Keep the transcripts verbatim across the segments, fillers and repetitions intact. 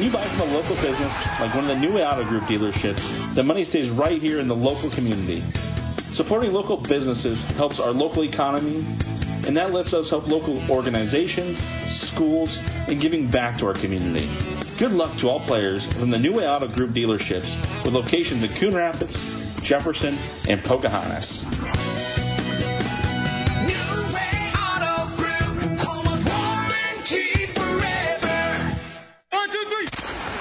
you buy from a local business, like one of the New Way Auto Group dealerships, the money stays right here in the local community. Supporting local businesses helps our local economy, and that lets us help local organizations, schools, and giving back to our community. Good luck to all players from the New Way Auto Group dealerships with locations in Coon Rapids, Jefferson, and Pocahontas. New Way Auto Group, home of warranty forever. One, two, three.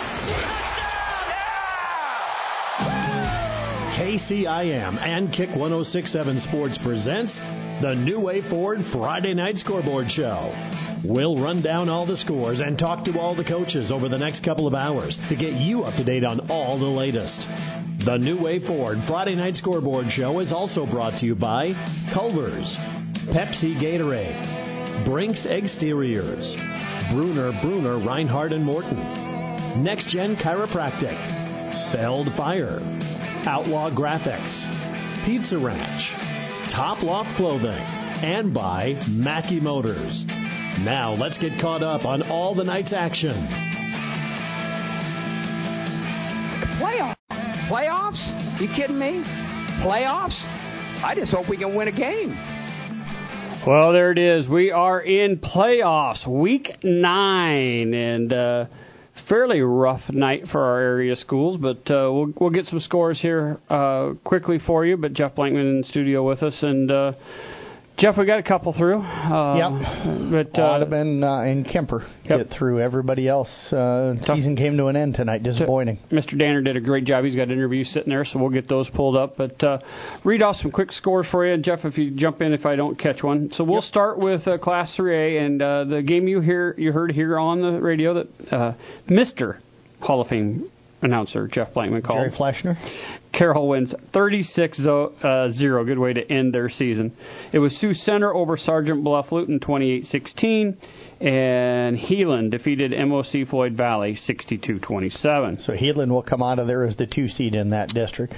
K C I M and Kick one oh six point seven Sports presents the New Way Ford Friday Night Scoreboard Show. We'll run down all the scores and talk to all the coaches over the next couple of hours to get you up to date on all the latest. The New Way Ford Friday Night Scoreboard Show is also brought to you by Culver's, Pepsi Gatorade, Brinks Exteriors, Bruner Bruner Reinhardt and Morton, Next Gen Chiropractic, Feld Fire, Outlaw Graphics, Pizza Ranch, Top Loft Clothing, and by Mackey Motors. Now let's get caught up on all the night's action. Playoffs? Playoffs? You kidding me? Playoffs? I just hope we can win a game. Well, there it is. We are in playoffs, week nine, and uh, fairly rough night for our area schools, but uh, we'll we'll get some scores here uh, quickly for you. But Jeff Blankman in the studio with us, and uh, Jeff, we got a couple through. Uh, yep. But, uh, Audubon uh, and Kemper yep. get through. Everybody else, uh, season came to an end tonight. Disappointing. Mister Danner did a great job. He's got interviews sitting there, so we'll get those pulled up. But uh, read off some quick scores for you. And Jeff, if you jump in if I don't catch one. So we'll yep. start with uh, Class three A, and uh, the game you hear you heard here on the radio that uh, Mister Hall of Fame announcer Jeff Blankman called. Jerry Flashner. Carroll wins thirty-six zero. Good way to end their season. It was Sioux Center over Sergeant Bluff Luton twenty-eight sixteen, and Heelan defeated M O C Floyd Valley sixty-two twenty-seven. So Heelan will come out of there as the two seed in that district.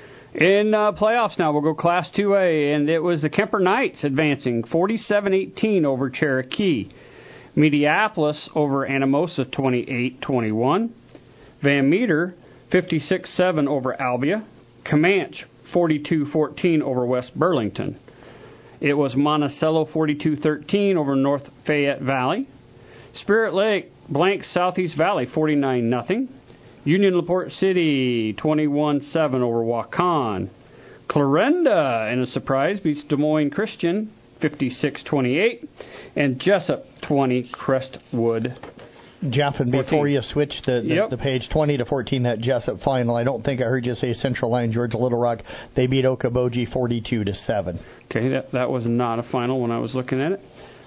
In uh, playoffs now, we'll go Class two A, and it was the Kemper Knights advancing forty-seven eighteen over Cherokee. Mediapolis over Anamosa twenty-eight twenty-one. Van Meter fifty-six seven over Albia. Comanche forty-two fourteen over West Burlington. It was Monticello forty-two thirteen over North Fayette Valley. Spirit Lake blank Southeast Valley forty-nine nothing. Union LaPorte City twenty-one seven over Waukon. Clarinda, in a surprise, beats Des Moines Christian fifty-six twenty-eight. And Jessup twenty, Crestwood Jeff, and before fourteen. you switch the, the, yep. the page twenty to fourteen, that Jessup final, I don't think I heard you say Central Line, Georgia Little Rock. They beat Okoboji forty-two to seven. Okay, that that was not a final when I was looking at it.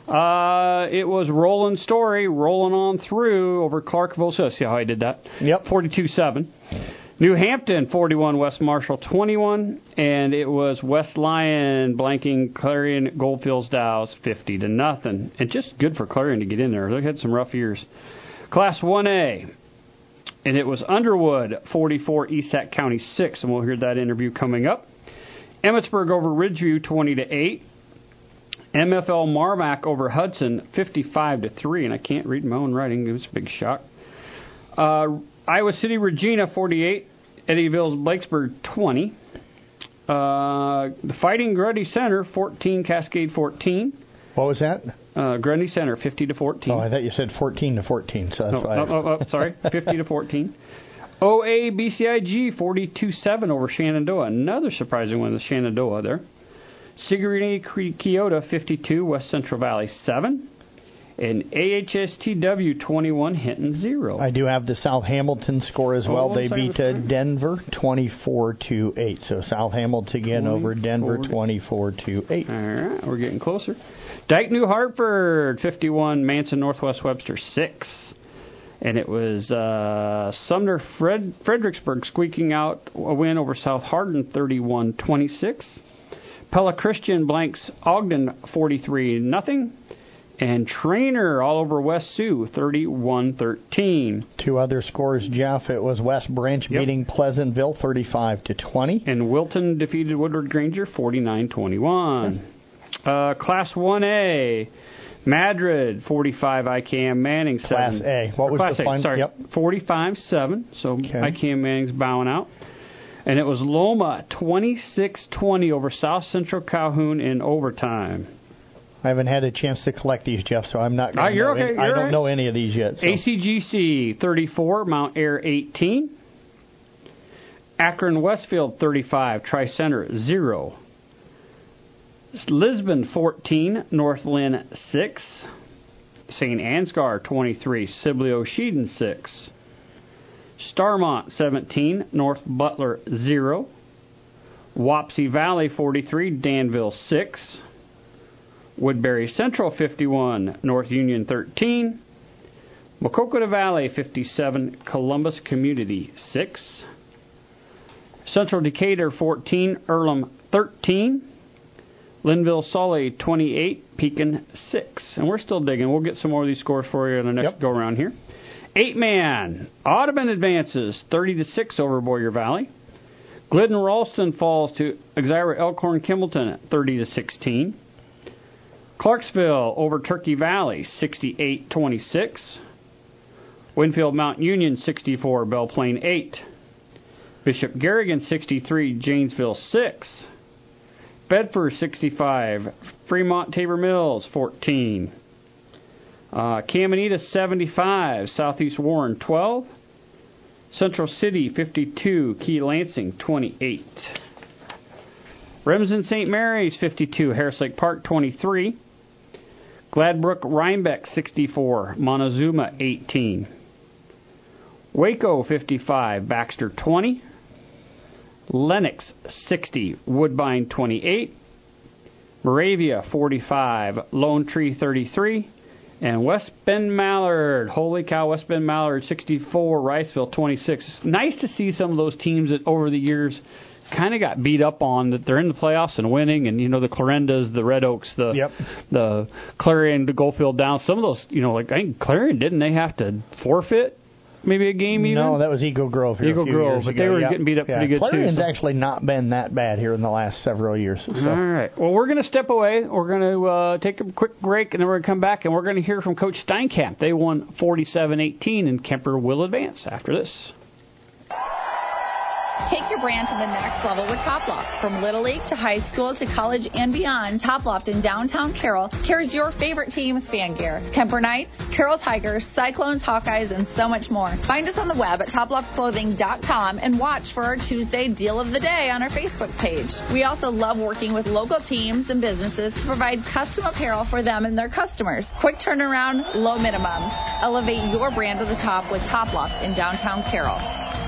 Uh, it was Roland Story rolling on through over Clarkville. So see how I did that? Yep. forty-two seven. New Hampton forty-one, West Marshall twenty-one, and it was West Lyon blanking Clarion Goldfields Dows fifty to nothing. And just good for Clarion to get in there. They had some rough years. Class one A, and it was Underwood forty-four, Esac County six, and we'll hear that interview coming up. Emmetsburg over Ridgeview twenty to eight. M F L Marmac over Hudson fifty-five to three, and I can't read my own writing. It was a big shock. Uh, Iowa City Regina forty-eight, Eddyville's Blakesburg twenty. Uh, the Fighting Grundy Center fourteen, Cascade fourteen. What was that? Uh, Grundy Center fifty to fourteen. Oh, I thought you said fourteen to fourteen. So that's no, why. No, no, no, sorry, fifty to fourteen. O A B C I G forty-two seven over Shenandoah. Another surprising one with Shenandoah there. Sigourney Keota fifty-two, West Central Valley seven. And A H S T W twenty-one, Hinton zero. I do have the South Hamilton score as well. Oh, they beat uh, Denver twenty-four to eight. So South Hamilton again over Denver twenty-four to eight. All right, we're getting closer. Dyke New Hartford fifty-one, Manson Northwest Webster six. And it was uh, Sumner Fred- Fredericksburg squeaking out a win over South Hardin thirty-one twenty-six. Pella Christian blanks Ogden forty-three nothing. And Trainer all over West Sioux, thirty-one thirteen. Two other scores, Jeff. It was West Branch yep. beating Pleasantville, thirty-five to twenty. And Wilton defeated Woodward Granger, forty-nine twenty-one. Uh, Class one A. Madrid, forty-five, I C A M Manning, seven. Class A. What was Class the A, final? sorry, Yep. forty-five seven, so Okay. I C A M Manning's bowing out. And it was Loma, twenty-six twenty over South Central Calhoun in overtime. I haven't had a chance to collect these, Jeff, so I'm not. Ah, Gonna you're know okay, any, you're I don't right. know any of these yet. So. A C G C, thirty-four, Mount Air, eighteen. Akron Westfield, thirty-five, Tri-Center, zero. Lisbon, fourteen, North Lynn, six. Saint Ansgar, twenty-three, Sibley O'Sheeden, six. Starmont, seventeen, North Butler, zero. Wapsie Valley, forty-three, Danville, six. Woodbury Central, fifty-one, North Union, thirteen. Macocota Valley, fifty-seven, Columbus Community, six. Central Decatur, fourteen, Earlham, thirteen. Linville Sully, twenty-eight, Pekin, six. And we're still digging. We'll get some more of these scores for you in the next Yep. go-around here. Eight-man, Audubon advances, thirty to six over Boyer Valley. Glidden Ralston falls to Exira Elkhorn Kimballton at thirty to sixteen. Clarksville over Turkey Valley, sixty-eight twenty-six. Winfield Mount Union, sixty-four, Belle Plaine, eight. Bishop Garrigan, sixty-three, Janesville, six. Bedford, sixty-five, Fremont Tabor Mills, fourteen. Uh, Caminita, seventy-five, Southeast Warren, twelve. Central City, fifty-two, Key Lansing, twenty-eight. Remsen Saint Mary's, fifty-two, Harris Lake Park, twenty-three. Gladbrook Rhinebeck, sixty-four, Montezuma, eighteen. Waco, fifty-five, Baxter, twenty. Lennox, sixty, Woodbine, twenty-eight. Moravia, forty-five, Lone Tree, thirty-three. And West Bend Mallard, holy cow, West Bend Mallard, sixty-four, Riceville, twenty-six. Nice to see some of those teams that over the years kind of got beat up on, that they're in the playoffs and winning, and, you know, the Clarendas, the Red Oaks, the Yep. the Clarion, the Goldfield Downs, some of those, you know, like, I think Clarion, didn't they have to forfeit maybe a game even? No, that was Eagle Grove here Eagle a few Grove, years but ago. they were Yep. getting beat up yeah. pretty good, Clarion's too. So. actually not been that bad here in the last several years. So. All right. Well, we're going to step away. We're going to uh, take a quick break, and then we're going to come back, and we're going to hear from Coach Steinkamp. They won forty-seven eighteen, and Kemper will advance after this. Take your brand to the next level with Toploft. From Little League to high school to college and beyond, Toploft in downtown Carroll carries your favorite team's fan gear. Kemper Knights, Carroll Tigers, Cyclones, Hawkeyes, and so much more. Find us on the web at top loft clothing dot com and watch for our Tuesday Deal of the Day on our Facebook page. We also love working with local teams and businesses to provide custom apparel for them and their customers. Quick turnaround, low minimums. Elevate your brand to the top with Toploft in downtown Carroll.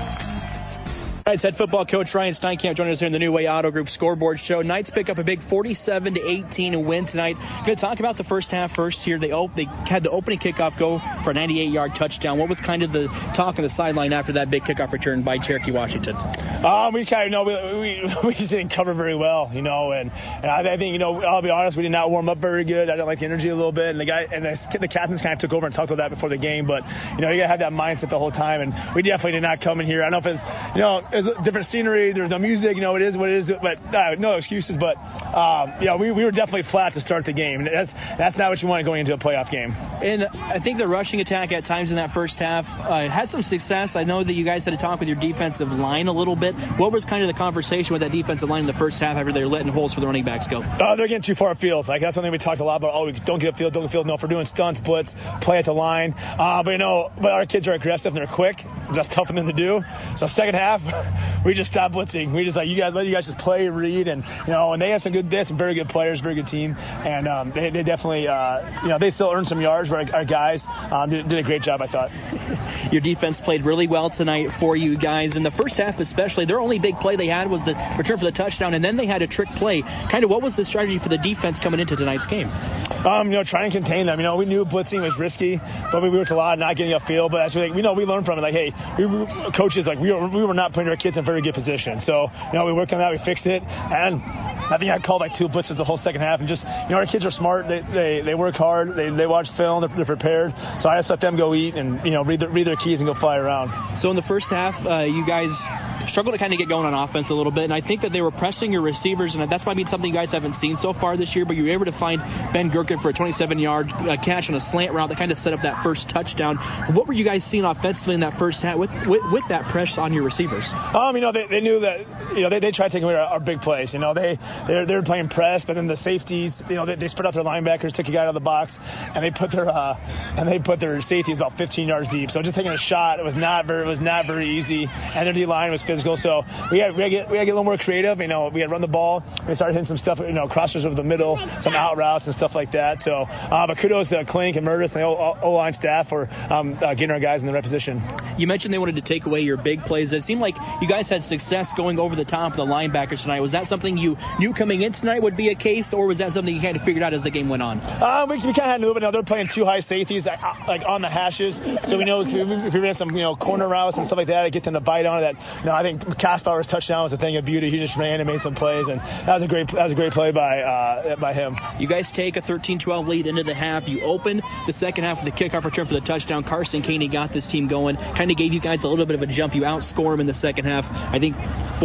Knights head football coach Ryan Steinkamp joining us here in the New Way Auto Group scoreboard show. Knights pick up a big forty-seven to eighteen win tonight. Going to talk about the first half first here. They op- they had the opening kickoff go for a ninety-eight yard touchdown. What was kind of the talk on the sideline after that big kickoff return by Cherokee Washington? Um, we kind of know we, we we just didn't cover very well, you know, and, and I, I think you know I'll be honest, we did not warm up very good. I didn't like the energy a little bit, and the guy and the, the captains kind of took over and talked about that before the game. But you know you gotta have that mindset the whole time, and we definitely did not come in here. I don't know if it's you know it's different scenery. There's no music, you know, it is what it is, but uh, no excuses. But um, yeah, we, we were definitely flat to start the game. And that's that's not what you want going into a playoff game. And I think the rushing attack at times in that first half uh, had some success. I know that you guys had a talk with your defensive line a little bit. What was kind of the conversation with that defensive line in the first half after they were letting holes for the running backs go? Uh, they're getting too far afield. Like that's something we talked a lot about. Oh, we don't get upfield, don't get upfield. No, for doing stunts, blitz, play at the line. Uh, but you know, but our kids are aggressive and they're quick. That's tough for them to do. So second half, we just stopped blitzing. We just like you guys let you guys just play, read, and you know, and they have some good, they have some very good players, very good team, and um, they, they definitely, uh, you know, they still earned some yards. But our, our guys um, did, did a great job, I thought. Your defense played really well tonight for you guys in the first half, especially. Their only big play they had was the return for the touchdown, and then they had a trick play. Kind of, what was the strategy for the defense coming into tonight's game? Um, you know, trying to contain them. You know, we knew blitzing was risky, but we worked a lot, not getting upfield. But that's really, we know we learned from it. Like, hey, we, we, coaches, like we were, we were not putting our kids in very good position. So, you know, we worked on that, we fixed it, and I think I called like two blitzes the whole second half. And just, you know, our kids are smart. They they, they work hard. They they watch film. They're, they're prepared. So I just let them go eat and you know read their, read their keys and go fly around. So in the first half, uh, you guys struggled to kind of get going on offense a little bit, and I think that they were pressing your receivers, and that's might be something you guys haven't seen so far this year, but you were able to find Ben Gherkin for a twenty-seven-yard uh, catch on a slant route that kind of set up that first touchdown. What were you guys seeing offensively in that first half with with, with that press on your receivers? Um, you know, they, they knew that, you know, they, they tried to take away our, our big plays. You know, they they're, they're playing press, but then the safeties, you know, they, they spread out their linebackers, took a guy out of the box, and they put their uh, and they put their safeties about fifteen yards deep. So just taking a shot, it was not very it was not very easy, and their D line was physical. So we had we had to get we had to get a little more creative. You know, we had to run the ball. We started hitting some stuff, you know, crossers over the middle, some out routes and stuff like that. So, uh, but kudos to Klink and Murtis and the O-line staff for um, uh, getting our guys in the right position. You mentioned they wanted to take away your big plays. It seemed like you guys had success going over the top of the linebackers tonight. Was that something you knew coming in tonight would be a case, or was that something you kind of figured out as the game went on? Uh, we, we kind of had to move it. Now they're playing two high safeties like, like on the hashes, so we know if we, if we ran some you know corner routes and stuff like that, it get them to bite on it. That you know, I think Kaspauer's touchdown was a thing of beauty. He just ran and made some plays, and that was a great that was a great play by uh, by him. You guys take a thirteen twelve lead into the half. You open the second half with the kickoff return for the touchdown. Carson Caney got this team going, kind of gave you guys a little bit of a jump. You outscore them in the second half. I think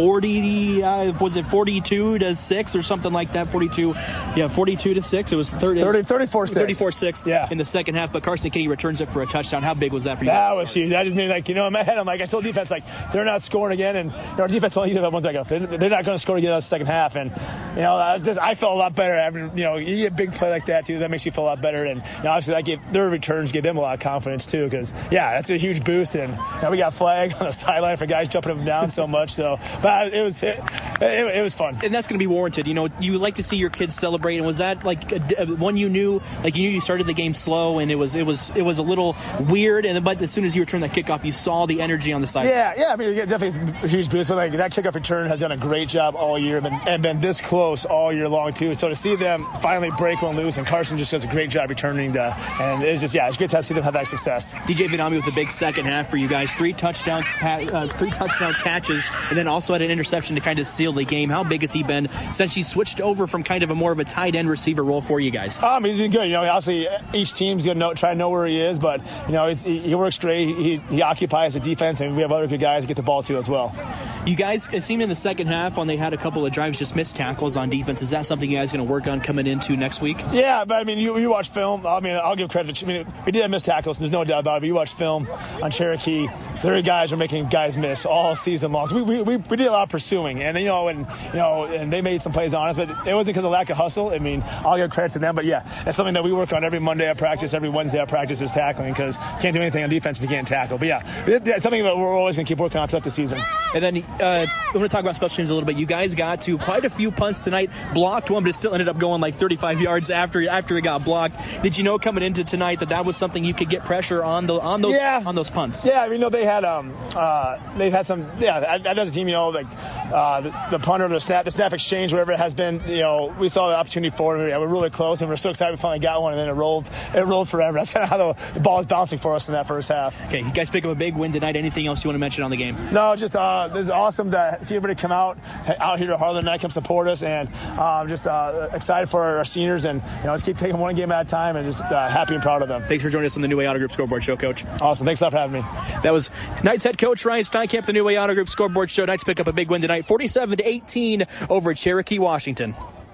forty uh, was it forty-two to six or something like that. forty-two, yeah, forty-two to six. It was thirty, thirty, thirty-four six. thirty-four six. Yeah. In the second half, but Carson Caney returns it for a touchdown. How big was that for you? That was huge. I just mean like you know in my head I'm like I told defense like they're not scoring again, and you know, our defense only used that one second. They're, they're not going to score again in the second half, and you know I, just, I felt a lot better. After, you know you get a big play like that too, that makes you feel a lot better, and you know, obviously that gave their returns gave them a lot of confidence too, because yeah, that's a huge boost, and you know, we got flag on the sideline for guys jumping them down so much. So, but it was it, it, it was fun, and that's going to be warranted. You know, you like to see your kids celebrate, and was that like a, a, one you knew, like you knew you started the game slow, and it was it was it was a little weird, and but as soon as you returned that kickoff, you saw the energy on the side. Yeah, yeah, I mean definitely a huge boost. But like that kickoff return has done a great job all year, and been, and been this close all year long too. So to see them finally break one loose, and Carson just does a great job returning to, and it's just yeah, it's great to see them have that success. D J Benami with a big second half for you guys, three touchdowns, uh, three touchdown catches, and then also had an interception to kind of seal the game. How big has he been since he switched over from kind of a more of a tight end receiver role for you guys? Um, he's been good. You know, obviously each team's gonna know, try to know where he is, but you know, he's, he, he works great. He, he occupies the defense, and we have other good guys to get the ball to as well. You guys, it seemed in the second half when they had a couple of drives just missed tackles on defense. Is that something you guys are going to work on coming into next week? Yeah, but I mean, you, you watch film. I mean, I'll give credit. I mean, we did have missed tackles. There's no doubt about it. But you watch film on Cherokee. Their guys are making guys miss all season long. So we, we, we, we did a lot of pursuing, and you know, and you know, and they made some plays on us, but it wasn't because of lack of hustle. I mean, I'll give credit to them. But yeah, it's something that we work on every Monday at practice, every Wednesday at practice is tackling, because you can't do anything on defense if you can't tackle. But yeah, it's something that we're always going to keep working on throughout the season. And then uh, we're going to talk about special teams a little bit. You guys got to quite a few punts tonight, blocked one, but it still ended up going like thirty-five yards after after it got blocked. Did you know coming into tonight that that was something you could get pressure on the on those yeah. on those punts? Yeah, I mean, you know, they had um uh they've had some yeah that does team, you know, like uh the, the punter, the snap, the snap exchange, whatever it has been. You know, we saw the opportunity for it. Yeah, we're really close, and we're so excited we finally got one, and then it rolled it rolled forever. That's kind of how the, the ball was bouncing for us in that first half. Okay, you guys pick up a big win tonight. Anything else you want to mention on the game? No, just uh, it's awesome to see everybody come out out here to Harlan tonight, come support us, and um, just uh, excited for our seniors, and you know, let's keep taking one game at a time, and just uh, happy and proud of them. Thanks for joining us on the New Way Auto Group Scoreboard Show, Coach. Awesome. Thanks a lot for having me. That was Knights head coach Ryan Steinkamp, the New Way Auto Group Scoreboard Show. Knights pick up a big win tonight, forty-seven to eighteen over Cherokee, Washington.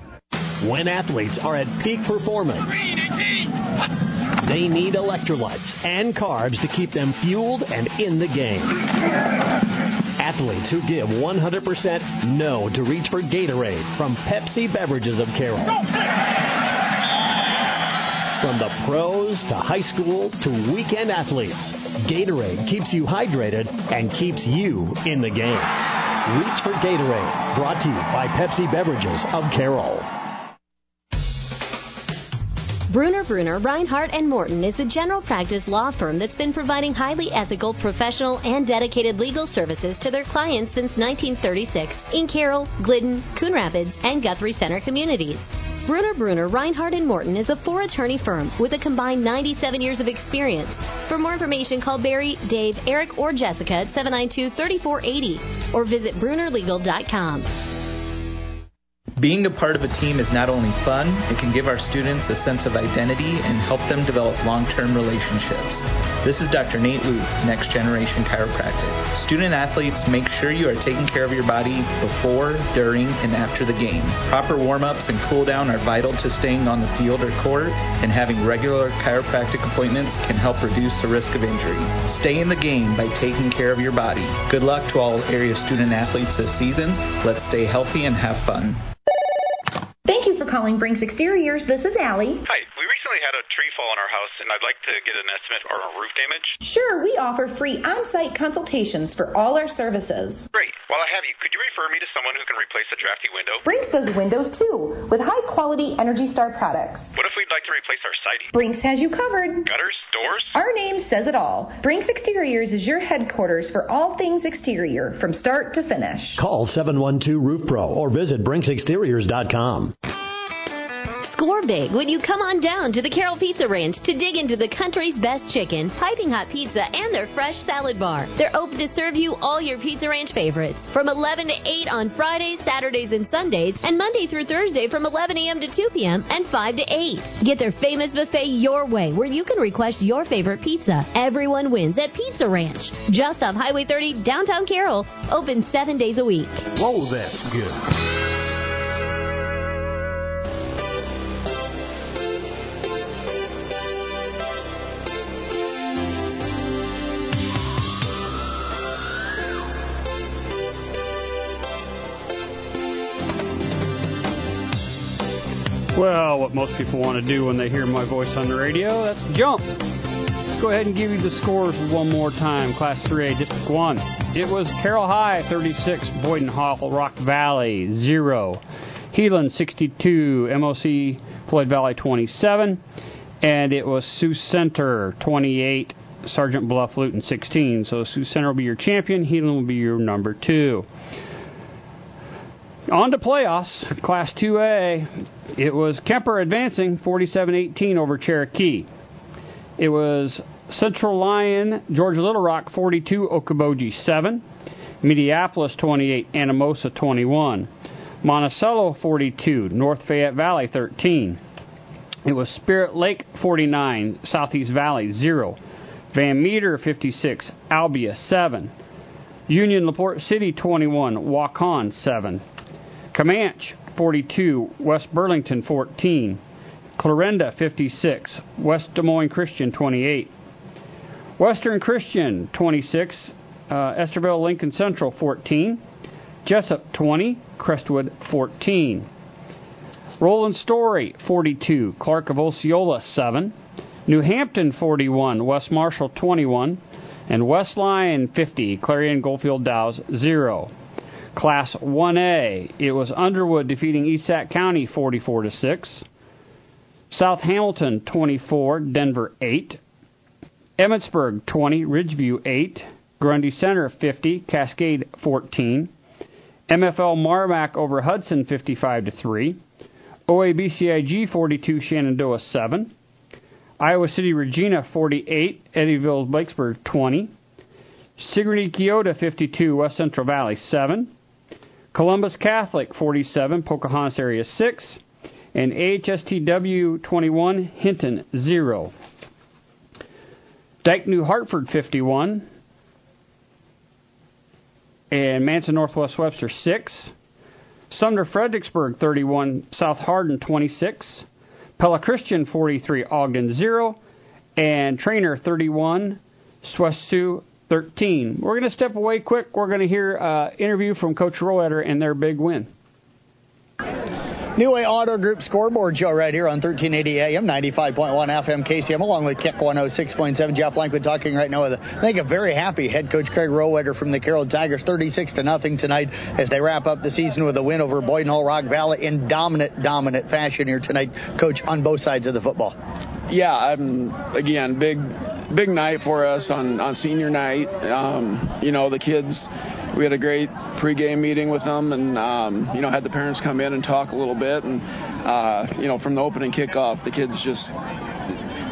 When athletes are at peak performance, they need electrolytes and carbs to keep them fueled and in the game. Athletes who give one hundred percent know to reach for Gatorade from Pepsi Beverages of Carroll. From the pros to high school to weekend athletes, Gatorade keeps you hydrated and keeps you in the game. Reach for Gatorade, brought to you by Pepsi Beverages of Carroll. Bruner Bruner, Reinhardt and Morton is a general practice law firm that's been providing highly ethical, professional, and dedicated legal services to their clients since nineteen thirty-six in Carroll, Glidden, Coon Rapids, and Guthrie Center communities. Bruner Bruner, Reinhardt and Morton is a four-attorney firm with a combined ninety-seven years of experience. For more information, call Barry, Dave, Eric, or Jessica at seven nine two, three four eight zero or visit bruner legal dot com. Being a part of a team is not only fun, it can give our students a sense of identity and help them develop long-term relationships. This is Doctor Nate Luke, Next Generation Chiropractic. Student athletes, make sure you are taking care of your body before, during, and after the game. Proper warm-ups and cool-down are vital to staying on the field or court, and having regular chiropractic appointments can help reduce the risk of injury. Stay in the game by taking care of your body. Good luck to all area student athletes this season. Let's stay healthy and have fun. Thank you for calling Brinks Exteriors. This is Allie. Hi, we recently had a tree fall in our house, and I'd like to get an estimate on roof damage. Sure, we offer free on-site consultations for all our services. Great. While I have you, could you refer me to someone who can replace a drafty window? Brinks does windows too, with high-quality Energy Star products. What if we'd like to replace our siding? Brinks has you covered. Gutters? Doors? Our name says it all. Brinks Exteriors is your headquarters for all things exterior, from start to finish. Call seven one two Roof Pro or visit brinks exteriors dot com. Score big when you come on down to the Carroll Pizza Ranch to dig into the country's best chicken, piping hot pizza, and their fresh salad bar. They're open to serve you all your Pizza Ranch favorites from eleven to eight on Fridays, Saturdays, and Sundays, and Monday through Thursday from eleven a.m. to two p.m. and five to eight. Get their famous buffet your way, where you can request your favorite pizza. Everyone wins at Pizza Ranch, just off Highway thirty, downtown Carroll, open seven days a week. Whoa, that's good. Well, what most people want to do when they hear my voice on the radio, that's jump. Let's go ahead and give you the scores one more time. Class three A, District one. It was Carroll High, thirty-six. Boyden Hall, Rock Valley, zero. Heelan, sixty-two. M O C, Floyd Valley, twenty-seven. And it was Sioux Center, twenty-eight. Sergeant Bluff, Luton, sixteen. So Sioux Center will be your champion. Heelan will be your number two. On to playoffs, Class two A. It was Kemper advancing forty-seven eighteen over Cherokee. It was Central Lyon, Georgia Little Rock forty-two, Okoboji seven. Mediapolis twenty-eight, Anamosa twenty-one. Monticello forty-two, North Fayette Valley thirteen. It was Spirit Lake forty-nine, Southeast Valley zero. Van Meter fifty-six, Albia seven. Union LaPorte City twenty-one, Waukon seven. Comanche forty-two, West Burlington fourteen. Clarinda fifty-six, West Des Moines Christian twenty-eight. Western Christian twenty-six, uh, Esterville Lincoln Central fourteen. Jessup twenty, Crestwood fourteen. Roland Story forty-two, Clark of Osceola seven. New Hampton forty-one, West Marshall twenty-one. And West Lyon fifty, Clarion Goldfield Dows zero. Class one A, it was Underwood defeating East Sac County forty-four to six. South Hamilton twenty-four, Denver eight. Emmetsburg twenty, Ridgeview eight. Grundy Center fifty, Cascade fourteen. M F L Marmac over Hudson fifty-five to three. O A B C I G forty-two, Shenandoah seven. Iowa City Regina forty-eight, Eddyville Blakesburg twenty. Sigourney Keota fifty-two, West Central Valley seven. Columbus Catholic forty-seven, Pocahontas Area six. And A H S T W twenty-one, Hinton zero. Dyke New Hartford fifty-one. And Manson Northwest Webster six. Sumner Fredericksburg thirty-one, South Hardin twenty-six. Pella Christian forty-three, Ogden zero. And Trainer thirty-one, Swessu thirteen. We're going to step away quick. We're going to hear an uh, interview from Coach Roeder and their big win. New Way Auto Group scoreboard show right here on thirteen eighty A M, ninety-five point one F M K C M, along with Kick one oh six point seven. Jeff Blankwood talking right now with, I think, a very happy head coach Craig Roeder from the Carroll Tigers, thirty-six to nothing tonight as they wrap up the season with a win over Boyden Hull Rock Valley in dominant, dominant fashion here tonight, Coach, on both sides of the football. Yeah, um, again, big big night for us on, on senior night. Um, you know, the kids, we had a great pregame meeting with them and, um, you know, had the parents come in and talk a little bit. And, uh, you know, from the opening kickoff, the kids just,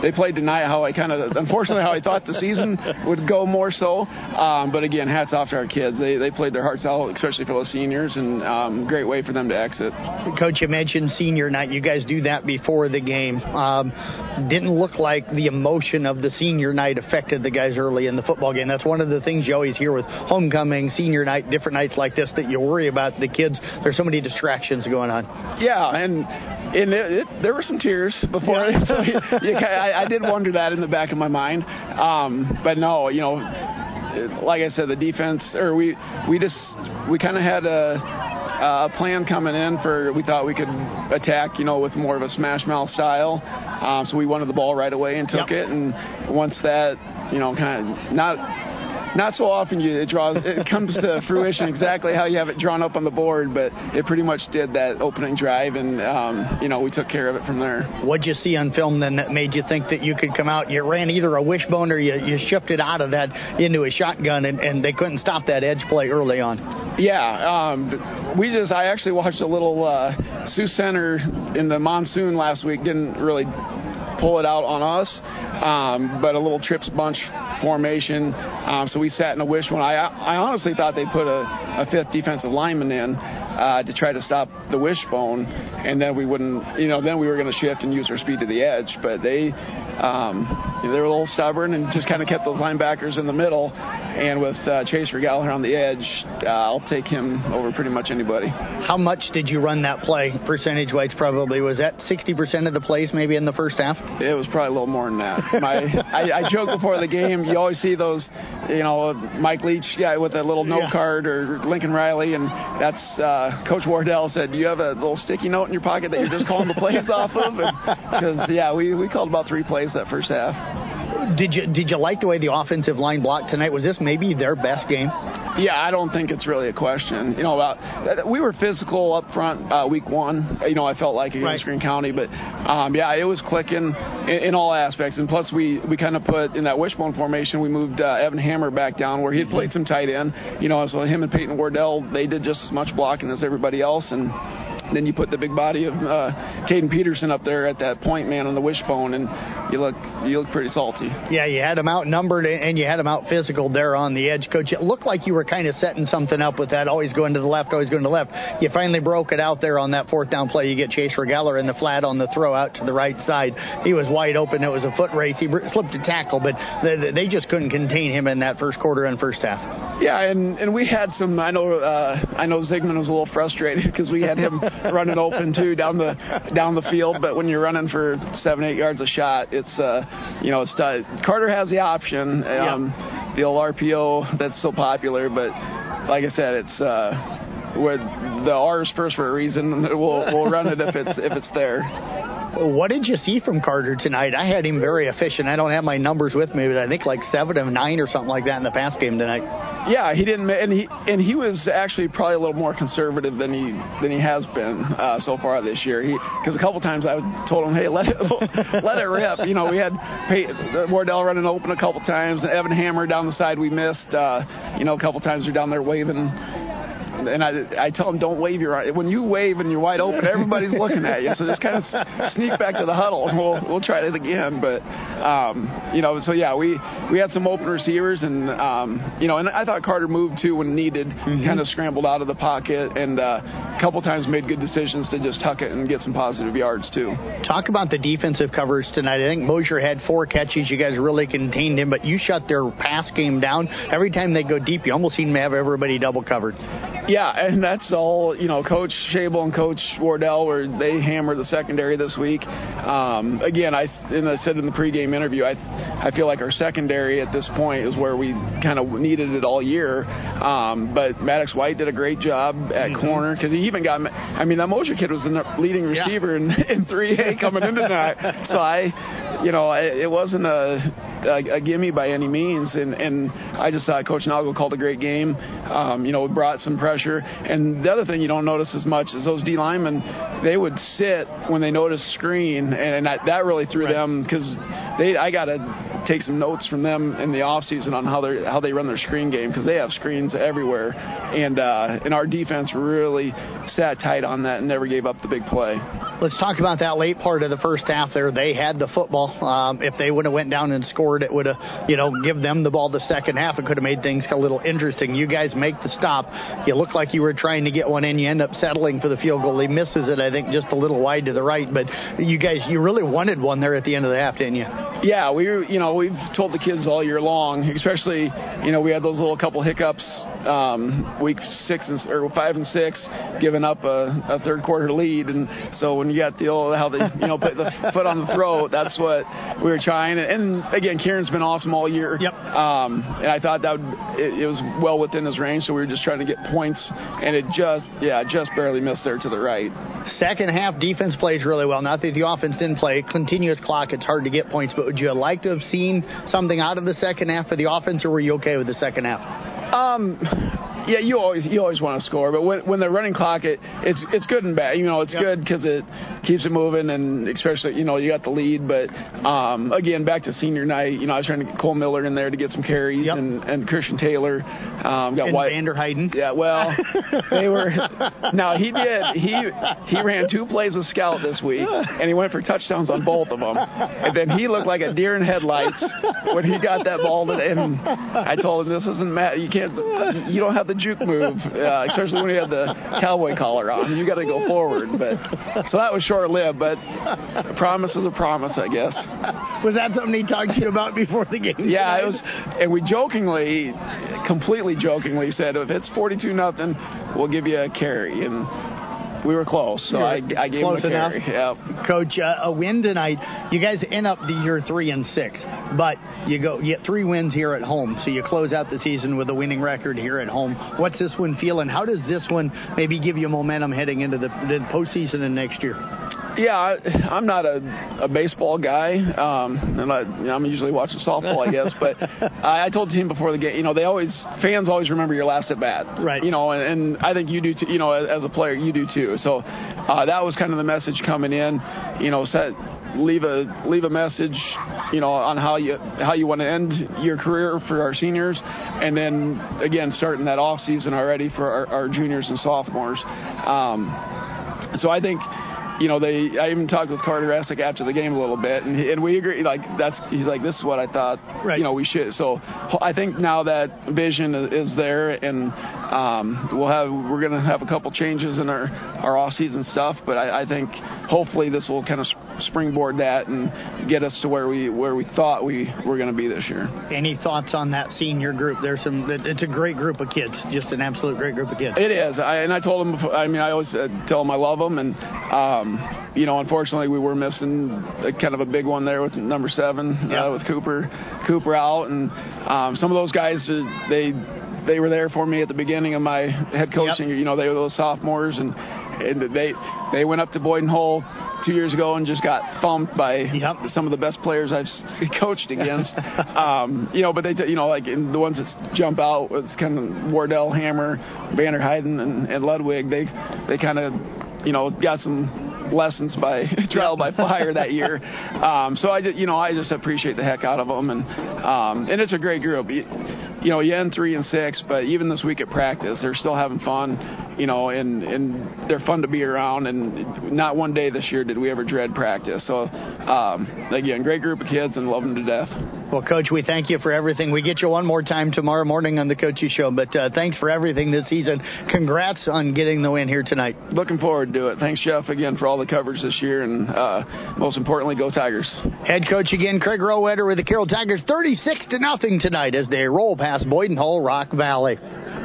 they played tonight how I kind of, unfortunately, how I thought the season would go more so. Um, but again, hats off to our kids. They they played their hearts out, especially for the seniors, and um, great way for them to exit. Coach, you mentioned senior night. You guys do that before the game. Um, didn't look like the emotion of the senior night affected the guys early in the football game. That's one of the things you always hear with homecoming, senior night, different nights like this, that you worry about the kids. There's so many distractions going on. Yeah, and and it, it, there were some tears before. Yeah. So you, you, I, I did wonder that in the back of my mind. Um, but no, you know, like I said, the defense, or we we just we kind of had a. A plan coming in for, we thought we could attack, you know, with more of a smash mouth style. Um, so we wanted the ball right away and took yep. it. And once that, you know, kind of not not so often you, it draws, it comes to fruition exactly how you have it drawn up on the board, but it pretty much did that opening drive, and um, you know, we took care of it from there. What'd you see on film then that made you think that you could come out? You ran either a wishbone or you, you shifted out of that into a shotgun, and, and they couldn't stop that edge play early on. Yeah, um, we just, I actually watched a little uh, Sioux Center in the monsoon last week, didn't really pull it out on us, um, but a little trips bunch formation, um, so we sat in a wishbone. I, I honestly thought they put a, a fifth defensive lineman in uh, to try to stop the wishbone, and then we wouldn't, you know, then we were going to shift and use our speed to the edge, but they um, they were a little stubborn and just kind of kept those linebackers in the middle, and with uh, Chase Regaller on the edge, uh, I'll take him over pretty much anybody. How much did you run that play, percentage-wise probably? Was that sixty percent of the plays maybe in the first half? It was probably a little more than that. My, I, I joked before the game, you always see those, you know, Mike Leach guy with a little note yeah. card, or Lincoln Riley, and that's uh, Coach Wardell said, do you have a little sticky note in your pocket that you're just calling the plays off of? Because, yeah, we, we called about three plays that first half. Did you did you like the way the offensive line blocked tonight? Was this maybe their best game? Yeah, I don't think it's really a question. You know, uh, we were physical up front uh, week one. You know, I felt like against right. Greene County, but um, yeah, it was clicking in, in all aspects. And plus, we, we kind of put in that wishbone formation. We moved uh, Evan Hammer back down where he had played some tight end. You know, so him and Peyton Wardell, they did just as much blocking as everybody else, and then you put the big body of uh, Caden Peterson up there at that point man on the wishbone, and you look you look pretty salty. Yeah, you had him outnumbered, and you had him out physical there on the edge. Coach, it looked like you were kind of setting something up with that, always going to the left, always going to the left. You finally broke it out there on that fourth down play. You get Chase Regaller in the flat on the throw out to the right side. He was wide open. It was a foot race. He slipped a tackle, but they, they just couldn't contain him in that first quarter and first half. Yeah, and, and we had some, I know uh, I know Zigman was a little frustrated because we had him running open too down the down the field, but when you're running for seven, eight yards a shot, it's uh, you know, it's uh, Carter has the option, um, yeah. the old R P O that's so popular, but like I said, it's uh, where the R is first for a reason. We'll we'll run it if it's if it's there. What did you see from Carter tonight? I had him very efficient. I don't have my numbers with me, but I think like seven of nine or something like that in the pass game tonight. Yeah, he didn't, and he and he was actually probably a little more conservative than he than he has been uh, so far this year. He because a couple times I told him, hey, let it let it rip. You know, we had Pey- Wardell running open a couple times, and Evan Hammer down the side we missed. Uh, you know, a couple times they're down there waving. And I, I tell them, don't wave your when you wave and you're wide open, everybody's looking at you. So just kind of sneak back to the huddle, and we'll we'll try it again. But um, you know, so yeah, we we had some open receivers, and um, you know, and I thought Carter moved too when needed, mm-hmm. kind of scrambled out of the pocket, and uh, a couple times made good decisions to just tuck it and get some positive yards too. Talk about the defensive coverage tonight. I think Mosier had four catches. You guys really contained him, but you shut their pass game down. Every time they go deep, you almost seem to have everybody double covered. Yeah, and that's all, you know, Coach Shable and Coach Wardell, where they hammer the secondary this week. Um, again, I and I said in the pregame interview, I I feel like our secondary at this point is where we kind of needed it all year. Um, but Maddox White did a great job at mm-hmm. corner, because he even got, I mean, that Mosier kid was the leading receiver yeah. in, in three A coming into tonight. So I, you know, it, it wasn't a... A, a gimme by any means, and, and I just thought Coach Nalgo called a great game. Um, you know, brought some pressure, and the other thing you don't notice as much is those D linemen, they would sit when they noticed screen, and, and that, that really threw right. them, because they I got to take some notes from them in the off season on how they how they run their screen game, because they have screens everywhere, and uh, and our defense really sat tight on that and never gave up the big play. Let's talk about that late part of the first half there. They had the football. Um, if they would have went down and scored, it would have, you know, give them the ball the second half. It could have made things a little interesting. You guys make the stop. You look like you were trying to get one in. You end up settling for the field goal. He misses it, I think, just a little wide to the right. But you guys, you really wanted one there at the end of the half, didn't you? Yeah, we were, you know, we've told the kids all year long, especially, you know, we had those little couple hiccups um, week six and, or five and six, giving up a, a third quarter lead. And so when you got the old, how they, you know, put the foot on the throat, that's what we were trying. And, and again, Kieran's been awesome all year. Yep. Um, and I thought that would, it, it was well within his range, so we were just trying to get points, and it just, yeah, just barely missed there to the right. Second half, defense plays really well. Not that the offense didn't play. Continuous clock, it's hard to get points, but would you like to have seen something out of the second half for the offense, or were you okay with the second half? Um, yeah, you always you always want to score, but when when the running clock, it it's it's good and bad. You know, it's yep. good because it keeps it moving, and especially, you know, you got the lead. But um, again, back to senior night, you know, I was trying to get Cole Miller in there to get some carries, yep. and, and Christian Taylor um, got and White. Vander Heiden. Yeah, well, they were. Now he did he he ran two plays of scout this week, and he went for touchdowns on both of them. And then he looked like a deer in headlights when he got that ball. To, and I told him, this isn't Matt. You can't. You don't have the juke move, uh, especially when you have the cowboy collar on. You got to go forward. But so that was short-lived. But a promise is a promise, I guess. Was that something he talked to you about before the game? Yeah, it was. And we jokingly, completely jokingly said, if it's forty-two nothing, we'll give you a carry. And we were close, so I, I gave close him a carry. Enough. Yep. Coach, uh, a win tonight. You guys end up the year three and six, but you go you get three wins here at home, so you close out the season with a winning record here at home. What's this one feel, and how does this one maybe give you momentum heading into the, the postseason and next year? Yeah, I, I'm not a, a baseball guy, um, and I, you know, I'm usually watching softball, I guess. But I, I told the team before the game, you know, they always fans always remember your last at bat, right? You know, and, and I think you do too. You know, as, as a player, you do too. So uh, that was kind of the message coming in. You know, set leave a leave a message, you know, on how you how you want to end your career for our seniors, and then again starting that off season already for our, our juniors and sophomores. Um, so I think. You know, they. I even talked with Carter Essick after the game a little bit, and, and we agree. Like that's, he's like, this is what I thought. Right. You know, we should. So I think now that vision is there, and um, we'll have we're going to have a couple changes in our our off season stuff. But I, I think hopefully this will kind of springboard that and get us to where we where we thought we were going to be this year. Any thoughts on that senior group? There's some. It's a great group of kids. Just an absolute great group of kids. It is. I, and I told them before. I mean, I always uh, tell them I love them, and. Um, You know, unfortunately, we were missing a, kind of a big one there with number seven, yep. uh, with Cooper, Cooper out, and um, some of those guys, uh, they they were there for me at the beginning of my head coaching. Yep. You know, they were those sophomores, and, and they they went up to Boyden Hull two years ago and just got thumped by yep. some of the best players I've coached against. um, you know, but they, you know, like in the ones that jump out was kind of Wardell, Hammer, Vander Heiden, and, and Ludwig. They they kind of, you know, got some lessons by trial by fire that year. Um, so I just, you know, I just appreciate the heck out of them, and um, and it's a great group. You, you know, you end three and six, but even this week at practice, they're still having fun. You know, and, and they're fun to be around, and not one day this year did we ever dread practice. So, um, again, great group of kids and love them to death. Well, Coach, we thank you for everything. We get you one more time tomorrow morning on the Coachy Show, but uh, thanks for everything this season. Congrats on getting the win here tonight. Looking forward to it. Thanks, Jeff, again, for all the coverage this year, and uh, most importantly, go Tigers. Head coach again, Craig Rowetter with the Carroll Tigers, thirty-six to nothing tonight as they roll past Boyden Hull, Rock Valley.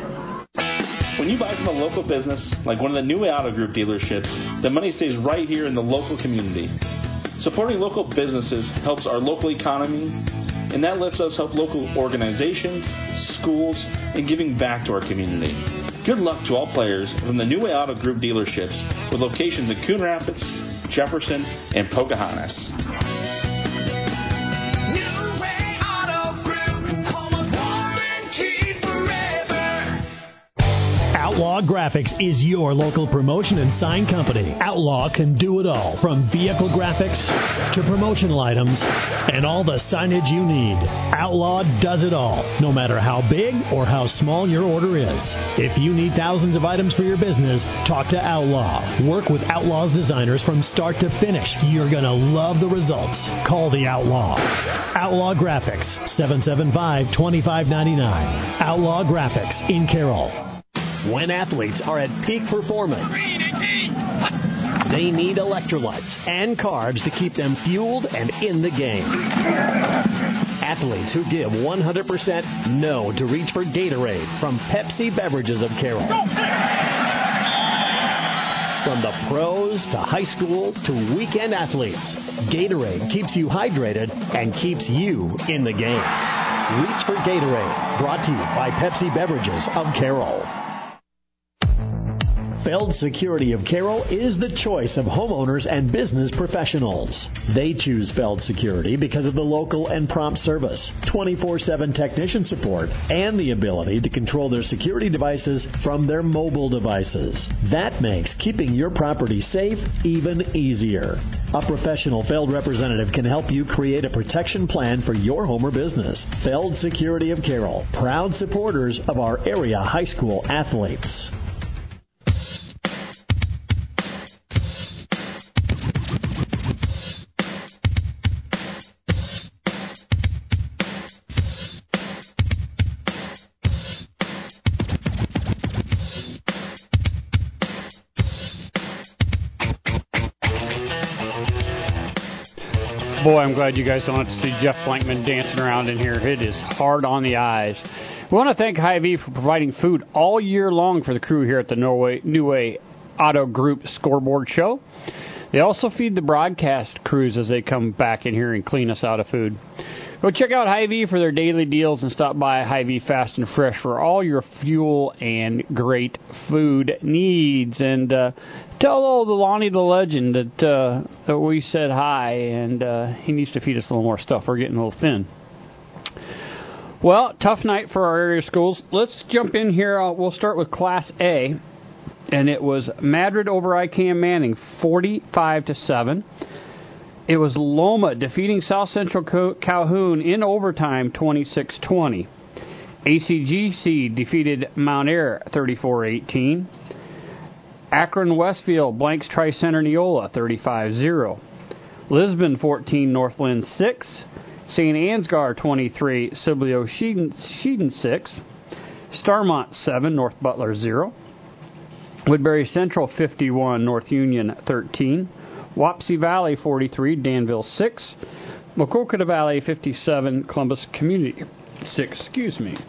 When you buy from a local business, like one of the New Way Auto Group dealerships, the money stays right here in the local community. Supporting local businesses helps our local economy, and that lets us help local organizations, schools, and giving back to our community. Good luck to all players from the New Way Auto Group dealerships with locations in Coon Rapids, Jefferson, and Pocahontas. New Way Auto Group, home of warranty forever. Outlaw Graphics is your local promotion and sign company. Outlaw can do it all, from vehicle graphics to promotional items and all the signage you need. Outlaw does it all, no matter how big or how small your order is. If you need thousands of items for your business, talk to Outlaw. Work with Outlaw's designers from start to finish. You're going to love the results. Call the Outlaw. Outlaw Graphics, seven seven five, two five nine nine. Outlaw Graphics in Carroll. When athletes are at peak performance, they need electrolytes and carbs to keep them fueled and in the game. Athletes who give one hundred percent know to reach for Gatorade from Pepsi Beverages of Carroll. From the pros to high school to weekend athletes, Gatorade keeps you hydrated and keeps you in the game. Reach for Gatorade, brought to you by Pepsi Beverages of Carroll. Feld Security of Carroll is the choice of homeowners and business professionals. They choose Feld Security because of the local and prompt service, twenty-four seven technician support, and the ability to control their security devices from their mobile devices. That makes keeping your property safe even easier. A professional Feld representative can help you create a protection plan for your home or business. Feld Security of Carroll, proud supporters of our area high school athletes. Boy, I'm glad you guys don't have to see Jeff Blankman dancing around in here. It is hard on the eyes. We want to thank Hy-Vee for providing food all year long for the crew here at the Norway, New Way Auto Group Scoreboard Show. They also feed the broadcast crews as they come back in here and clean us out of food. Go check out Hy-Vee for their daily deals and stop by Hy-Vee Fast and Fresh for all your fuel and great food needs. And uh, tell old Lonnie the legend that, uh, that we said hi, and uh, he needs to feed us a little more stuff. We're getting a little thin. Well, tough night for our area schools. Let's jump in here. Uh, we'll start with Class A, and it was Madrid over I C A M Manning, forty-five to seven. It was Loma defeating South Central Calhoun in overtime, twenty-six twenty. A C G C defeated Mount Ayr, thirty-four eighteen. Akron Westfield blanks Tri-Center Neola, thirty-five zero. Lisbon, fourteen, Northland, six. Saint Ansgar, twenty-three, Sibley Shedden, six. Starmont, seven, North Butler, zero. Woodbury Central, fifty-one, North Union, thirteen. Wapsie Valley, forty-three, Danville, six. Maquoketa Valley, fifty-seven, Columbus Community, six. Excuse me.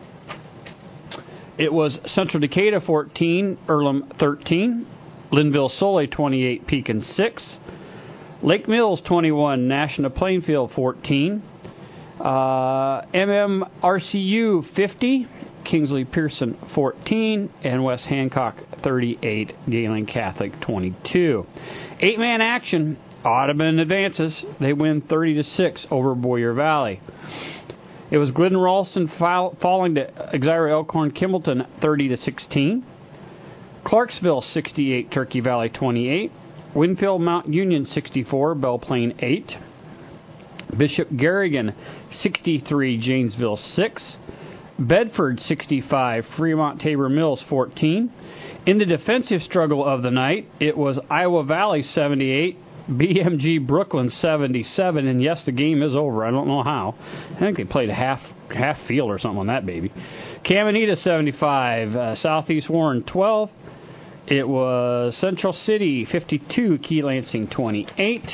It was Central Decatur, fourteen, Earlham, thirteen. Linville Sully, twenty-eight, Pekin, six. Lake Mills, twenty-one, National Plainfield, fourteen. Uh, M M R C U, fifty. Kingsley Pearson, fourteen. And West Hancock, thirty-eight. Galen Catholic, twenty-two. Eight-man action. Audubon advances. They win thirty to six over Boyer Valley. It was Glidden Ralston fall, falling to Exira Elkhorn Kimballton, thirty to sixteen. Clarksville, sixty-eight. Turkey Valley, twenty-eight. Winfield Mount Union, sixty-four. Belle Plaine, eight. Bishop Garrigan, sixty-three. Janesville, six. Bedford, sixty-five. Fremont Tabor Mills, fourteen. In the defensive struggle of the night, it was Iowa Valley, seventy-eight. B M G Brooklyn, seventy-seven. And yes, the game is over. I don't know how. I think they played a half half field or something on that baby. Caminita, seventy-five. Uh, Southeast Warren, twelve. It was Central City, fifty-two. Key Lansing, twenty-eight.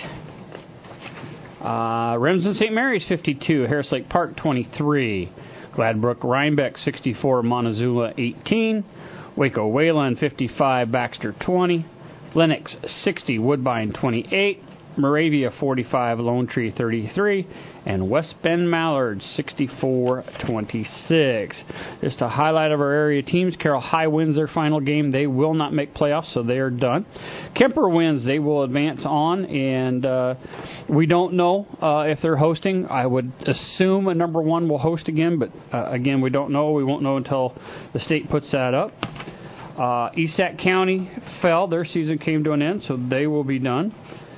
Uh, Remsen Saint Mary's, fifty-two. Harris Lake Park, twenty-three. Gladbrook Rhinebeck, sixty-four. Montezuma, eighteen. Waco Wayland, fifty-five. Baxter, twenty. Lennox, sixty. Woodbine, twenty-eight. Moravia, forty-five. Lone Tree, thirty-three. And West Bend Mallard, sixty-four twenty-six. Just a highlight of our area teams. Carroll High wins their final game. They will not make playoffs, so they are done. Kemper wins. They will advance on, and uh, we don't know uh, if they're hosting. I would assume a number one will host again, but uh, again, we don't know. We won't know until the state puts that up. Uh, E S A C County fell. Their season came to an end, so they will be done.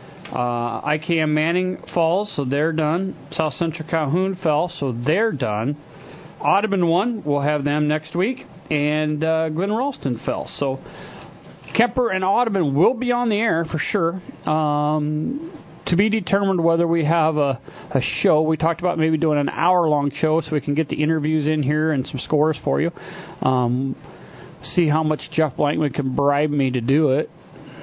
Uh, I K M Manning falls, so they're done. South Central Calhoun fell, so they're done. Audubon won. We'll have them next week. And uh, Glen Ralston fell. So Kemper and Audubon will be on the air for sure. Um, to be determined whether we have a, a show. We talked about maybe doing an hour-long show so we can get the interviews in here and some scores for you. Um, see how much Jeff Blankman can bribe me to do it.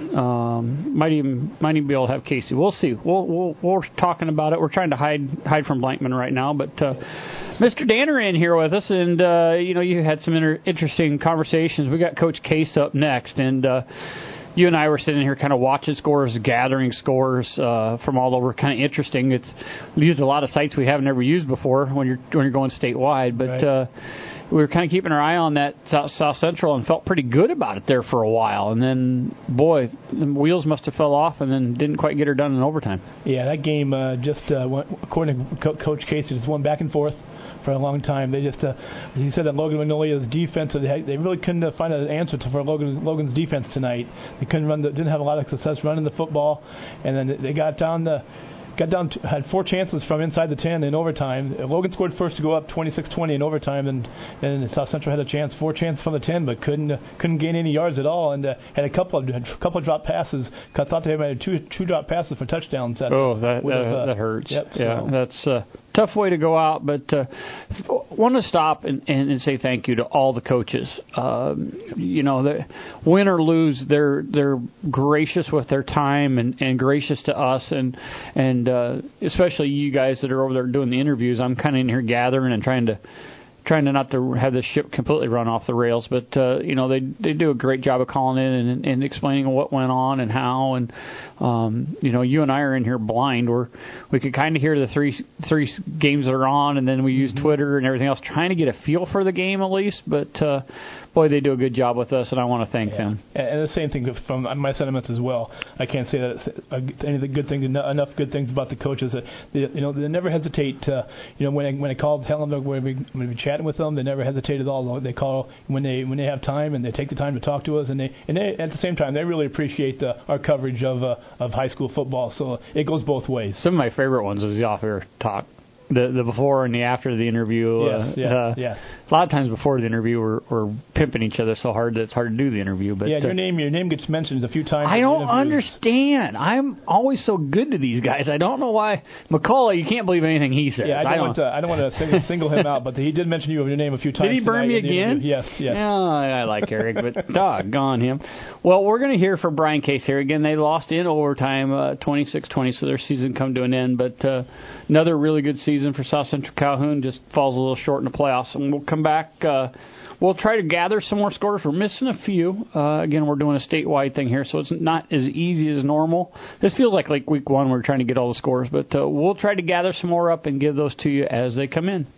Um, might even might even be able to have Casey. We'll see. We'll, we'll, we're talking about it. We're trying to hide hide from Blankman right now. But uh, Mister Danner in here with us, and uh, you know you had some inter- interesting conversations. We got Coach Case up next, and uh, you and I were sitting here kind of watching scores, gathering scores uh, from all over. Kind of interesting. It's we used a lot of sites we haven't never used before when you're when you're going statewide, but. Right. Uh, we were kind of keeping our eye on that South, South Central and felt pretty good about it there for a while. And then, boy, the wheels must have fell off and then didn't quite get her done in overtime. Yeah, that game uh, just, uh, went, according to Co- Coach Casey, just went back and forth for a long time. They just, uh, he said that Logan Magnolia's defense, they, had, they really couldn't uh, find an answer to, for Logan, Logan's defense tonight. They couldn't run, the, didn't have a lot of success running the football, and then they got down the. Got down, to, had four chances from inside the ten in overtime. Logan scored first to go up twenty-six twenty in overtime, and and South Central had a chance, four chances from the ten, but couldn't uh, couldn't gain any yards at all, and uh, had a couple of had a couple of drop passes. I thought they had two two drop passes for touchdowns. That oh, that that, have, uh, that hurts. Yep, yeah, so. that's a tough way to go out, but uh, want to stop and, and, and say thank you to all the coaches. Um, you know, win or lose, they're they're gracious with their time and, and gracious to us, and and uh, especially. Especially you guys that are over there doing the interviews. I'm kind of in here gathering and trying to trying to not to have the ship completely run off the rails. But, uh, you know, they they do a great job of calling in and, and explaining what went on and how. And, um, you know, you and I are in here blind. We're, we could kind of hear the three three games that are on, and then we use Twitter and everything else, trying to get a feel for the game at least. But, uh, boy, they do a good job with us, and I want to thank yeah. them. And the same thing from my sentiments as well. I can't say that any of the good things, enough good things about the coaches. That they, you know, they never hesitate to, you know, when I, when I call, tell them when we when we chatting with them, they never hesitate at all. They call when they when they have time, and they take the time to talk to us, and they and they, at the same time they really appreciate the, our coverage of uh, of high school football. So it goes both ways. Some of my favorite ones is the off-air talk. The the before and the after the interview. Yes, uh, yes, uh, yes. A lot of times before the interview, we're, we're pimping each other so hard that it's hard to do the interview. But yeah, uh, your name your name gets mentioned a few times. I don't understand. I'm always so good to these guys. I don't know why. McCullough, you can't believe anything he says. Yeah, I don't, I don't want to I don't want to single, single him out, but he did mention you your name a few times. Did he burn me in the again? Yes, yes. Yeah, I like Eric, but doggone him. Well, we're going to hear from Brian Case here again. They lost in overtime, uh, twenty-six twenty, so their season come to an end. But uh, another really good season for South Central Calhoun. Just falls a little short in the playoffs. And we'll come back. Uh, we'll try to gather some more scores. We're missing a few. Uh, again, we're doing a statewide thing here, so it's not as easy as normal. This feels like like week one. We're trying to get all the scores, but uh, we'll try to gather some more up and give those to you as they come in.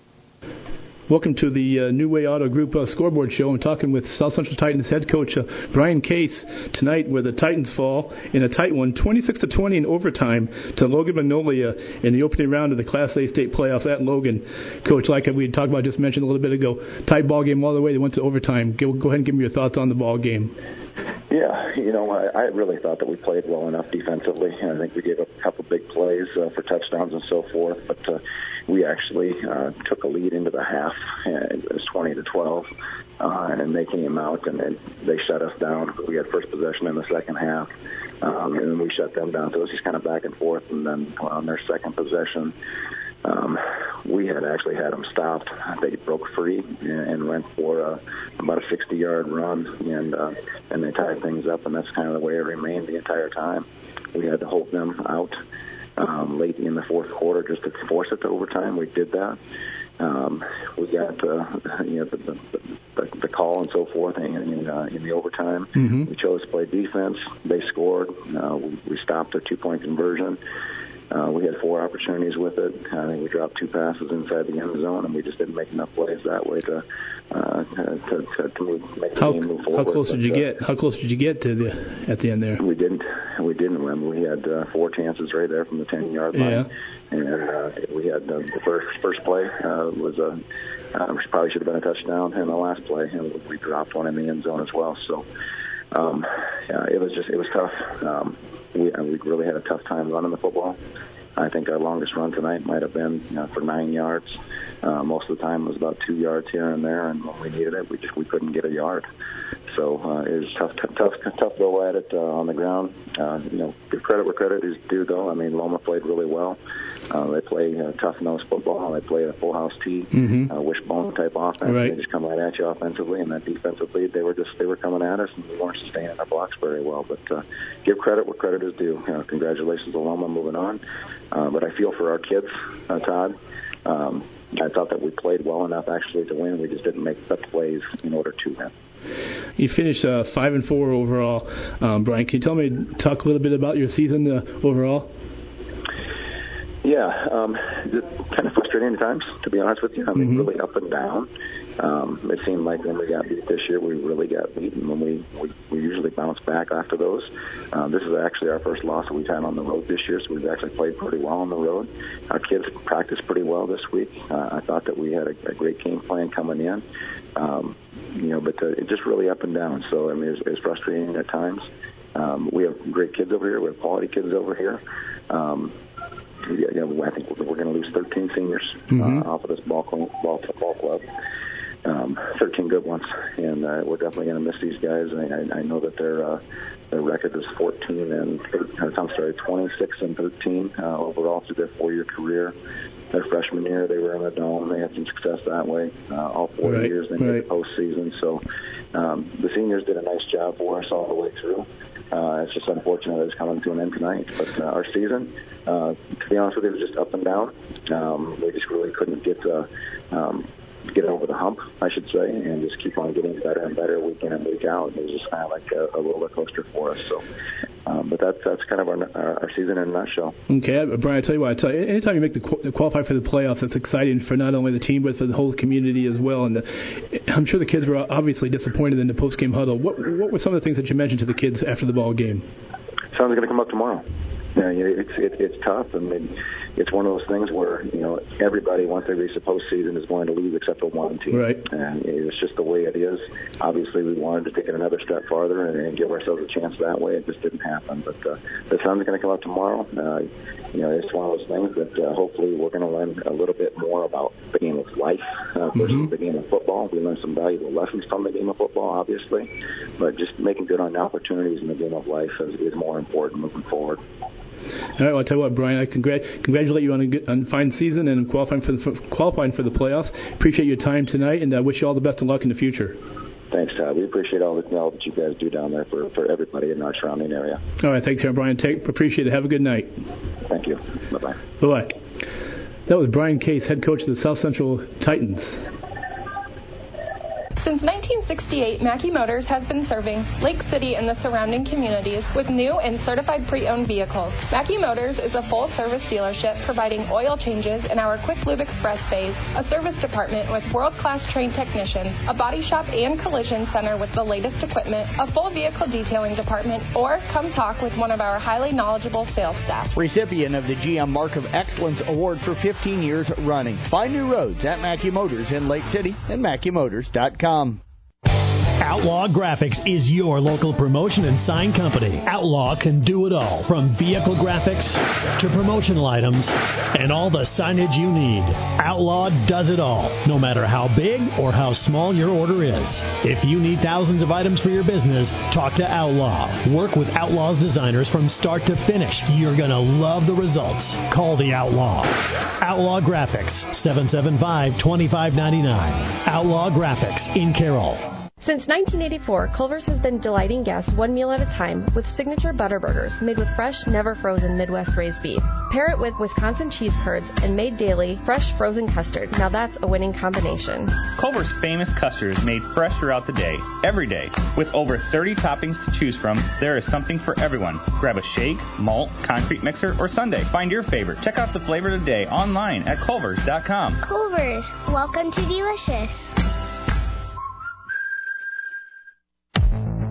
Welcome to the uh, New Way Auto Group uh, Scoreboard Show. I'm talking with South Central Titans head coach uh, Brian Case tonight, where the Titans fall in a tight one, twenty-six to twenty in overtime to Logan Magnolia in the opening round of the Class A state playoffs at Logan. Coach, like we had talked about, just mentioned a little bit ago, tight ball game all the way. They went to overtime. Go, go ahead and give me your thoughts on the ball game. Yeah, you know, I, I really thought that we played well enough defensively. I think we gave up a couple big plays uh, for touchdowns and so forth, but uh, we actually uh, took a lead into the half. And it was twenty to twelve, uh, and they came out and then they shut us down. We had first possession in the second half, um, and then we shut them down. So it was just kind of back and forth. And then on their second possession, um, we had actually had them stopped. They broke free and, and went for uh, about a sixty-yard run, and uh, and they tied things up. And that's kind of the way it remained the entire time. We had to hold them out um, late in the fourth quarter just to force it to overtime. We did that. Um, we got uh, you know the, the, the call and so forth in, in, uh, in the overtime. Mm-hmm. We chose to play defense. They scored. Uh, we, we stopped a two-point conversion. Uh, we had four opportunities with it. I think we dropped two passes inside the end zone, and we just didn't make enough plays that way to uh, to, to, to move, make the how, game move forward. How close but, did you uh, get? How close did you get to the at the end there? We didn't. We we didn't win. We had uh, four chances right there from the ten-yard line. Yeah. And uh, we had uh, the first first play uh, was a uh, which probably should have been a touchdown, and the last play, and we dropped one in the end zone as well. So um, yeah, it was just it was tough. Um, we we really had a tough time running the football. I think our longest run tonight might have been you know, for nine yards. Uh, most of the time it was about two yards here and there, and when we needed it, we just we couldn't get a yard. So uh, it was tough, tough, tough, tough go at it uh, on the ground. Uh, you know, give credit where credit is due, though. I mean, Loma played really well. Uh, they play uh, tough-nosed football. They play a full-house tee, mm-hmm. uh, wishbone type offense. Right. They just come right at you offensively, and then defensively, they were just they were coming at us, and we weren't sustaining our blocks very well. But uh, give credit where credit is due. You know, congratulations to Loma moving on. Uh, but I feel for our kids, uh, Todd. Um, I thought that we played well enough actually to win. We just didn't make the plays in order to win. You finished uh, five and four overall, um, Brian. Can you tell me, talk a little bit about your season uh, overall? Yeah, um, kind of frustrating at times, to be honest with you. I mean, mm-hmm. really up and down. Um, it seemed like when we got beat this year, we really got beaten. When we, we, we usually bounce back after those. Um, this is actually our first loss that we've had on the road this year, so we've actually played pretty well on the road. Our kids practiced pretty well this week. Uh, I thought that we had a, a great game plan coming in. Um, you know, but uh, it's just really up and down. So, I mean, it's, it's frustrating at times. Um, we have great kids over here. We have quality kids over here. Um, you know, I think we're, we're going to lose thirteen seniors mm-hmm. uh, off of this ball, ball, ball club. Um, thirteen good ones, and uh, we're definitely going to miss these guys. I, I, I know that their uh, their record is fourteen and I'm sorry, twenty-six and thirteen uh, overall through their four-year career. Their freshman year, they were in the dome. They had some success that way. Uh, all four right, years, they right. made the postseason. So um, the seniors did a nice job for us all the way through. Uh, it's just unfortunate that it's coming to an end tonight. But uh, our season, uh, to be honest with you, was just up and down. Um, we just really couldn't get uh, um, get over the hump, I should say, and just keep on getting better and better week in and week out. It was just kind of like a, a roller coaster for us. So, um, but that's that's kind of our, our season in a nutshell. Okay, Brian, I tell you what, I tell you, anytime you make the qualify for the playoffs, it's exciting for not only the team but for the whole community as well. And the, I'm sure the kids were obviously disappointed in the post-game huddle. What what were some of the things that you mentioned to the kids after the ball game? Sun's going to come up tomorrow. Yeah, it's it, it's tough. I mean, it's one of those things where you know everybody once they reach the postseason is going to lose except for one team, right? And it's just the way it is. Obviously, we wanted to take it another step farther and, and give ourselves a chance that way. It just didn't happen. But uh, the sun's going to come out tomorrow. Uh, you know, it's one of those things that uh, hopefully we're going to learn a little bit more about the game of life uh, versus mm-hmm. the game of football. We learned some valuable lessons from the game of football, obviously, but just making good on the opportunities in the game of life is, is more important moving forward. All right, well, I'll tell you what, Brian, I congrat- congratulate you on a, good, on a fine season and qualifying for the for qualifying for the playoffs. Appreciate your time tonight, and I uh, wish you all the best of luck in the future. Thanks, Todd. We appreciate all, the, all that you guys do down there for, for everybody in our surrounding area. All right, thanks, Brian. Take, appreciate it. Have a good night. Thank you. Bye-bye. Bye-bye. That was Brian Case, head coach of the South Central Titans. Since nineteen sixty-eight, Mackey Motors has been serving Lake City and the surrounding communities with new and certified pre-owned vehicles. Mackey Motors is a full-service dealership providing oil changes in our Quick Lube Express bays, a service department with world-class trained technicians, a body shop and collision center with the latest equipment, a full vehicle detailing department, or come talk with one of our highly knowledgeable sales staff. Recipient of the G M Mark of Excellence Award for fifteen years running. Find new roads at Mackey Motors in Lake City and Mackey Motors dot com. Outlaw Graphics is your local promotion and sign company. Outlaw can do it all, from vehicle graphics to promotional items and all the signage you need. Outlaw does it all, no matter how big or how small your order is. If you need thousands of items for your business, talk to Outlaw. Work with Outlaw's designers from start to finish. You're going to love the results. Call the Outlaw. Outlaw Graphics, seven seven five, two five nine nine. Outlaw Graphics in Carroll. Since nineteen eighty-four, Culver's has been delighting guests one meal at a time with signature butter burgers made with fresh, never frozen Midwest raised beef. Pair it with Wisconsin cheese curds and made daily fresh frozen custard. Now that's a winning combination. Culver's famous custard is made fresh throughout the day, every day. With over thirty toppings to choose from, there is something for everyone. Grab a shake, malt, concrete mixer, or sundae. Find your favorite. Check out the flavor today online at culvers dot com. Culver's, welcome to delicious.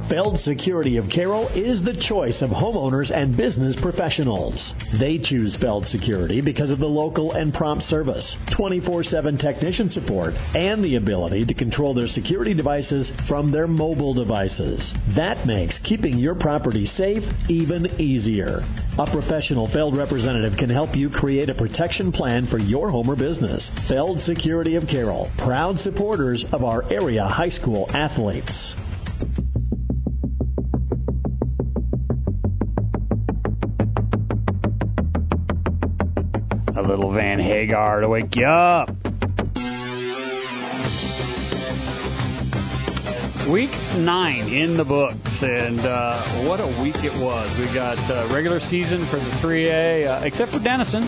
Feld Security of Carroll is the choice of homeowners and business professionals. They choose Feld Security because of the local and prompt service, twenty-four seven technician support, and the ability to control their security devices from their mobile devices. That makes keeping your property safe even easier. A professional Feld representative can help you create a protection plan for your home or business. Feld Security of Carroll, proud supporters of our area high school athletes. A little Van Hagar to wake you up. Week nine in the books, and uh, what a week it was. We got uh, regular season for the three A, uh, except for Denison.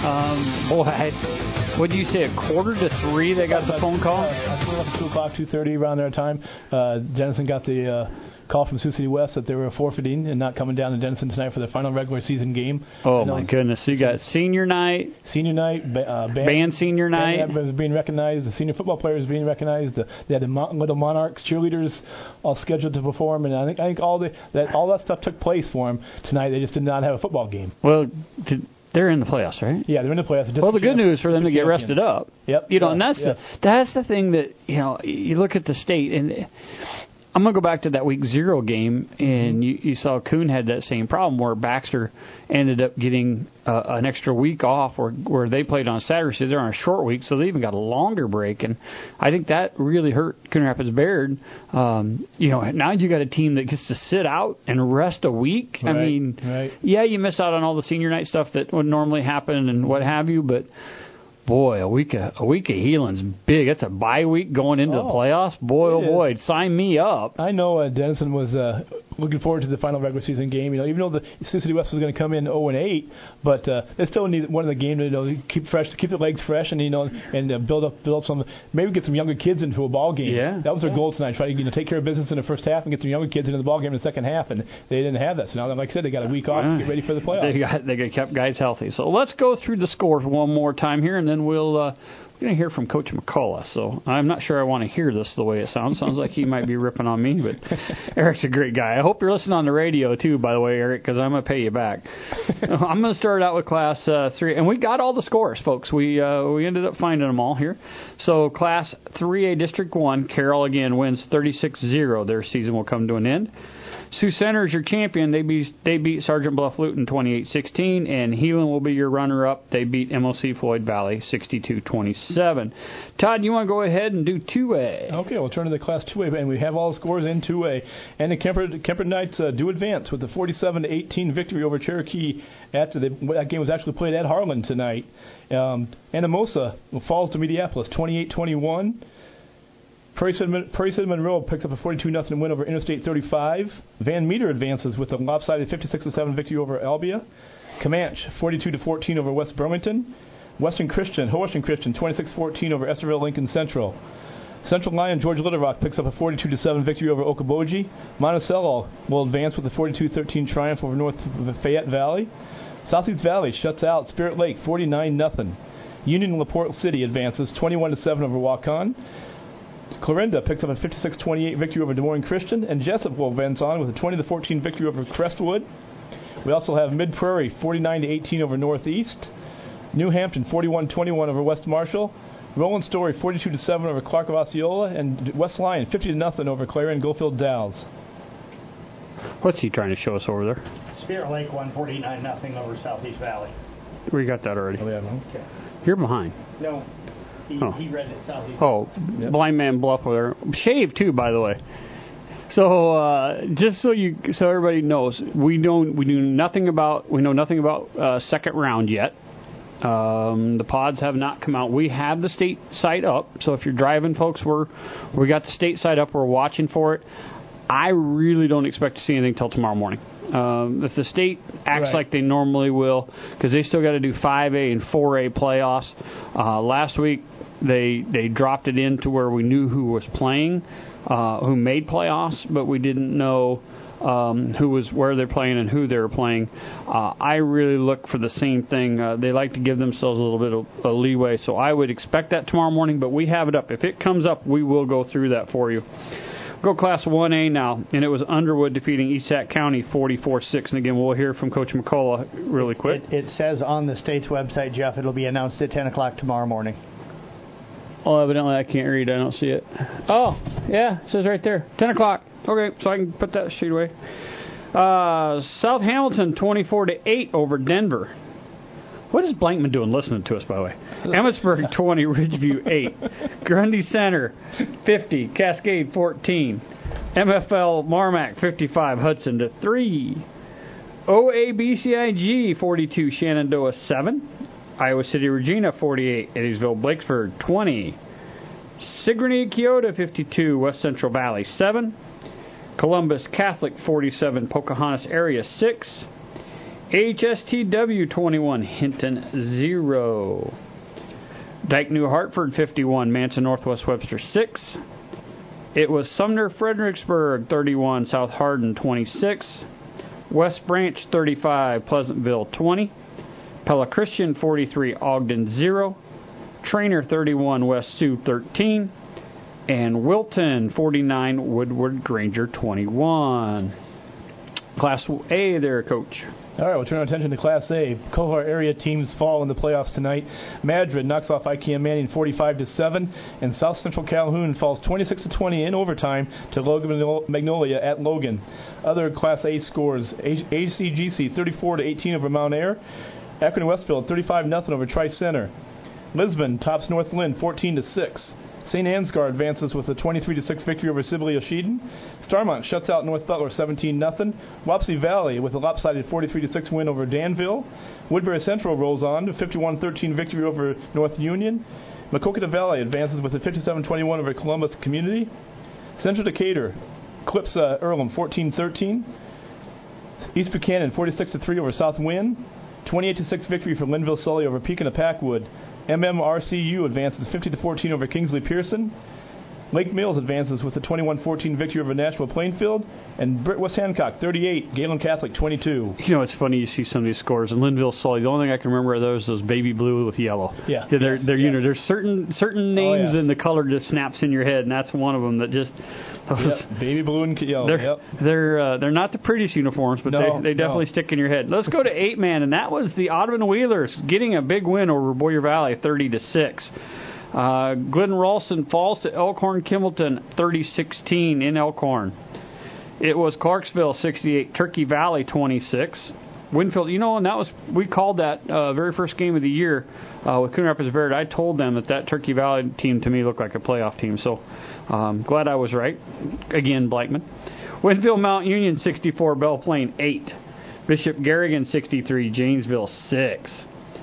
Um, boy, I, what did you say, a quarter to three they got the phone call? Uh, two o'clock, two thirty around their time. Uh, Denison got the uh, call from Sioux City West that they were forfeiting and not coming down to Denison tonight for their final regular season game. Oh, my goodness. So you got senior night. Senior night. Uh, band, band senior night. Band was being recognized. The senior football players being recognized. The, they had the Mon- Little Monarchs cheerleaders all scheduled to perform. And I think I think all the that all that stuff took place for them tonight. They just did not have a football game. Well, did, they're in the playoffs, right? Yeah, they're in the playoffs. Well, the good news for them to get rested up. Yep. You know, yeah, and that's yeah. the that's the thing that, you know, you look at the state, and I'm going to go back to that week zero game, and you, you saw Kuhn had that same problem where Baxter ended up getting uh, an extra week off where, where they played on Saturday, so they're on a short week, so they even got a longer break, and I think that really hurt Coon Rapids Bayard. Um, you know, now you got a team that gets to sit out and rest a week. Right, I mean, right. yeah, you miss out on all the senior night stuff that would normally happen and what have you, but boy, a week of, a week of healing's big. That's a bye week going into oh, the playoffs. Boy, oh boy, sign me up. I know uh, Denison was uh, looking forward to the final regular season game. You know, even though the Sioux City West was going to come in oh and eight, but uh, they still need one of the game to, you know, keep fresh, to keep their legs fresh, and you know, and uh, build up, build up some, maybe get some younger kids into a ball game. Yeah, that was their yeah. goal tonight. Try to, you know, take care of business in the first half and get some younger kids into the ball game in the second half, and they didn't have that. So now, like I said, they got a week off right. to get ready for the playoffs. They got they got kept guys healthy. So let's go through the scores one more time here, and then we'll. Uh, We're going to hear from Coach McCullough, so I'm not sure I want to hear this the way it sounds. Sounds like he might be ripping on me, but Eric's a great guy. I hope you're listening on the radio, too, by the way, Eric, because I'm going to pay you back. I'm going to start out with Class uh, three, and we got all the scores, folks. We uh, we ended up finding them all here. So Class three A District one, Carroll, again, wins thirty-six zero. Their season will come to an end. Sioux Center is your champion. They beat they beat Sergeant Bluff Luton twenty-eight sixteen, and Heelan will be your runner-up. They beat M O C Floyd Valley sixty-two twenty-seven. Todd, you want to go ahead and do two A? Okay, we'll turn to the Class two A, and we have all the scores in two A. And the Kemper, Kemper Knights uh, do advance with the forty-seven to eighteen victory over Cherokee. After the, that game was actually played at Harlan tonight. Um, Anamosa falls to Mediapolis twenty-eight twenty-one. Prairie City Monroe picks up a forty-two nothing win over Interstate thirty-five. Van Meter advances with a lopsided fifty-six to seven victory over Albia. Comanche forty-two to fourteen over West Burlington. Western Christian, Western Christian twenty-six fourteen over Esterville Lincoln Central. Central Lyon George Little Rock picks up a forty-two to seven victory over Okoboji. Monticello will advance with a forty-two thirteen triumph over North Fayette Valley. Southeast Valley shuts out Spirit Lake forty-nine nothing. Union LaPorte City advances twenty-one to seven over Waukon. Clarinda picks up a fifty-six twenty-eight victory over Des Moines Christian, and Jessup will advance on with a twenty to fourteen victory over Crestwood. We also have Mid Prairie forty-nine to eighteen over Northeast. New Hampton forty-one twenty-one over West Marshall. Roland Story forty-two to seven over Clark of Osceola, and West Lyon fifty to nothing over Clarion Goldfield Dalles. What's he trying to show us over there? Spirit Lake won forty-nine nothing over Southeast Valley. We got that already. Oh, yeah, okay. You're behind. No. He, oh. he read it Southeast. Oh, yep. Blind Man Bluff over there. Shave too, by the way. So uh, just so you, so everybody knows, we don't, we do nothing about, we know nothing about uh, second round yet. Um, the pods have not come out. We have the state site up, so if you're driving, folks, we're we got the state site up. We're watching for it. I really don't expect to see anything till tomorrow morning. Um, if the state acts right. like they normally will, because they still got to do five A and four A playoffs. Uh, last week they they dropped it into where we knew who was playing, uh, who made playoffs, but we didn't know um, who was where they're playing and who they were playing. Uh, I really look for the same thing. Uh, they like to give themselves a little bit of a leeway, so I would expect that tomorrow morning. But we have it up. If it comes up, we will go through that for you. Go Class one A now, and it was Underwood defeating East Sac County forty-four six. And again, we'll hear from Coach McCullough really quick. It, it says on the state's website, Jeff, it'll be announced at ten o'clock tomorrow morning. Oh, evidently I can't read. I don't see it. Oh, yeah, it says right there. ten o'clock. Okay, so I can put that sheet away. Uh, South Hamilton twenty-four to eight over Denver. What is Blankman doing listening to us, by the way? Emmitsburg twenty, Ridgeview eight. Grundy Center fifty, Cascade fourteen. M F L Marmac fifty-five, Hudson to three. O A B C I G forty-two, Shenandoah seven. Iowa City Regina forty-eight, Eddiesville Blakesford twenty. Sigourney Kyoto fifty-two, West Central Valley seven. Columbus Catholic forty-seven, Pocahontas Area six. H S T W twenty-one, Hinton zero. Dyke New Hartford fifty-one, Manson Northwest Webster six. It was Sumner Fredericksburg thirty-one, South Hardin twenty-six. West Branch thirty-five, Pleasantville twenty. Pella Christian forty-three, Ogden zero. Trainer thirty-one, West Sioux thirteen. And Wilton forty-nine, Woodward Granger twenty-one. Class A there, Coach. All right, we'll turn our attention to Class A. Cohort area teams fall in the playoffs tonight. Madrid knocks off I K M Manning forty-five to seven, and South Central Calhoun falls twenty-six to twenty in overtime to Logan Magnolia at Logan. Other Class A scores: A C G C thirty-four to eighteen over Mount Ayr. Akron Westfield thirty-five nothing over Tri-Center. Lisbon tops North Lynn fourteen to six. Saint Ansgar advances with a twenty-three to six victory over Sibley Oshedin. Starmont shuts out North Butler seventeen nothing. Wapsie Valley with a lopsided forty-three to six win over Danville. Woodbury Central rolls on to fifty-one thirteen victory over North Union. Maquoketa Valley advances with a fifty-seven twenty-one over Columbus Community. Central Decatur clips uh, Earlham fourteen thirteen. East Buchanan forty-six to three over South Wynn. twenty-eight to six victory for Linville Sully over Pekin of Packwood. M M R C U advances fifty to fourteen over Kingsley Pearson. Lake Mills advances with a twenty-one fourteen victory over Nashville Plainfield. And Britt West Hancock thirty-eight, Galen Catholic twenty-two. You know, it's funny you see some of these scores. And Linville Sully, the only thing I can remember are those those baby blue with yellow. Yeah. They're, yes, they're, yes. You know, there's certain certain names oh, yes. and the color just snaps in your head, and that's one of them that just. Yep. Baby blue and yellow. They're yep. they're, uh, they're not the prettiest uniforms, but no, they, they definitely no. stick in your head. Let's go to eight man, and that was the Audubon Wheelers getting a big win over Boyer Valley, thirty to six. Uh, Glidden Ralston falls to Elkhorn Kimballton, thirty sixteen in Elkhorn. It was Clarksville sixty-eight, Turkey Valley twenty-six. Winfield, you know, and that was we called that uh, very first game of the year uh, with Coon Rapids Verde. I told them that that Turkey Valley team to me looked like a playoff team, so um, glad I was right. Again, Blackman. Winfield Mount Union sixty-four, Belle Plaine eight. Bishop Garrigan sixty-three, Janesville six.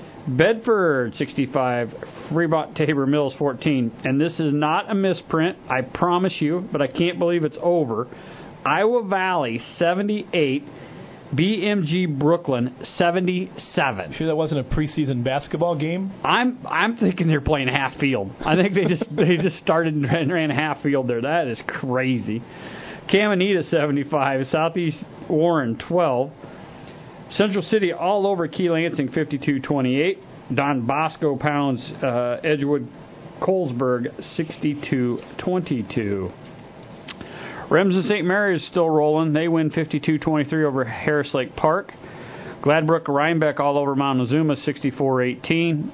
Bedford sixty-five, Fremont Tabor Mills fourteen. And this is not a misprint, I promise you, but I can't believe it's over. Iowa Valley seventy-eight, B M G Brooklyn seventy-seven. Sure that wasn't a preseason basketball game? I'm I'm thinking they're playing half field. I think they just they just started and ran, ran half field there. That is crazy. Caminita seventy-five, Southeast Warren twelve. Central City all over Key Lansing fifty-two twenty-eight. Don Bosco pounds uh, Edgewood Colesburg sixty-two twenty-two. Remsen Saint Mary's still rolling. They win fifty-two twenty-three over Harris Lake Park. Gladbrook Rhinebeck all over Mount Azuma sixty-four eighteen.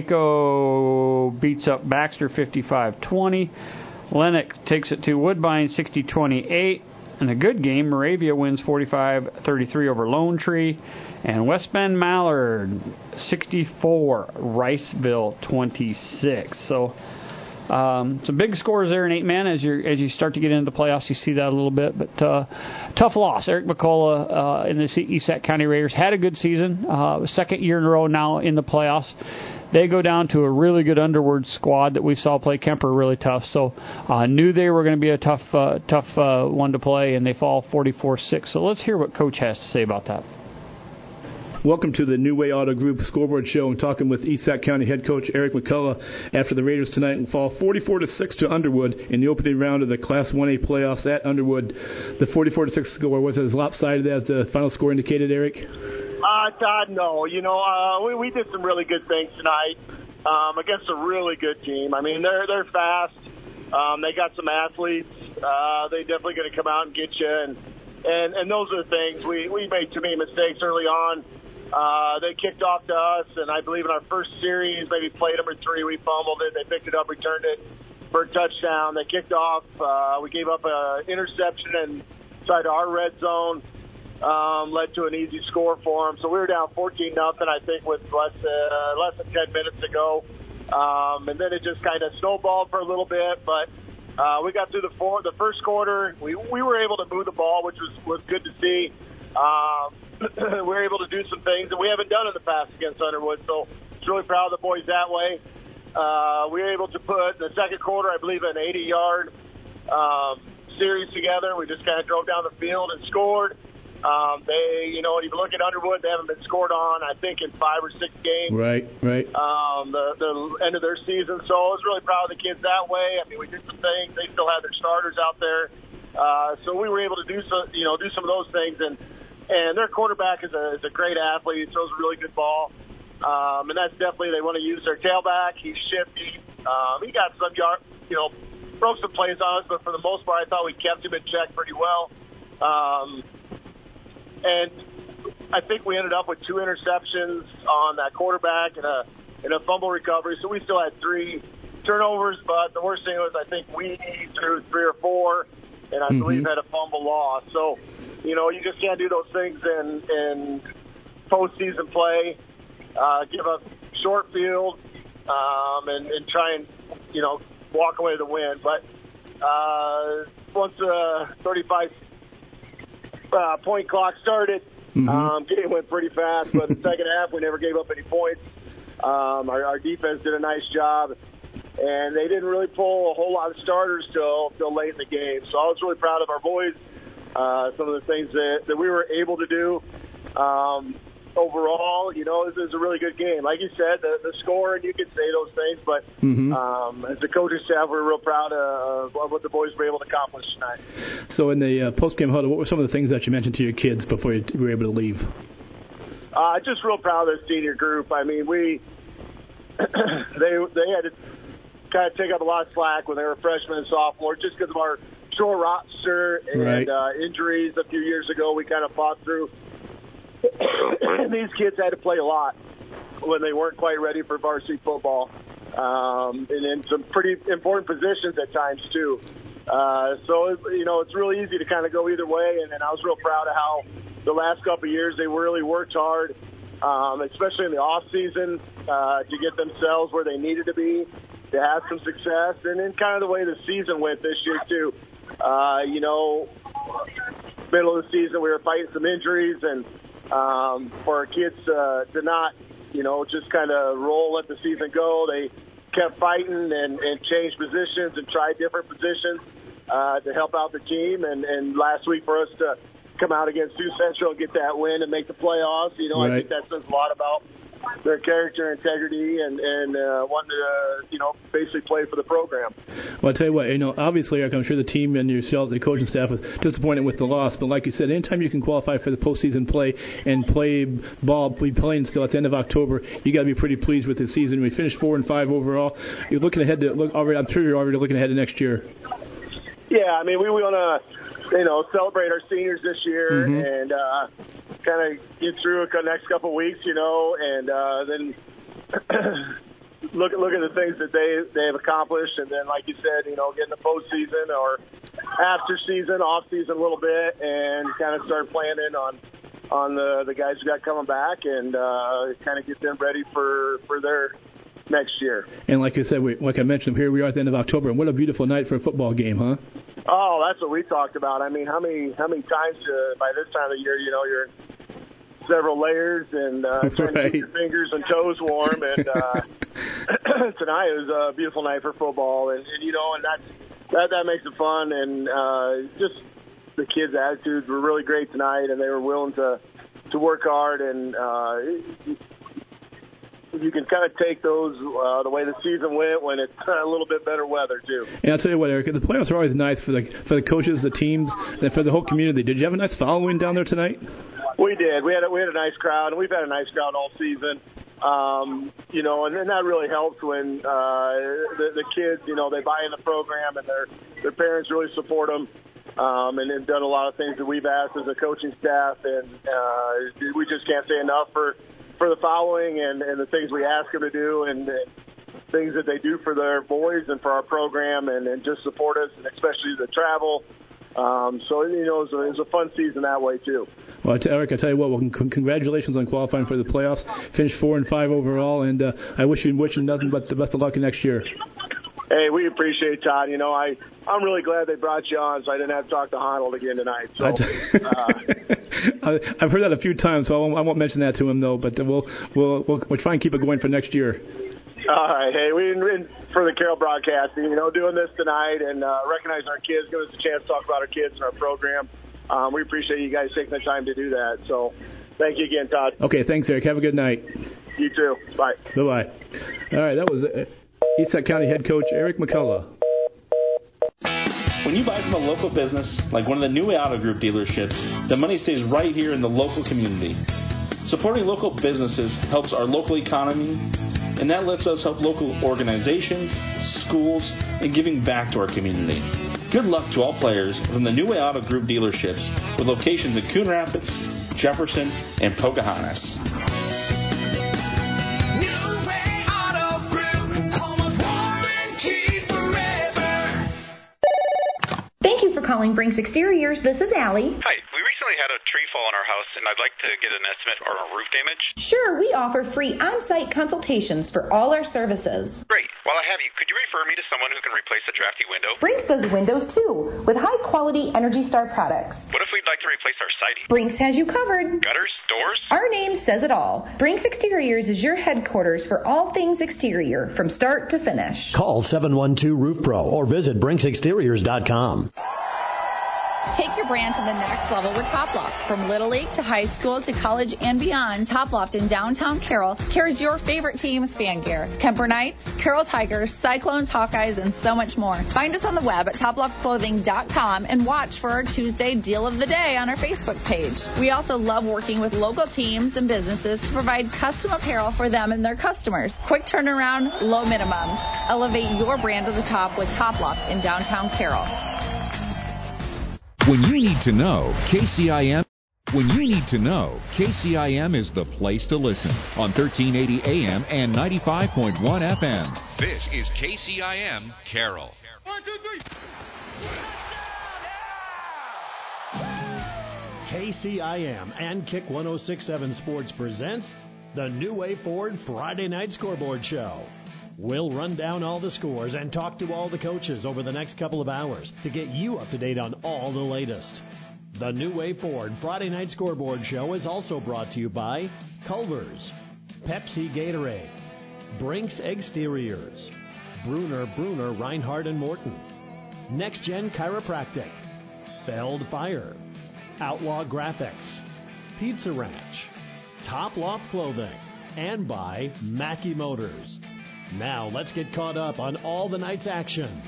Waco beats up Baxter fifty-five twenty. Lennox takes it to Woodbine sixty twenty-eight. In a good game, Moravia wins forty-five thirty-three over Lone Tree. And West Bend Mallard sixty-four, Riceville twenty-six. So um, some big scores there in eight man. As you as you start to get into the playoffs, you see that a little bit. But uh, tough loss. Eric McCullough uh, in the East Sac County Raiders had a good season. Uh, second year in a row now in the playoffs. They go down to a really good Underwood squad that we saw play Kemper really tough. So uh, knew they were going to be a tough uh, tough uh, one to play, and they fall forty-four six. So let's hear what Coach has to say about that. Welcome to the New Way Auto Group Scoreboard Show. I'm talking with East Sac County head coach Eric McCullough after the Raiders tonight will fall forty-four to six to Underwood in the opening round of the Class one A playoffs at Underwood. The forty-four to six score was as lopsided as the final score indicated, Eric? Uh, Todd, no. You know, uh, we, we did some really good things tonight um, against a really good team. I mean, they're they're fast. Um, they got some athletes. Uh, they definitely going to come out and get you. And, and, and those are the things. We, we made too many mistakes early on. Uh, they kicked off to us, and I believe in our first series, maybe play number three, we fumbled it. They picked it up, returned it for a touchdown. They kicked off. Uh, we gave up an interception inside our red zone. Um, led to an easy score for them. So we were down fourteen nothing, I think, with less, uh, less than ten minutes to go. Um, and then it just kind of snowballed for a little bit. But uh, we got through the four, the first quarter. We we were able to move the ball, which was, was good to see. Um, we were able to do some things that we haven't done in the past against Underwood. So I was really proud of the boys that way. Uh, we were able to put, in the second quarter, I believe, an eighty-yard um, series together. We just kind of drove down the field and scored. Um, they, you know, if you look at Underwood, they haven't been scored on, I think, in five or six games. Right, right. Um, the, the end of their season. So I was really proud of the kids that way. I mean, we did some things. They still had their starters out there. Uh, so we were able to do some, you know, do some of those things. And, and their quarterback is a, is a great athlete. He throws a really good ball. Um, and that's definitely, they want to use their tailback. He's shifty. Um, he got some yard, you know, broke some plays on us, but for the most part, I thought we kept him in check pretty well. Um, And I think we ended up with two interceptions on that quarterback and a and a fumble recovery. So we still had three turnovers, but the worst thing was I think we threw three or four, and I mm-hmm. believe had a fumble loss. So, you know, you just can't do those things in, in postseason play. Uh, give a short field um, and, and try and, you know, walk away with the win. But uh, once the thirty-five Uh, point clock started. Mm-hmm. Um, game went pretty fast, but the second half we never gave up any points. Um, our, our defense did a nice job, and they didn't really pull a whole lot of starters till till late in the game. So I was really proud of our boys. Uh, some of the things that, that we were able to do. Um, overall, you know, this is a really good game. Like you said, the, the score, and you can say those things, but mm-hmm. um, as the coaching staff, we're real proud of, of what the boys were able to accomplish tonight. So in the uh, post-game huddle, what were some of the things that you mentioned to your kids before you were able to leave? Uh, just real proud of the senior group. I mean, we they they had to kind of take up a lot of slack when they were freshmen and sophomores just because of our short roster and right. uh, injuries a few years ago we kind of fought through. And these kids had to play a lot when they weren't quite ready for varsity football, um, and in some pretty important positions at times too. Uh, so you know, it's really easy to kind of go either way. And, and I was real proud of how the last couple of years they really worked hard, um, especially in the off season, uh, to get themselves where they needed to be, to have some success, and then kind of the way the season went this year too. Uh, you know, middle of the season we were fighting some injuries and. Um, for our kids uh, to not, you know, just kind of roll, let the season go. They kept fighting and, and changed positions and tried different positions uh, to help out the team. And, and last week for us to come out against Sioux Central and get that win and make the playoffs, you know, right. I think that says a lot about their character, integrity, and, and uh, wanting to, uh, you know, basically play for the program. Well, I'll tell you what, you know, obviously I'm sure the team and yourselves, the coaching staff, was disappointed with the loss, but like you said, anytime you can qualify for the postseason play and play ball, be playing still at the end of October, you got to be pretty pleased with the season. We finished four and five overall. You're looking ahead to look already. I'm sure you're already looking ahead to next year. Yeah, I mean, we want to, you know, celebrate our seniors this year mm-hmm. and uh, kind of get through the next couple of weeks, you know, and uh, then look look at the things that they they have accomplished, and then, like you said, you know, get in the postseason or after season, off season a little bit, and kind of start planning on on the the guys who got coming back, and uh, kind of get them ready for for their next year. And like I said, we, like I mentioned, here we are at the end of October, and what a beautiful night for a football game, huh? Oh, that's what we talked about. I mean, how many how many times uh, by this time of the year, you know, you're in several layers and uh, trying right. to keep your fingers and toes warm. And uh, tonight was a beautiful night for football, and, and you know, and that's, that that makes it fun. And uh, just the kids' attitudes were really great tonight, and they were willing to to work hard. And uh, you can kind of take those uh, the way the season went when it's a little bit better weather too. And I'll tell you what, Eric, the playoffs are always nice for the for the coaches, the teams, and for the whole community. Did you have a nice following down there tonight? We did. We had a, we had a nice crowd, and we've had a nice crowd all season. Um, you know, and then that really helps when uh, the, the kids, you know, they buy in the program and their their parents really support them. Um, and they've done a lot of things that we've asked as a coaching staff, and uh, we just can't say enough for, for the following and, and the things we ask them to do, and, and things that they do for their boys and for our program, and, and just support us, and especially the travel. Um, so, you know, it was, a, it was a fun season that way, too. Well, Eric, I tell you what, well, con- congratulations on qualifying for the playoffs. Finished four and five overall, and uh, I wish you wish you nothing but the best of luck next year. Hey, we appreciate it, Todd. You know, I, I'm really glad they brought you on so I didn't have to talk to Honnold again tonight. So, uh, I've heard that a few times, so I won't, I won't mention that to him, though, but we'll, we'll, we'll, we'll try and keep it going for next year. All right. Hey, we for the Carroll Broadcasting, you know, doing this tonight and uh, recognizing our kids, giving us a chance to talk about our kids and our program. Um, we appreciate you guys taking the time to do that. So thank you again, Todd. Okay, thanks, Eric. Have a good night. You too. Bye. Bye-bye. All right, that was uh, East Sac County head coach Eric McCullough. When you buy from a local business, like one of the New Way Auto Group dealerships, the money stays right here in the local community. Supporting local businesses helps our local economy, and that lets us help local organizations, schools, and giving back to our community. Good luck to all players from the New Way Auto Group dealerships with locations in Coon Rapids, Jefferson, and Pocahontas. Thank you for calling Brinks Exteriors. This is Allie. Hi, we recently had a tree fall in our house, and I'd like to get an estimate on a roof damage. Sure, we offer free on-site consultations for all our services. Great. While I have you, could you refer me to someone who can replace a drafty window? Brinks does windows too, with high-quality Energy Star products. What if we'd like to replace our siding? Brinks has you covered. Gutters? Doors? Our name says it all. Brinks Exteriors is your headquarters for all things exterior, from start to finish. Call seven one two Roof Pro or visit brinks exteriors dot com. Take your brand to the next level with Top Loft. From Little League to high school to college and beyond, Top Loft in downtown Carroll carries your favorite team's fan gear. Kemper Knights, Carroll Tigers, Cyclones, Hawkeyes, and so much more. Find us on the web at top loft clothing dot com and watch for our Tuesday Deal of the Day on our Facebook page. We also love working with local teams and businesses to provide custom apparel for them and their customers. Quick turnaround, low minimums. Elevate your brand to the top with Top Loft in downtown Carroll. When you need to know, K C I M. When you need to know, K C I M is the place to listen on thirteen eighty A M and ninety-five point one F M. This is K C I M Carroll. One, two, three. K C I M and Kick one oh six point seven Sports presents the New Way Ford Friday Night Scoreboard Show. We'll run down all the scores and talk to all the coaches over the next couple of hours to get you up to date on all the latest. The New Way Ford Friday Night Scoreboard Show is also brought to you by Culver's, Pepsi Gatorade, Brinks Exteriors, Bruner Bruner Reinhardt and Morton, Next Gen Chiropractic, Feld Fire, Outlaw Graphics, Pizza Ranch, Top Loft Clothing, and by Mackey Motors. Now, let's get caught up on all the night's action.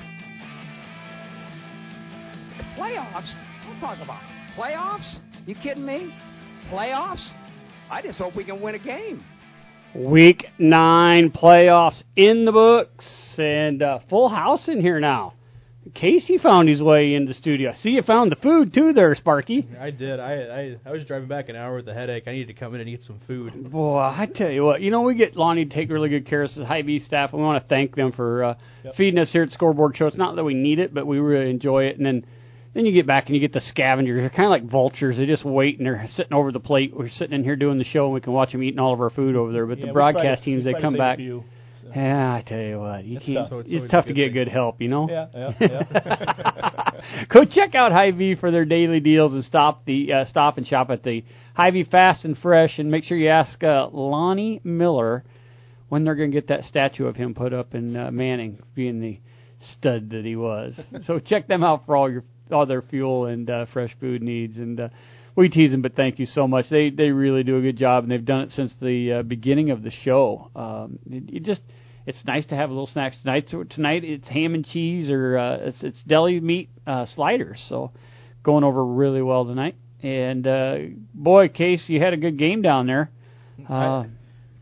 Playoffs? Don't talk about playoffs. You kidding me? Playoffs? I just hope we can win a game. Week nine playoffs in the books, and uh, full house in here now. Casey found his way in the studio. I see you found the food, too, there, Sparky. I did. I, I I was driving back an hour with a headache. I needed to come in and eat some food. Boy, I tell you what, you know, we get Lonnie to take really good care of the Hy-Vee staff, and we want to thank them for uh, yep. feeding us here at Scoreboard Show. It's not that we need it, but we really enjoy it. And then, then you get back and you get the scavengers. They're kind of like vultures. They just wait, and they're sitting over the plate. We're sitting in here doing the show, and we can watch them eating all of our food over there. But yeah, the broadcast to, teams, they come back. Few, so. Yeah, I tell you what, you it's can't, tough, so it's, it's tough to get thing. good help, you know? Yeah, yeah, yeah. Go check out Hy-Vee for their daily deals and stop the uh, stop and shop at the Hy-Vee Fast and Fresh, and make sure you ask uh, Lonnie Miller when they're going to get that statue of him put up in uh, Manning, being the stud that he was. So check them out for all your all their fuel and uh, fresh food needs. And uh, we tease them, but thank you so much. They they really do a good job, and they've done it since the uh, beginning of the show. Um, it, it just it's nice to have a little snacks tonight. So tonight it's ham and cheese, or uh, it's it's deli meat uh, sliders. So going over really well tonight. And uh, boy, Case, you had a good game down there. Uh, I,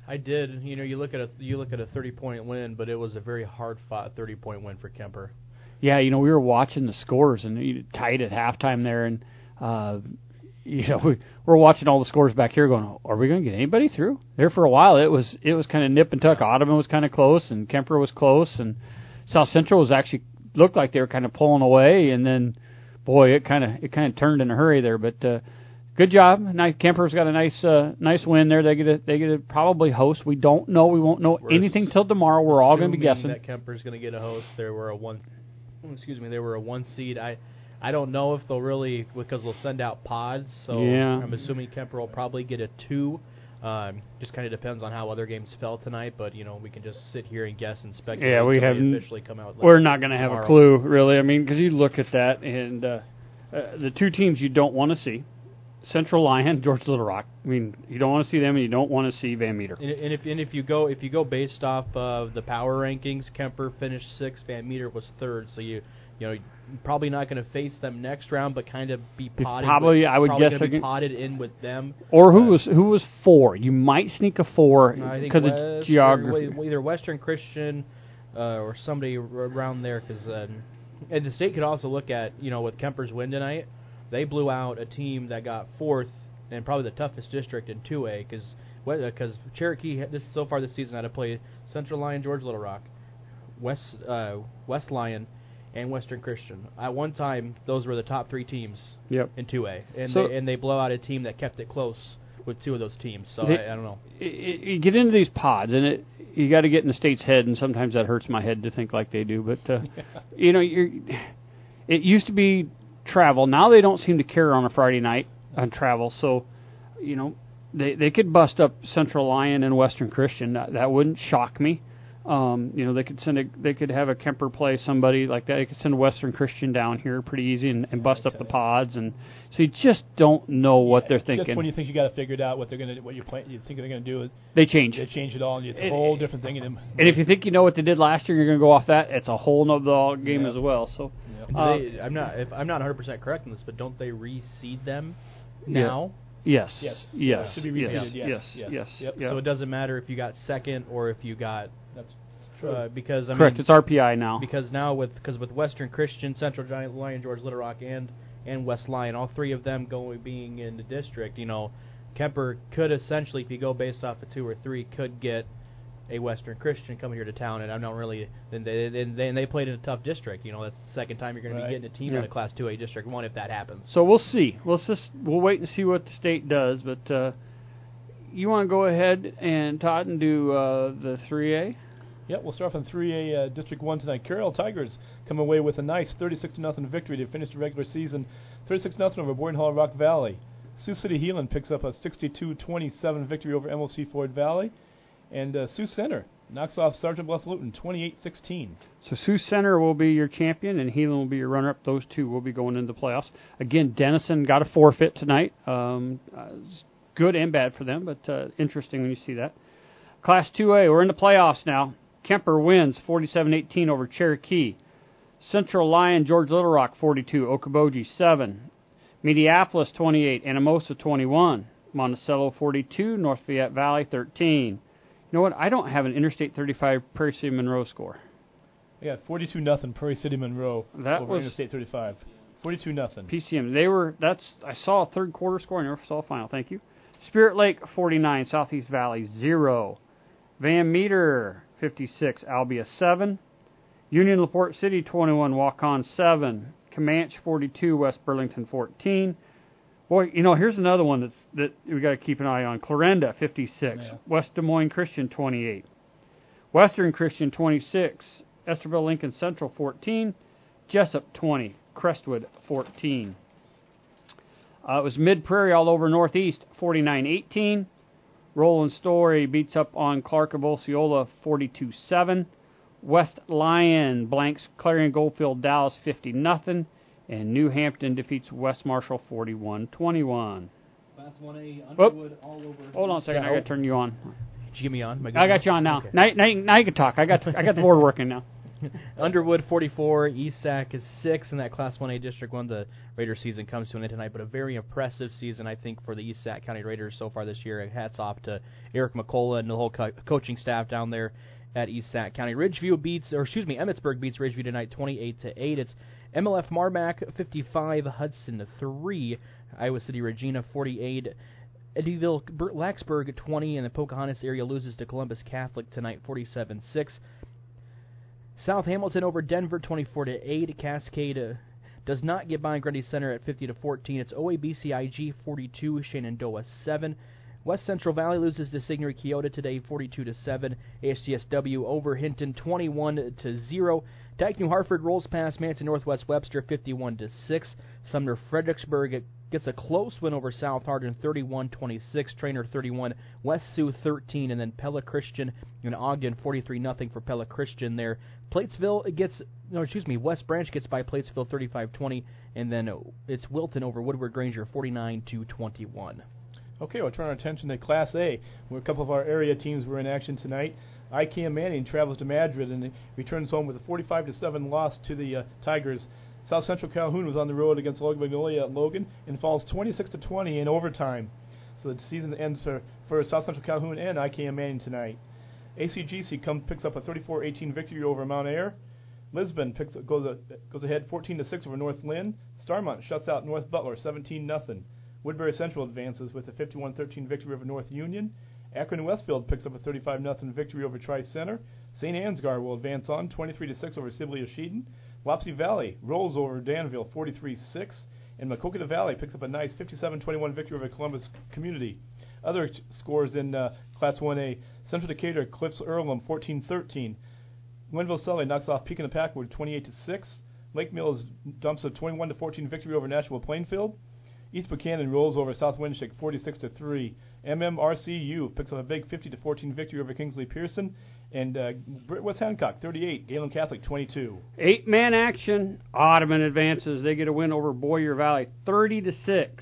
I did. You know, you look at a you look at a thirty-point win, but it was a very hard-fought thirty-point win for Kemper. Yeah, you know, we were watching the scores and you know, tied at halftime there, and uh, you know, we we're watching all the scores back here, going, "Are we going to get anybody through?" There for a while, it was it was kind of nip and tuck. Ottoman was kind of close, and Kemper was close, and South Central was actually looked like they were kind of pulling away, and then, boy, it kind of it kind of turned in a hurry there, but. Uh, Good job. Nice. Kemper's got a nice, uh, nice win there. They get to, they get to probably host. We don't know. We won't know We're anything till tomorrow. We're all going to be guessing. That Kemper's going to get a host. There were a one, excuse me. They were a one seed. I, I don't know if they'll really because they'll send out pods. So Yeah. I'm assuming Kemper will probably get a two. Um, just kind of depends on how other games fell tonight. But you know we can just sit here and guess and speculate. Yeah, we until they haven't. officially come out. We're not going to have tomorrow. a clue, really. I mean, because you look at that and uh, uh, the two teams you don't want to see. Central Lyon, George Little Rock. I mean, you don't want to see them, and you don't want to see Van Meter. And, and if and if you go if you go based off of the power rankings, Kemper finished sixth, Van Meter was third. So you you know you're probably not going to face them next round, but kind of be potted. Probably, with, I would probably guess gonna be again- potted in with them. Or who was who was four? You might sneak a four I think because of Western- geography. wa- either Western Christian uh, or somebody r- around there. Because uh, and the state could also look at you know with Kemper's win tonight, they blew out a team that got fourth. And probably the toughest district in two A because because Cherokee this so far this season had to play Central Lyon, George Little Rock, West uh, West Lyon, and Western Christian. At one time, those were the top three teams Yep. in two A, and So- they, and they blow out a team that kept it close with two of those teams. So They- I, I don't know. y- y- You get into these pods, and it you got to get in the state's head, and sometimes that hurts my head to think like they do. But uh, you know, you're, it used to be travel. Now they don't seem to care on a Friday night on travel. So, you know, they they could bust up Central Lyon and Western Christian. That, that wouldn't shock me. Um, you know, they could send a they could have a Kemper play somebody like that. They could send a Western Christian down here pretty easy and, and bust up the pods. And so you just don't know what they're thinking. Just when you think you got it figured out, what they're going to, what you plan, you think they're going to do, They change. They change it all, and it's a And- whole different thing. And And if you think you know what they did last year, you're going to go off that. It's a whole nother game Yeah. as well. So, And do uh, they, I'm not if I'm not one hundred percent correct in this, but don't they reseed them Yeah. now? Yes. Yes. Yes. Should be Yes. reseeded, Yes. yes. Yes. Yes. Yes. Yep. So it doesn't matter if you got second or if you got. That's uh, because I Correct. mean, It's R P I now. Because now with because with Western Christian, Central Giant Lion, George Little Rock, and and West Lyon, all three of them going being in the district, you know, Kemper could essentially, if you go based off of two or three, could get a Western Christian coming here to town, and I'm not really. Then they then they, they played in a tough district. You know, that's the second time you're going to Right. be getting a team Yeah. in a Class two A District One if that happens. So we'll see. We'll just we'll wait and see what the state does. But uh, you want to go ahead and Todd and do uh, the three A? Yep, we'll start off in three A uh, District one tonight. Carroll Tigers come away with a nice thirty-six to nothing victory to finish the regular season, thirty-six to nothing over Boyden Hall Rock Valley. Sioux City Heelan picks up a sixty-two twenty-seven victory over M O C Ford Valley. And uh, Sioux Center knocks off Sergeant Bluff Luton twenty-eight sixteen. So Sioux Center will be your champion, and Heelan will be your runner-up. Those two will be going into the playoffs. Again, Denison got a forfeit tonight. Um, uh, it's good and bad for them, but uh, interesting when you see that. Class two A, we're in the playoffs now. Kemper wins forty-seven eighteen over Cherokee. Central Lyon, George Little Rock forty-two, Okoboji seven. Mediapolis twenty-eight, Anamosa twenty-one. Monticello forty-two, North Fayette Valley thirteen. You know what? I don't have an Interstate thirty-five Prairie City Monroe score. Yeah, forty-two nothing Prairie City Monroe That over was- Interstate thirty-five. forty-two nothing. P C M. They were. That's. I saw a third quarter score. I never saw a final. Thank you. Spirit Lake forty-nine, Southeast Valley zero. Van Meter fifty-six, Albia seven. Union LaPorte City twenty-one, Waukon seven. Comanche forty-two, West Burlington fourteen. Boy, you know, here's another one that's that we got to keep an eye on. Clarenda fifty-six, Yeah. West Des Moines Christian twenty-eight. Western Christian twenty-six, Esterville Lincoln Central fourteen. Jessup twenty, Crestwood fourteen. Uh, it was Mid Prairie all over Northeast, forty-nine eighteen. Roland Story beats up on Clark of Osceola, forty-two seven. West Lyon blanks Clarion Goldfield Dallas, fifty nothing. And New Hampton defeats West Marshall, forty-one twenty-one. Class one A Underwood all over. Hold on a second, I got to turn you on. Did you get me on? Am I got you on now. Okay. Now, now, now you can talk. I got I got the board working now. Underwood forty-four, E S A C is six in that Class one A District one. The Raiders season comes to an end tonight, but a very impressive season, I think, for the E S A C County Raiders so far this year. Hats off to Eric McCullough and the whole co- coaching staff down there at E S A C County. Ridgeview beats, or excuse me, Emmitsburg beats Ridgeview tonight twenty-eight to eight. It's M L F Marmac fifty-five, Hudson three, Iowa City Regina forty-eight. Eddyville Laxburg twenty, and the Pocahontas area loses to Columbus Catholic tonight forty-seven six. South Hamilton over Denver twenty-four to eight. Cascade uh, does not get by Grundy Center at fifty to fourteen. It's O A B C I G forty-two, Shenandoah seven. West Central Valley loses to Signory Keota today forty-two to seven. A S G S W over Hinton twenty-one to zero. Dyke New Hartford rolls past Manson Northwest Webster fifty-one to six. Sumner Fredericksburg gets a close win over South Hardin thirty-one twenty-six. Trainer thirty-one, West Sioux thirteen, and then Pella Christian and Ogden forty-three nothing for Pella Christian there. Platesville gets, no, excuse me, West Branch gets by Platesville thirty-five twenty, and then it's Wilton over Woodward Granger forty-nine to twenty-one. Okay, we'll turn our attention to Class A, where a couple of our area teams were in action tonight. I C A M Manning travels to Madrid and returns home with a forty-five to seven loss to the uh, Tigers. South Central Calhoun was on the road against Logan Magnolia at Logan and falls twenty-six to twenty in overtime. So the season ends for, for South Central Calhoun and I C A M Manning tonight. A C G C come, picks up a thirty-four eighteen victory over Mount Ayr. Lisbon picks, goes, a, goes ahead fourteen to six over North Lynn. Starmont shuts out North Butler seventeen nothing. Woodbury Central advances with a fifty-one thirteen victory over North Union. Akron Westfield picks up a thirty-five nothing victory over Tri-Center. Saint Ansgar will advance on twenty-three to six over Sibley Osheten. Wapsie Valley rolls over Danville forty-three six. And Maquoketa Valley picks up a nice fifty-seven twenty-one victory over Columbus Community. Other t- scores in uh, Class one A. Central Decatur clips Earlham fourteen thirteen. Glenville Sully knocks off Pekin and Packwood twenty-eight to six. Lake Mills dumps a twenty-one to fourteen victory over Nashville Plainfield. East Buchanan rolls over South Windshick forty-six to three. M M R C U picks up a big fifty to fourteen victory over Kingsley Pearson. And uh, West Hancock thirty-eight, Galen Catholic twenty-two. Eight-man action. Ottoman advances. They get a win over Boyer Valley thirty to six.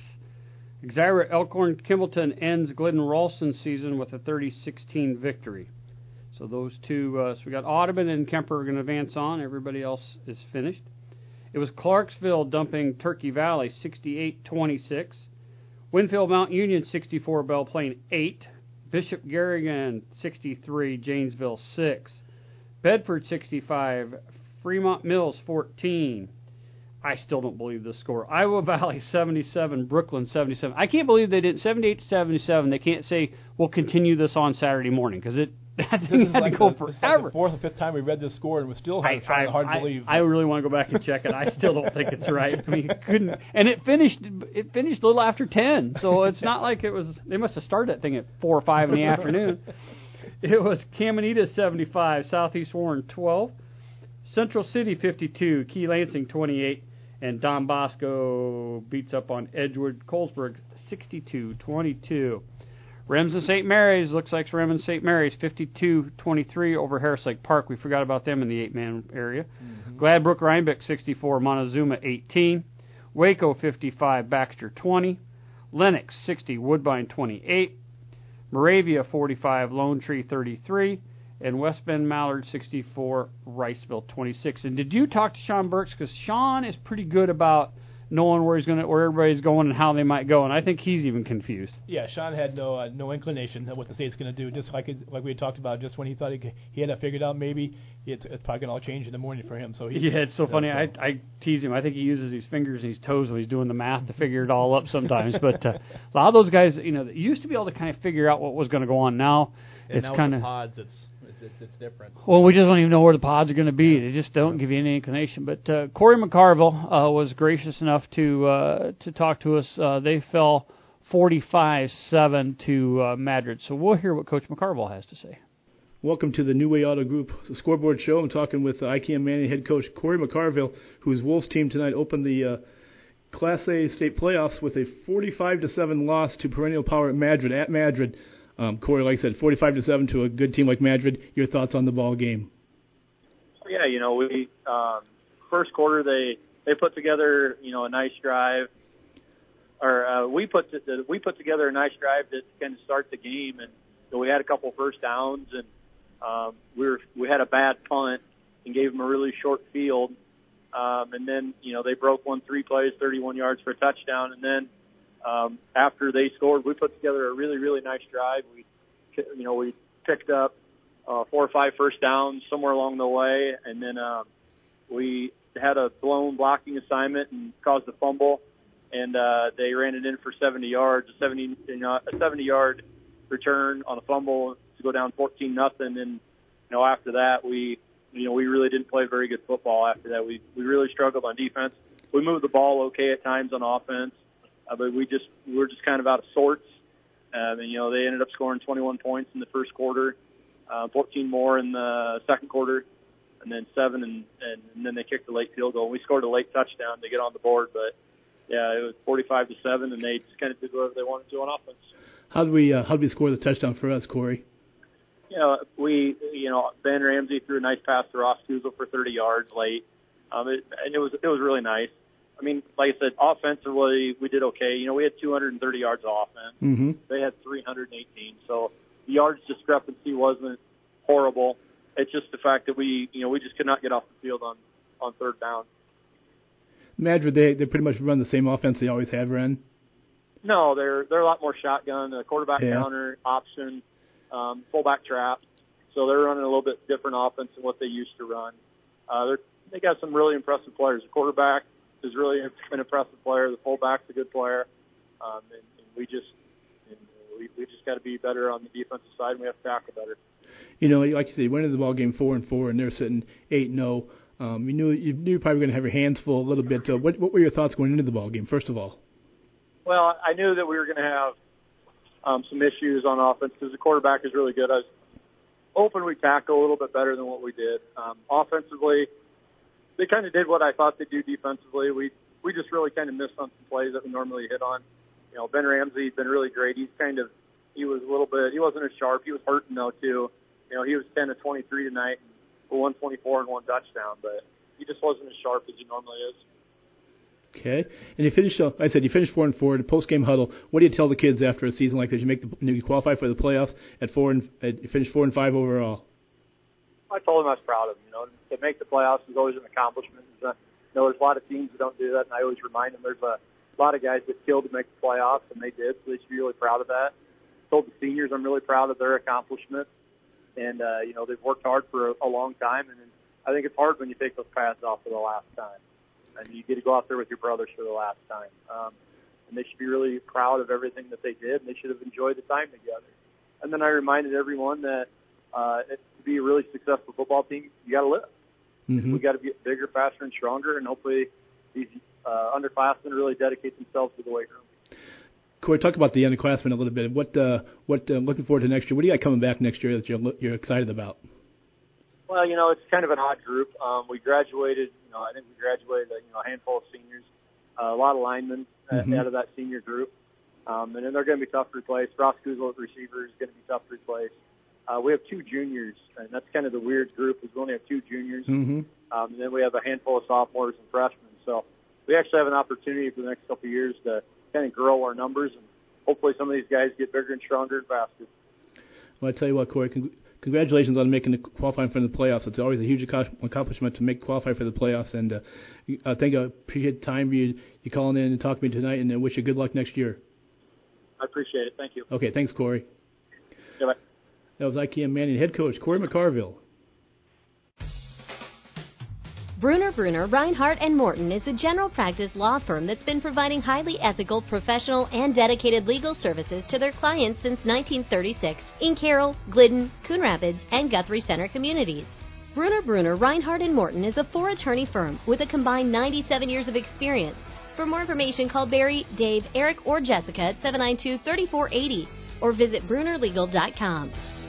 Exira Elkhorn Kimballton ends Glidden Ralston's season with a thirty sixteen victory. So those two, uh, so we got Ottoman and Kemper are going to advance on. Everybody else is finished. It was Clarksville dumping Turkey Valley sixty-eight twenty-six. Winfield Mount Union sixty-four, Belle Plaine eight. Bishop Garrigan sixty-three, Janesville six. Bedford sixty-five, Fremont Mills fourteen. I still don't believe this score. Iowa Valley seventy-seven, Brooklyn seventy-seven. I can't believe they did seventy-eight to seventy-seven. They can't say we'll continue this on Saturday morning because it that thing had like to go the, forever. This is like the fourth or fifth time we read this score, and we still have I, I, hard I, to believe. I really want to go back and check it. I still don't think it's right. I mean, couldn't, and it finished. It finished a little after ten, so it's not like it was. They must have started that thing at four or five in the afternoon. It was Caminita seventy-five, Southeast Warren twelve, Central City fifty-two, Key Lansing twenty-eight, and Don Bosco beats up on Edgewood Colesburg sixty-two twenty-two. Remsen Saint Mary's, looks like Remsen Saint Mary's fifty-two twenty-three over Harris Lake Park. We forgot about them in the eight-man area. Mm-hmm. Gladbrook Rhinebeck sixty-four, Montezuma eighteen. Waco fifty-five, Baxter twenty. Lennox sixty, Woodbine twenty-eight. Moravia forty-five, Lone Tree thirty-three. And West Bend Mallard sixty-four, Riceville twenty-six. And did you talk to Sean Burks? Because Sean is pretty good about knowing where he's going, where everybody's going, and how they might go. And I think he's even confused. Yeah, Sean had no uh, no inclination of what the state's going to do. Just like it, like we had talked about, just when he thought he, he had it figured out, maybe it's, it's probably going to all change in the morning for him. So he, yeah, it's so you know, funny. so. I I tease him. I think he uses his fingers and his toes when he's doing the math to figure it all up sometimes. But uh, a lot of those guys, you know, used to be able to kind of figure out what was going to go on. Now and it's now kind with of the pods. It's It's, it's, it's different. Well, we just don't even know where the pods are going to be. They just don't give you any inclination. But uh, Corey McCarville uh, was gracious enough to uh, to talk to us. Uh, they fell forty-five seven to uh, Madrid. So we'll hear what Coach McCarville has to say. Welcome to the New Way Auto Group Scoreboard Show. I'm talking with uh, I C A M Manning head coach Corey McCarville, whose Wolves team tonight opened the uh, Class A state playoffs with a forty-five to seven loss to perennial power at Madrid. At Madrid. Um, Corey, like I said, forty-five to seven to a good team like Madrid. Your thoughts on the ball game? Yeah, you know, we um, first quarter they they put together you know a nice drive, or uh, we put to, we put together a nice drive to kind of start the game, and so we had a couple first downs, and um, we were we had a bad punt, and gave them a really short field. Um, and then, you know, they broke one three plays, thirty-one yards for a touchdown. And then um, after they scored, we put together a really, really nice drive. We, you know, we picked up uh, four or five first downs somewhere along the way. And then um, we had a blown blocking assignment and caused a fumble. And uh, they ran it in for seventy yards, a seventy, you know, a seventy-yard return on a fumble to go down fourteen nothing. And, you know, after that, we – You know, we really didn't play very good football after that. We we really struggled on defense. We moved the ball okay at times on offense, uh, but we just we were just kind of out of sorts. Um, and you know, they ended up scoring twenty-one points in the first quarter, uh, fourteen more in the second quarter, and then seven, and, and, and then they kicked a late field goal. We scored a late touchdown to get on the board, but yeah, it was forty-five to seven, and they just kind of did whatever they wanted to on offense. How did we uh, how did we score the touchdown for us, Corey? You know, we, you know, Ben Ramsey threw a nice pass to Ross Kuzel for thirty yards late. Um, it, and it was, it was really nice. I mean, like I said, offensively, we did okay. You know, we had two hundred thirty yards of offense. Mm-hmm. They had three hundred eighteen. So the yards discrepancy wasn't horrible. It's just the fact that we, you know, we just could not get off the field on, on third down. Madrid, they, they pretty much run the same offense they always have run? No, they're, they're a lot more shotgun, a quarterback yeah. counter, option. Um, fullback trap, so they're running a little bit different offense than what they used to run. Uh, they're, they got some really impressive players. The quarterback is really an impressive player. The fullback's a good player, um, and, and we just and we, we just got to be better on the defensive side, and we have to tackle better. You know, like you said, you went into the ball game four and four, and they're sitting eight and zero. Um, you knew you knew you were probably going to have your hands full a little bit. Uh, what what were your thoughts going into the ball game? First of all, well, I knew that we were going to have Um, some issues on offense because the quarterback is really good. I was hoping we'd tackle a little bit better than what we did. Um, offensively, they kind of did what I thought they'd do defensively. We we just really kind of missed on some plays that we normally hit on. You know, Ben Ramsey's been really great. He's kind of, he was a little bit, he wasn't as sharp. He was hurting though too. You know, he was ten to twenty-three tonight for one twenty-four and one touchdown, but he just wasn't as sharp as he normally is. Okay, and you finished. Uh, I said you finished four and four. The post-game huddle. What do you tell the kids after a season like this? You make the, you qualify for the playoffs at four and uh, you finished four and five overall. I told them I was proud of them. You know, to make the playoffs is always an accomplishment. You know, there's a lot of teams that don't do that, and I always remind them there's a lot of guys that killed to make the playoffs, and they did. So they should be really proud of that. I told the seniors I'm really proud of their accomplishments, and uh, you know they've worked hard for a, a long time, and I think it's hard when you take those pads off for the last time. And you get to go out there with your brothers for the last time. Um, and they should be really proud of everything that they did, and they should have enjoyed the time together. And then I reminded everyone that uh, it, to be a really successful football team, you got to live. Mm-hmm. We got to get bigger, faster, and stronger, and hopefully these uh, underclassmen really dedicate themselves to the weight room. Corey, talk about the underclassmen a little bit. What, uh, what uh, looking forward to next year? What do you got coming back next year that you're, you're excited about? Well, you know, it's kind of an odd group. Um, we graduated, you know, I think we graduated, you know, a handful of seniors, uh, a lot of linemen mm-hmm. out of that senior group. Um, and then they're going to be tough to replace. Ross Kuzel at receiver is going to be tough to replace. Uh, we have two juniors, and that's kind of the weird group is we only have two juniors. Mm-hmm. Um, and then we have a handful of sophomores and freshmen. So we actually have an opportunity for the next couple of years to kind of grow our numbers, and hopefully some of these guys get bigger and stronger and faster. Well, I tell you what, Corey, con- congratulations on making the qualifying for the playoffs. It's always a huge accomplishment to make qualify for the playoffs, and uh, I think I appreciate the time you you calling in and talking to me tonight, and I wish you good luck next year. I appreciate it. Thank you. Okay, thanks, Corey. Yeah, bye. That was I K M Manning head coach Corey McCarville. Bruner Bruner, Reinhardt and Morton is a general practice law firm that's been providing highly ethical, professional, and dedicated legal services to their clients since nineteen thirty-six in Carroll, Glidden, Coon Rapids, and Guthrie Center communities. Bruner Bruner, Reinhardt and Morton is a four-attorney firm with a combined ninety-seven years of experience. For more information, call Barry, Dave, Eric, or Jessica at seven nine two, three four eight zero or visit bruner legal dot com.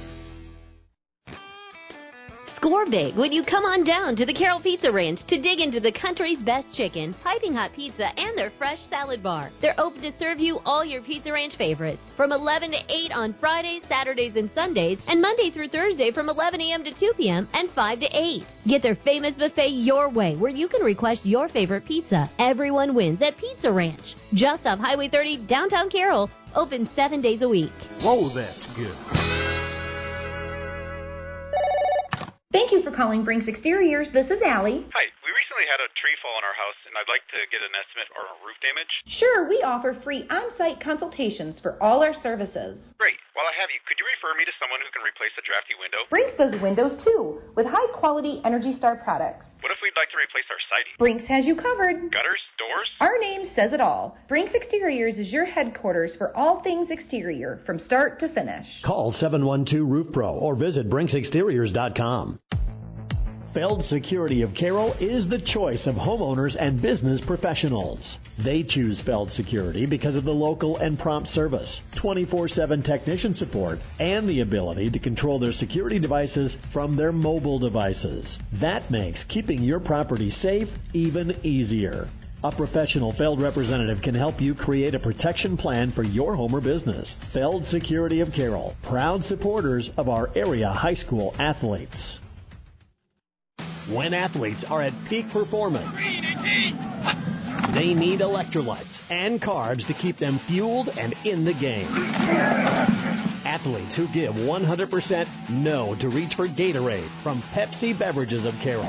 Score big when you come on down to the Carroll Pizza Ranch to dig into the country's best chicken, piping hot pizza, and their fresh salad bar. They're open to serve you all your Pizza Ranch favorites from eleven to eight on Fridays, Saturdays, and Sundays, and Monday through Thursday from eleven a.m. to two p.m. and five to eight. Get their famous buffet your way, where you can request your favorite pizza. Everyone wins at Pizza Ranch, just off Highway thirty, downtown Carroll, open seven days a week. Whoa, that's good. Thank you for calling Brinks Exteriors. This is Allie. Hi, we recently had a tree fall in our house, and I'd like to get an estimate on roof damage. Sure, we offer free on-site consultations for all our services. Great. While I have you, could you refer me to someone who can replace a drafty window? Brinks does windows too, with high-quality Energy Star products. What if we'd like to replace our siding? Brinks has you covered. Gutters? Doors? Our name says it all. Brinks Exteriors is your headquarters for all things exterior, from start to finish. Call seven one two Roof Pro or visit brinks exteriors dot com. Feld Security of Carroll is the choice of homeowners and business professionals. They choose Feld Security because of the local and prompt service, twenty-four seven technician support, and the ability to control their security devices from their mobile devices. That makes keeping your property safe even easier. A professional Feld representative can help you create a protection plan for your home or business. Feld Security of Carroll, proud supporters of our area high school athletes. When athletes are at peak performance, they need electrolytes and carbs to keep them fueled and in the game. Athletes who give one hundred percent know to reach for Gatorade from Pepsi Beverages of Carroll.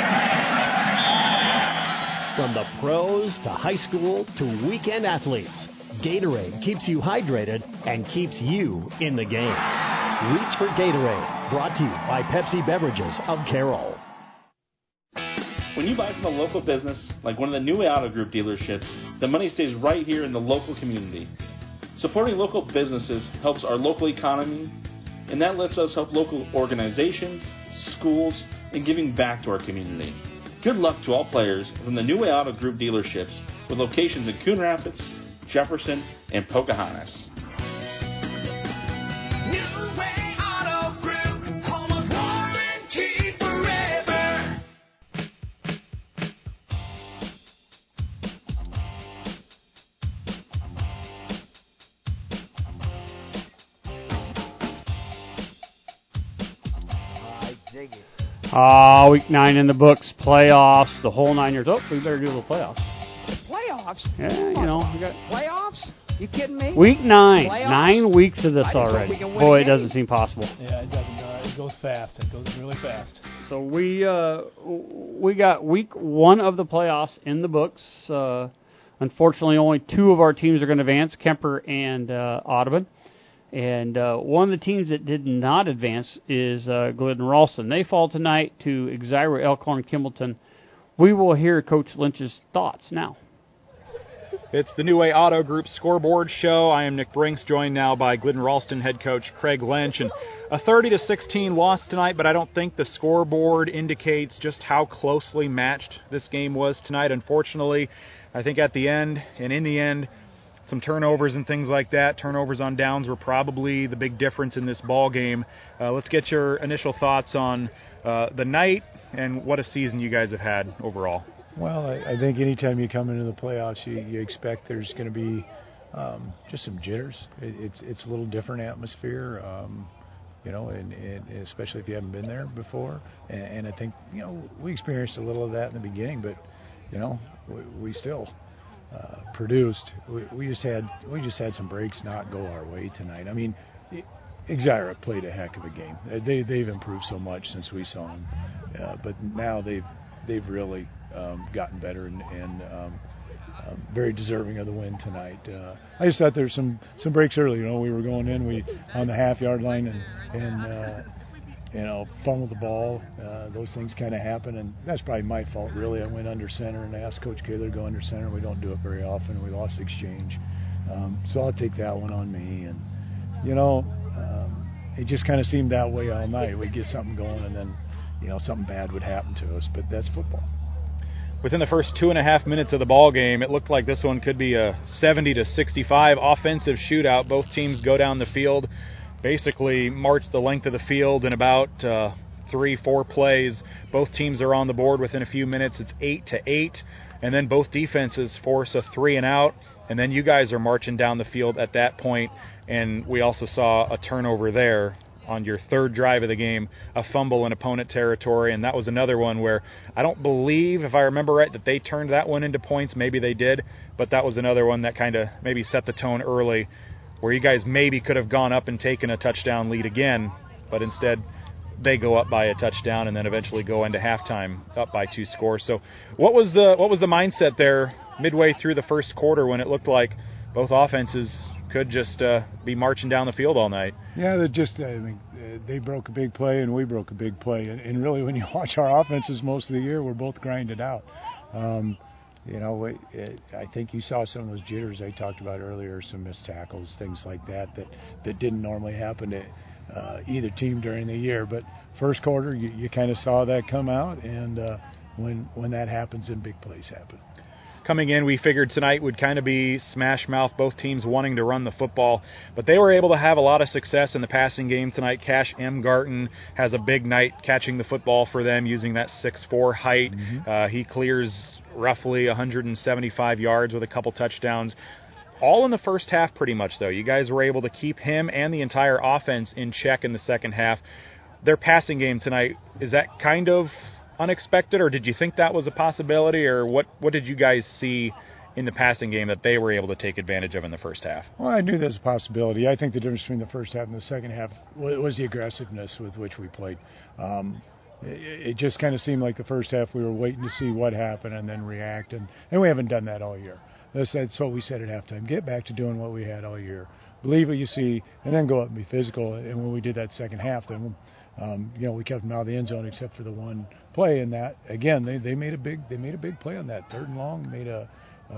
From the pros to high school to weekend athletes, Gatorade keeps you hydrated and keeps you in the game. Reach for Gatorade, brought to you by Pepsi Beverages of Carroll. When you buy from a local business, like one of the New Way Auto Group dealerships, the money stays right here in the local community. Supporting local businesses helps our local economy, and that lets us help local organizations, schools, and giving back to our community. Good luck to all players from the New Way Auto Group dealerships with locations in Coon Rapids, Jefferson, and Pocahontas. New Way Auto Group, home of warranty forever. I dig it. Ah, uh, week nine in the books, playoffs, the whole nine years. Oh, we better do the playoffs. Playoffs? Yeah, you know, we got Playoffs? You kidding me? week nine, Playoffs? nine weeks of this I just hope already. we can win Boy, a it game. doesn't seem possible. Yeah, it doesn't. Uh, it goes fast. It goes really fast. So we uh, we got week one of the playoffs in the books. Uh, unfortunately, only two of our teams are going to advance: Kemper and uh, Audubon. And uh, one of the teams that did not advance is uh, Glidden Ralston. They fall tonight to Exira, Elkhorn, Kimballton. We will hear Coach Lynch's thoughts now. It's the New Way Auto Group Scoreboard Show. I am Nick Brinks, joined now by Glidden Ralston head coach Craig Lynch. And a thirty to sixteen loss tonight, but I don't think the scoreboard indicates just how closely matched this game was tonight. Unfortunately, I think at the end, and in the end, some turnovers and things like that. Turnovers on downs were probably the big difference in this ball game. Uh, let's get your initial thoughts on uh, the night and what a season you guys have had overall. Well, I, I think anytime you come into the playoffs, you, you expect there's going to be um, just some jitters. It, it's it's a little different atmosphere, um, you know, and, and especially if you haven't been there before. And, and I think, you know, we experienced a little of that in the beginning, but, you know, we, we still uh, produced. We, we just had we just had some breaks not go our way tonight. I mean, Exira played a heck of a game. They they've improved so much since we saw them, uh, but now they've they've really um, gotten better and, and um, um, very deserving of the win tonight. Uh, I just thought there were some some breaks early. You know, we were going in we on the half yard line and and uh, you know fumbled the ball. Uh, those things kind of happen, and that's probably my fault really. I went under center and asked Coach Kaler to go under center. We don't do it very often. We lost exchange, um, so I'll take that one on me. And you know. Um, it just kind of seemed that way all night. We'd get something going, and then, you know, something bad would happen to us. But that's football. Within the first two and a half minutes of the ball game, it looked like this one could be a seventy to sixty-five offensive shootout. Both teams go down the field, basically march the length of the field in about uh, three, four plays. Both teams are on the board within a few minutes. It's eight to eight, and then both defenses force a three and out, and then you guys are marching down the field at that point. And we also saw a turnover there on your third drive of the game, a fumble in opponent territory, and that was another one where I don't believe, if I remember right, that they turned that one into points. Maybe they did, but that was another one that kind of maybe set the tone early where you guys maybe could have gone up and taken a touchdown lead again, but instead they go up by a touchdown and then eventually go into halftime up by two scores. So what was the what was the mindset there midway through the first quarter when it looked like both offenses could just uh, be marching down the field all night? Yeah, they just I mean they broke a big play and we broke a big play, and, and really when you watch our offenses most of the year, we're both grinded out. Um, You know, it, it, I think you saw some of those jitters I talked about earlier, some missed tackles, things like that, that, that didn't normally happen to uh, either team during the year. But first quarter, you, you kind of saw that come out, and uh, when when that happens, then big plays happen. Coming in, we figured tonight would kind of be smash mouth, both teams wanting to run the football. But they were able to have a lot of success in the passing game tonight. Cash M. Garton has a big night catching the football for them using that six foot four height. Mm-hmm. Uh, he clears roughly one hundred seventy-five yards with a couple touchdowns. All in the first half pretty much, though. You guys were able to keep him and the entire offense in check in the second half. Their passing game tonight, is that kind of unexpected, or did you think that was a possibility, or what, what did you guys see in the passing game that they were able to take advantage of in the first half? Well, I knew there was a possibility. I think the difference between the first half and the second half was the aggressiveness with which we played. Um, it, it just kind of seemed like the first half we were waiting to see what happened and then react, and, and we haven't done that all year. That's, that's what we said at halftime. Get back to doing what we had all year. Believe what you see, and then go up and be physical. And when we did that second half, then Um, you know, we kept them out of the end zone except for the one play. And that again, they, they made a big they made a big play on that third and long. Made a,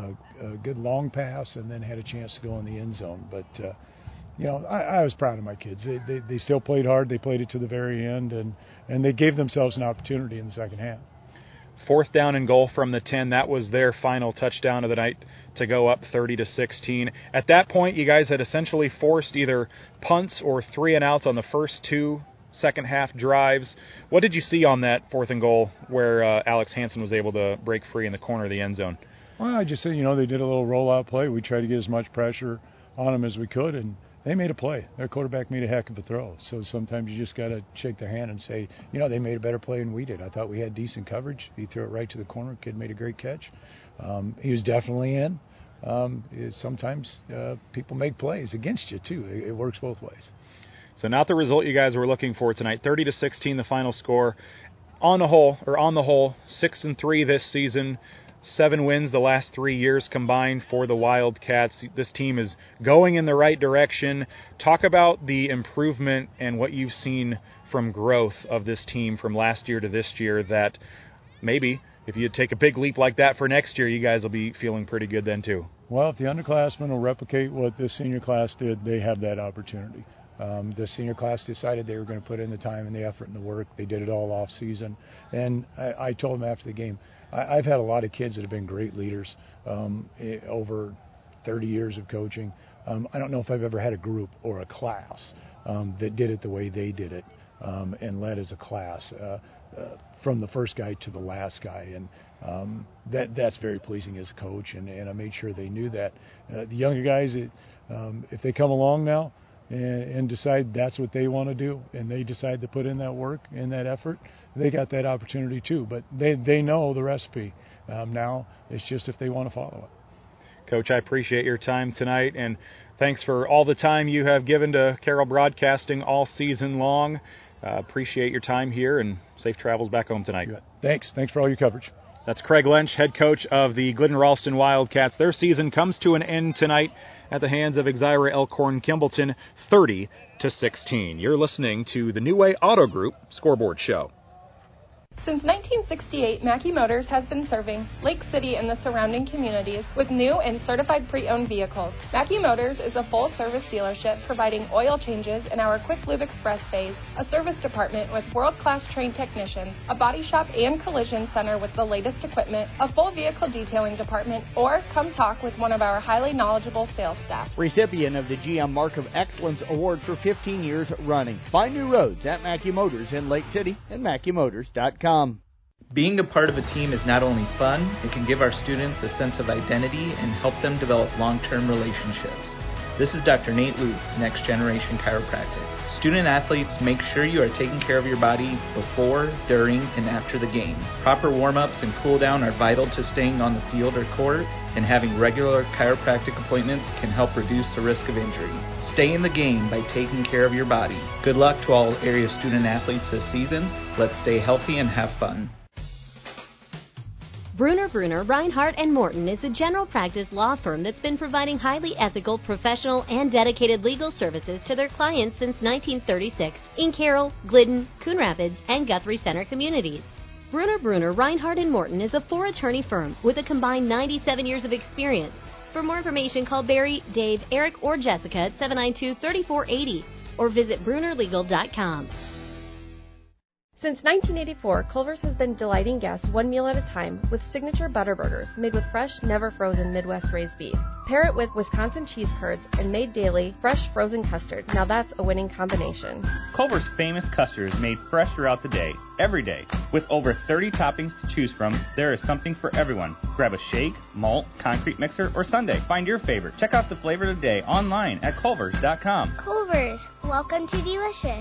a, a good long pass and then had a chance to go in the end zone. But uh, you know, I, I was proud of my kids. They, they they still played hard. They played it to the very end, and and they gave themselves an opportunity in the second half. Fourth down and goal from the ten. That was their final touchdown of the night to go up thirty to sixteen. At that point, you guys had essentially forced either punts or three and outs on the first two second half drives. What did you see on that fourth and goal where uh, Alex Hansen was able to break free in the corner of the end zone? Well, I just said, you know, they did a little rollout play. We tried to get as much pressure on them as we could, and they made a play. Their quarterback made a heck of a throw. So sometimes you just got to shake their hand and say, you know, they made a better play than we did. I thought we had decent coverage. He threw it right to the corner. Kid made a great catch. Um, he was definitely in. Um, sometimes uh, people make plays against you, too. It, it works both ways. So not the result you guys were looking for tonight. thirty to sixteen, the final score. On the whole, or on the whole, six and three this season. Seven wins the last three years combined for the Wildcats. This team is going in the right direction. Talk about the improvement and what you've seen from growth of this team from last year to this year, that maybe if you take a big leap like that for next year, you guys will be feeling pretty good then too. Well, if the underclassmen will replicate what this senior class did, they have that opportunity. Um, the senior class decided they were going to put in the time and the effort and the work. They did it all off season. And I, I told them after the game, I, I've had a lot of kids that have been great leaders um, over thirty years of coaching. Um, I don't know if I've ever had a group or a class um, that did it the way they did it um, and led as a class uh, uh, from the first guy to the last guy. And um, that that's very pleasing as a coach. And, and I made sure they knew that. Uh, the younger guys, it, um, if they come along now, And, and decide that's what they want to do, and they decide to put in that work and that effort, they got that opportunity too. But they, they know the recipe. Um, now it's just if they want to follow it. Coach, I appreciate your time tonight, and thanks for all the time you have given to Carroll Broadcasting all season long. Uh, appreciate your time here, and safe travels back home tonight. Thanks. Thanks for all your coverage. That's Craig Lynch, head coach of the Glidden-Ralston Wildcats. Their season comes to an end tonight at the hands of Exira Elkhorn Kimballton, thirty to sixteen. You're listening to the New Way Auto Group Scoreboard Show. Since nineteen sixty-eight, Mackey Motors has been serving Lake City and the surrounding communities with new and certified pre-owned vehicles. Mackey Motors is a full-service dealership providing oil changes in our Quick Lube Express phase, a service department with world-class trained technicians, a body shop and collision center with the latest equipment, a full vehicle detailing department, or come talk with one of our highly knowledgeable sales staff. Recipient of the G M Mark of Excellence Award for fifteen years running. Find new roads at Mackey Motors in Lake City and Mackey Motors dot com. Being a part of a team is not only fun, it can give our students a sense of identity and help them develop long-term relationships. This is Doctor Nate Luke, Next Generation Chiropractic. Student athletes, make sure you are taking care of your body before, during, and after the game. Proper warm-ups and cool-down are vital to staying on the field or court, and having regular chiropractic appointments can help reduce the risk of injury. Stay in the game by taking care of your body. Good luck to all area student athletes this season. Let's stay healthy and have fun. Bruner Bruner, Reinhardt and Morton is a general practice law firm that's been providing highly ethical, professional, and dedicated legal services to their clients since nineteen thirty-six in Carroll, Glidden, Coon Rapids, and Guthrie Center communities. Bruner Bruner, Reinhardt and Morton is a four-attorney firm with a combined ninety-seven years of experience. For more information, call Barry, Dave, Eric, or Jessica at seven nine two, three four eight zero or visit bruner legal dot com. Since nineteen eighty-four, Culver's has been delighting guests one meal at a time with signature butter burgers made with fresh, never frozen Midwest raised beef. Pair it with Wisconsin cheese curds and made daily fresh frozen custard. Now that's a winning combination. Culver's famous custard is made fresh throughout the day, every day. With over thirty toppings to choose from, there is something for everyone. Grab a shake, malt, concrete mixer, or sundae. Find your favorite. Check out the flavor today online at culvers dot com. Culver's, welcome to delicious.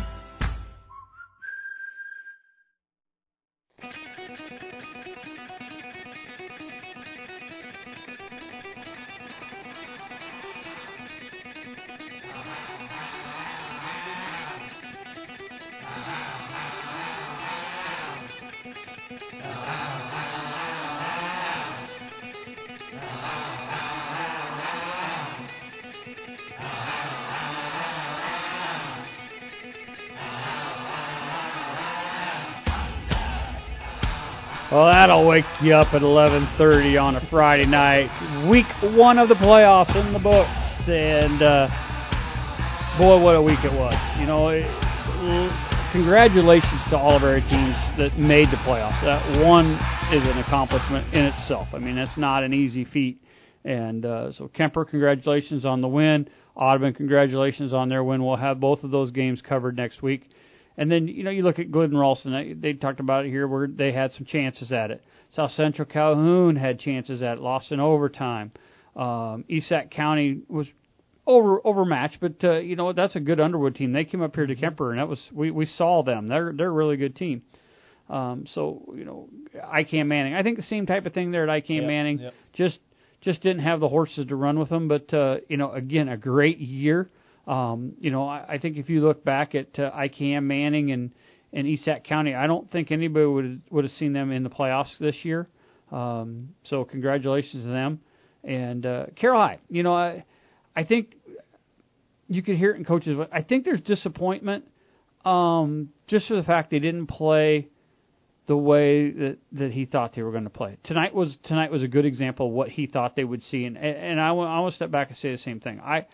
Well, that'll wake you up at eleven thirty on a Friday night. Week one of the playoffs in the books. And, uh, boy, what a week it was. You know, it, congratulations to all of our teams that made the playoffs. That one is an accomplishment in itself. I mean, that's not an easy feat. And uh, so Kemper, congratulations on the win. Audubon, congratulations on their win. We'll have both of those games covered next week. And then, you know, you look at Glidden Ralston. They, they talked about it here where they had some chances at it. South Central Calhoun had chances at it, lost in overtime. Um, E S A C County was over overmatched, but, uh, you know, that's a good Underwood team. They came up here to Kemper, and that was we, we saw them. They're, they're a really good team. Um, so, you know, I C A M Manning. I think the same type of thing there at I C A M yep, Manning. Yep. Just just didn't have the horses to run with them. But, uh, you know, again, a great year. Um, you know, I, I think if you look back at uh, I C A M Manning and, and E S A C County, I don't think anybody would would have seen them in the playoffs this year. Um, so congratulations to them. And uh, Carroll High, you know, I I think you could hear it in coaches. I think there's disappointment um, just for the fact they didn't play the way that, that he thought they were going to play. Tonight was tonight was a good example of what he thought they would see. And and I want I want to step back and say the same thing. I.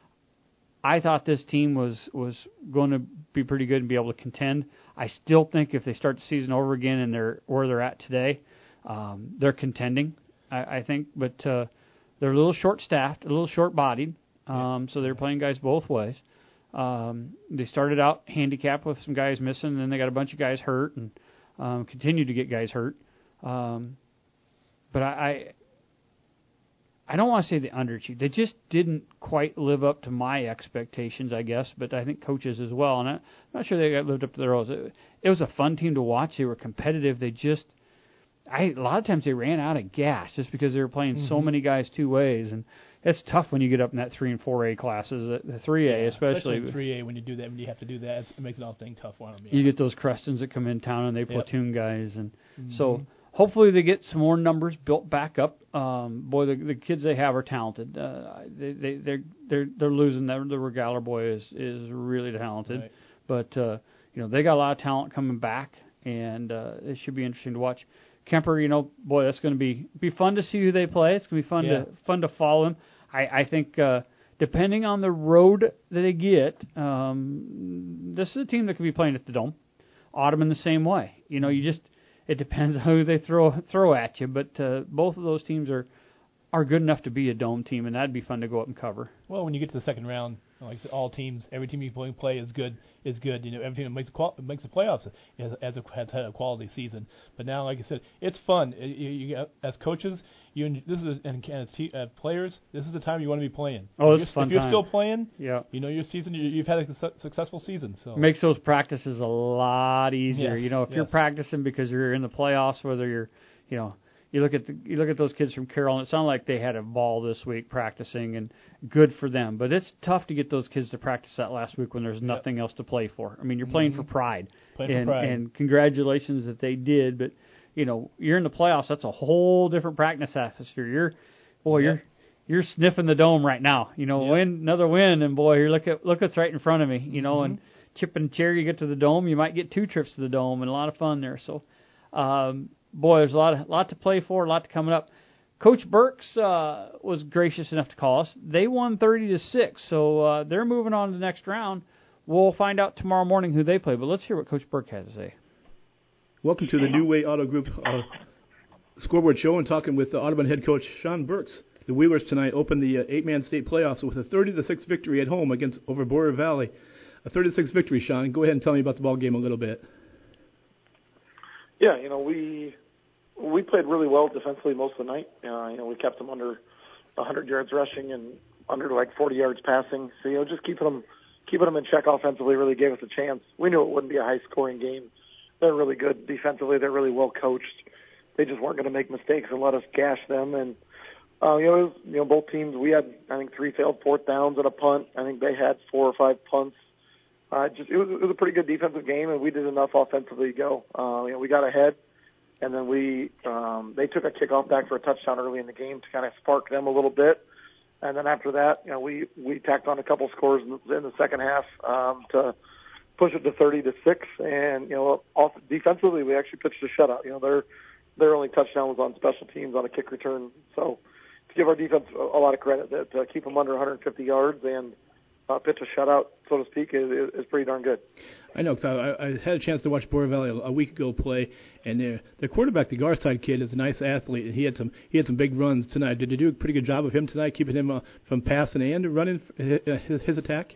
I thought this team was, was going to be pretty good and be able to contend. I still think if they start the season over again and they're where they're at today, um, they're contending, I, I think. But uh, they're a little short-staffed, a little short-bodied, um, so they're playing guys both ways. Um, they started out handicapped with some guys missing, and then they got a bunch of guys hurt and um, continue to get guys hurt. Um, but I... I I don't want to say they underachieved. They just didn't quite live up to my expectations, I guess, but I think coaches as well. And I'm not sure they got lived up to their own. It, it was a fun team to watch. They were competitive. They just, I a lot of times they ran out of gas just because they were playing mm-hmm. so many guys two ways. And it's tough when you get up in that three and four A classes, the three A yeah, especially. Especially in three A when you do that, when you have to do that, it makes the whole thing tough on them. Yeah. You get those Crestons that come in town and they platoon yep. guys. And mm-hmm. so hopefully they get some more numbers built back up. Um, boy, the, the kids they have are talented. Uh, they they they're they're they're losing. The, the Regaler boy is is really talented, right. but uh, you know they got a lot of talent coming back, and uh, it should be interesting to watch. Kemper, you know, boy, that's going to be be fun to see who they play. It's going to be fun yeah. to fun to follow them. I I think uh, depending on the road that they get, um, this is a team that could be playing at the Dome. Audubon the same way. You know, you just. It depends on who they throw throw at you, but uh, both of those teams are are good enough to be a dome team, and that'd be fun to go up and cover. Well, when you get to the second round, like I said, all teams, every team you play, play is good. Is good. You know, every team that makes qual- makes the playoffs has, has, a, has had a quality season. But now, like I said, it's fun. It, you, you, as coaches, You en- this is and, and t- uh, players. This is the time you want to be playing. Oh, if it's you're, fun If you're time. still playing, yeah. you know your season. You, you've had a su- successful season. So Makes those practices a lot easier. Yes, You know, if you're yes. practicing because you're in the playoffs, whether you're, you know, you look at the, you look at those kids from Carroll, and it sounded like they had a ball this week practicing, and good for them. But it's tough to get those kids to practice that last week when there's nothing else to play for. I mean, you're playing Mhm. for pride, Playing for and, pride. and congratulations that they did. But you know, you're in the playoffs. That's a whole different practice atmosphere. You're, boy, Yep. you're you're sniffing the dome right now. You know, Yep. win another win, and boy, here look at look what's right in front of me. You know, Mhm. and chip and chair, you get to the dome, you might get two trips to the dome, and a lot of fun there. So, um, boy, there's a lot of, lot to play for, a lot to coming up. Coach Burks uh, was gracious enough to call us. They won thirty to six, so uh, they're moving on to the next round. We'll find out tomorrow morning who they play, but let's hear what Coach Burke has to say. Welcome to the New Way Auto Group uh, Scoreboard Show, and talking with the Audubon head coach Sean Burks. The Wheelers tonight opened the uh, eight-man state playoffs with a thirty to six victory at home against over Boyer Valley. A thirty to six victory, Sean. Go ahead and tell me about the ball game a little bit. Yeah, you know, we we played really well defensively most of the night. Uh, you know, we kept them under one hundred yards rushing and under like forty yards passing. So, you know, just keeping them keeping them in check offensively really gave us a chance. We knew it wouldn't be a high-scoring game. They're really good defensively. They're really well coached. They just weren't going to make mistakes and let us gash them. And uh, you know, it was, you know, both teams. We had I think three failed fourth downs and a punt. I think they had four or five punts. Uh, just it was, it was a pretty good defensive game, and we did enough offensively to go. Uh, you know, we got ahead, and then we um, they took a kickoff back for a touchdown early in the game to kind of spark them a little bit. And then after that, you know, we we tacked on a couple scores in the, in the second half um, to push it to thirty to six. And you know, off defensively, we actually pitched a shutout. You know, their their only touchdown was on special teams on a kick return. So to give our defense a, a lot of credit, that to keep them under one hundred fifty yards and uh, pitch a shutout, so to speak, is, is pretty darn good. I know, because I, I had a chance to watch Boyer Valley a, a week ago play, and their their quarterback, the Garside kid, is a nice athlete, and he had some he had some big runs tonight. Did you do a pretty good job of him tonight, keeping him uh, from passing and running his, his attack?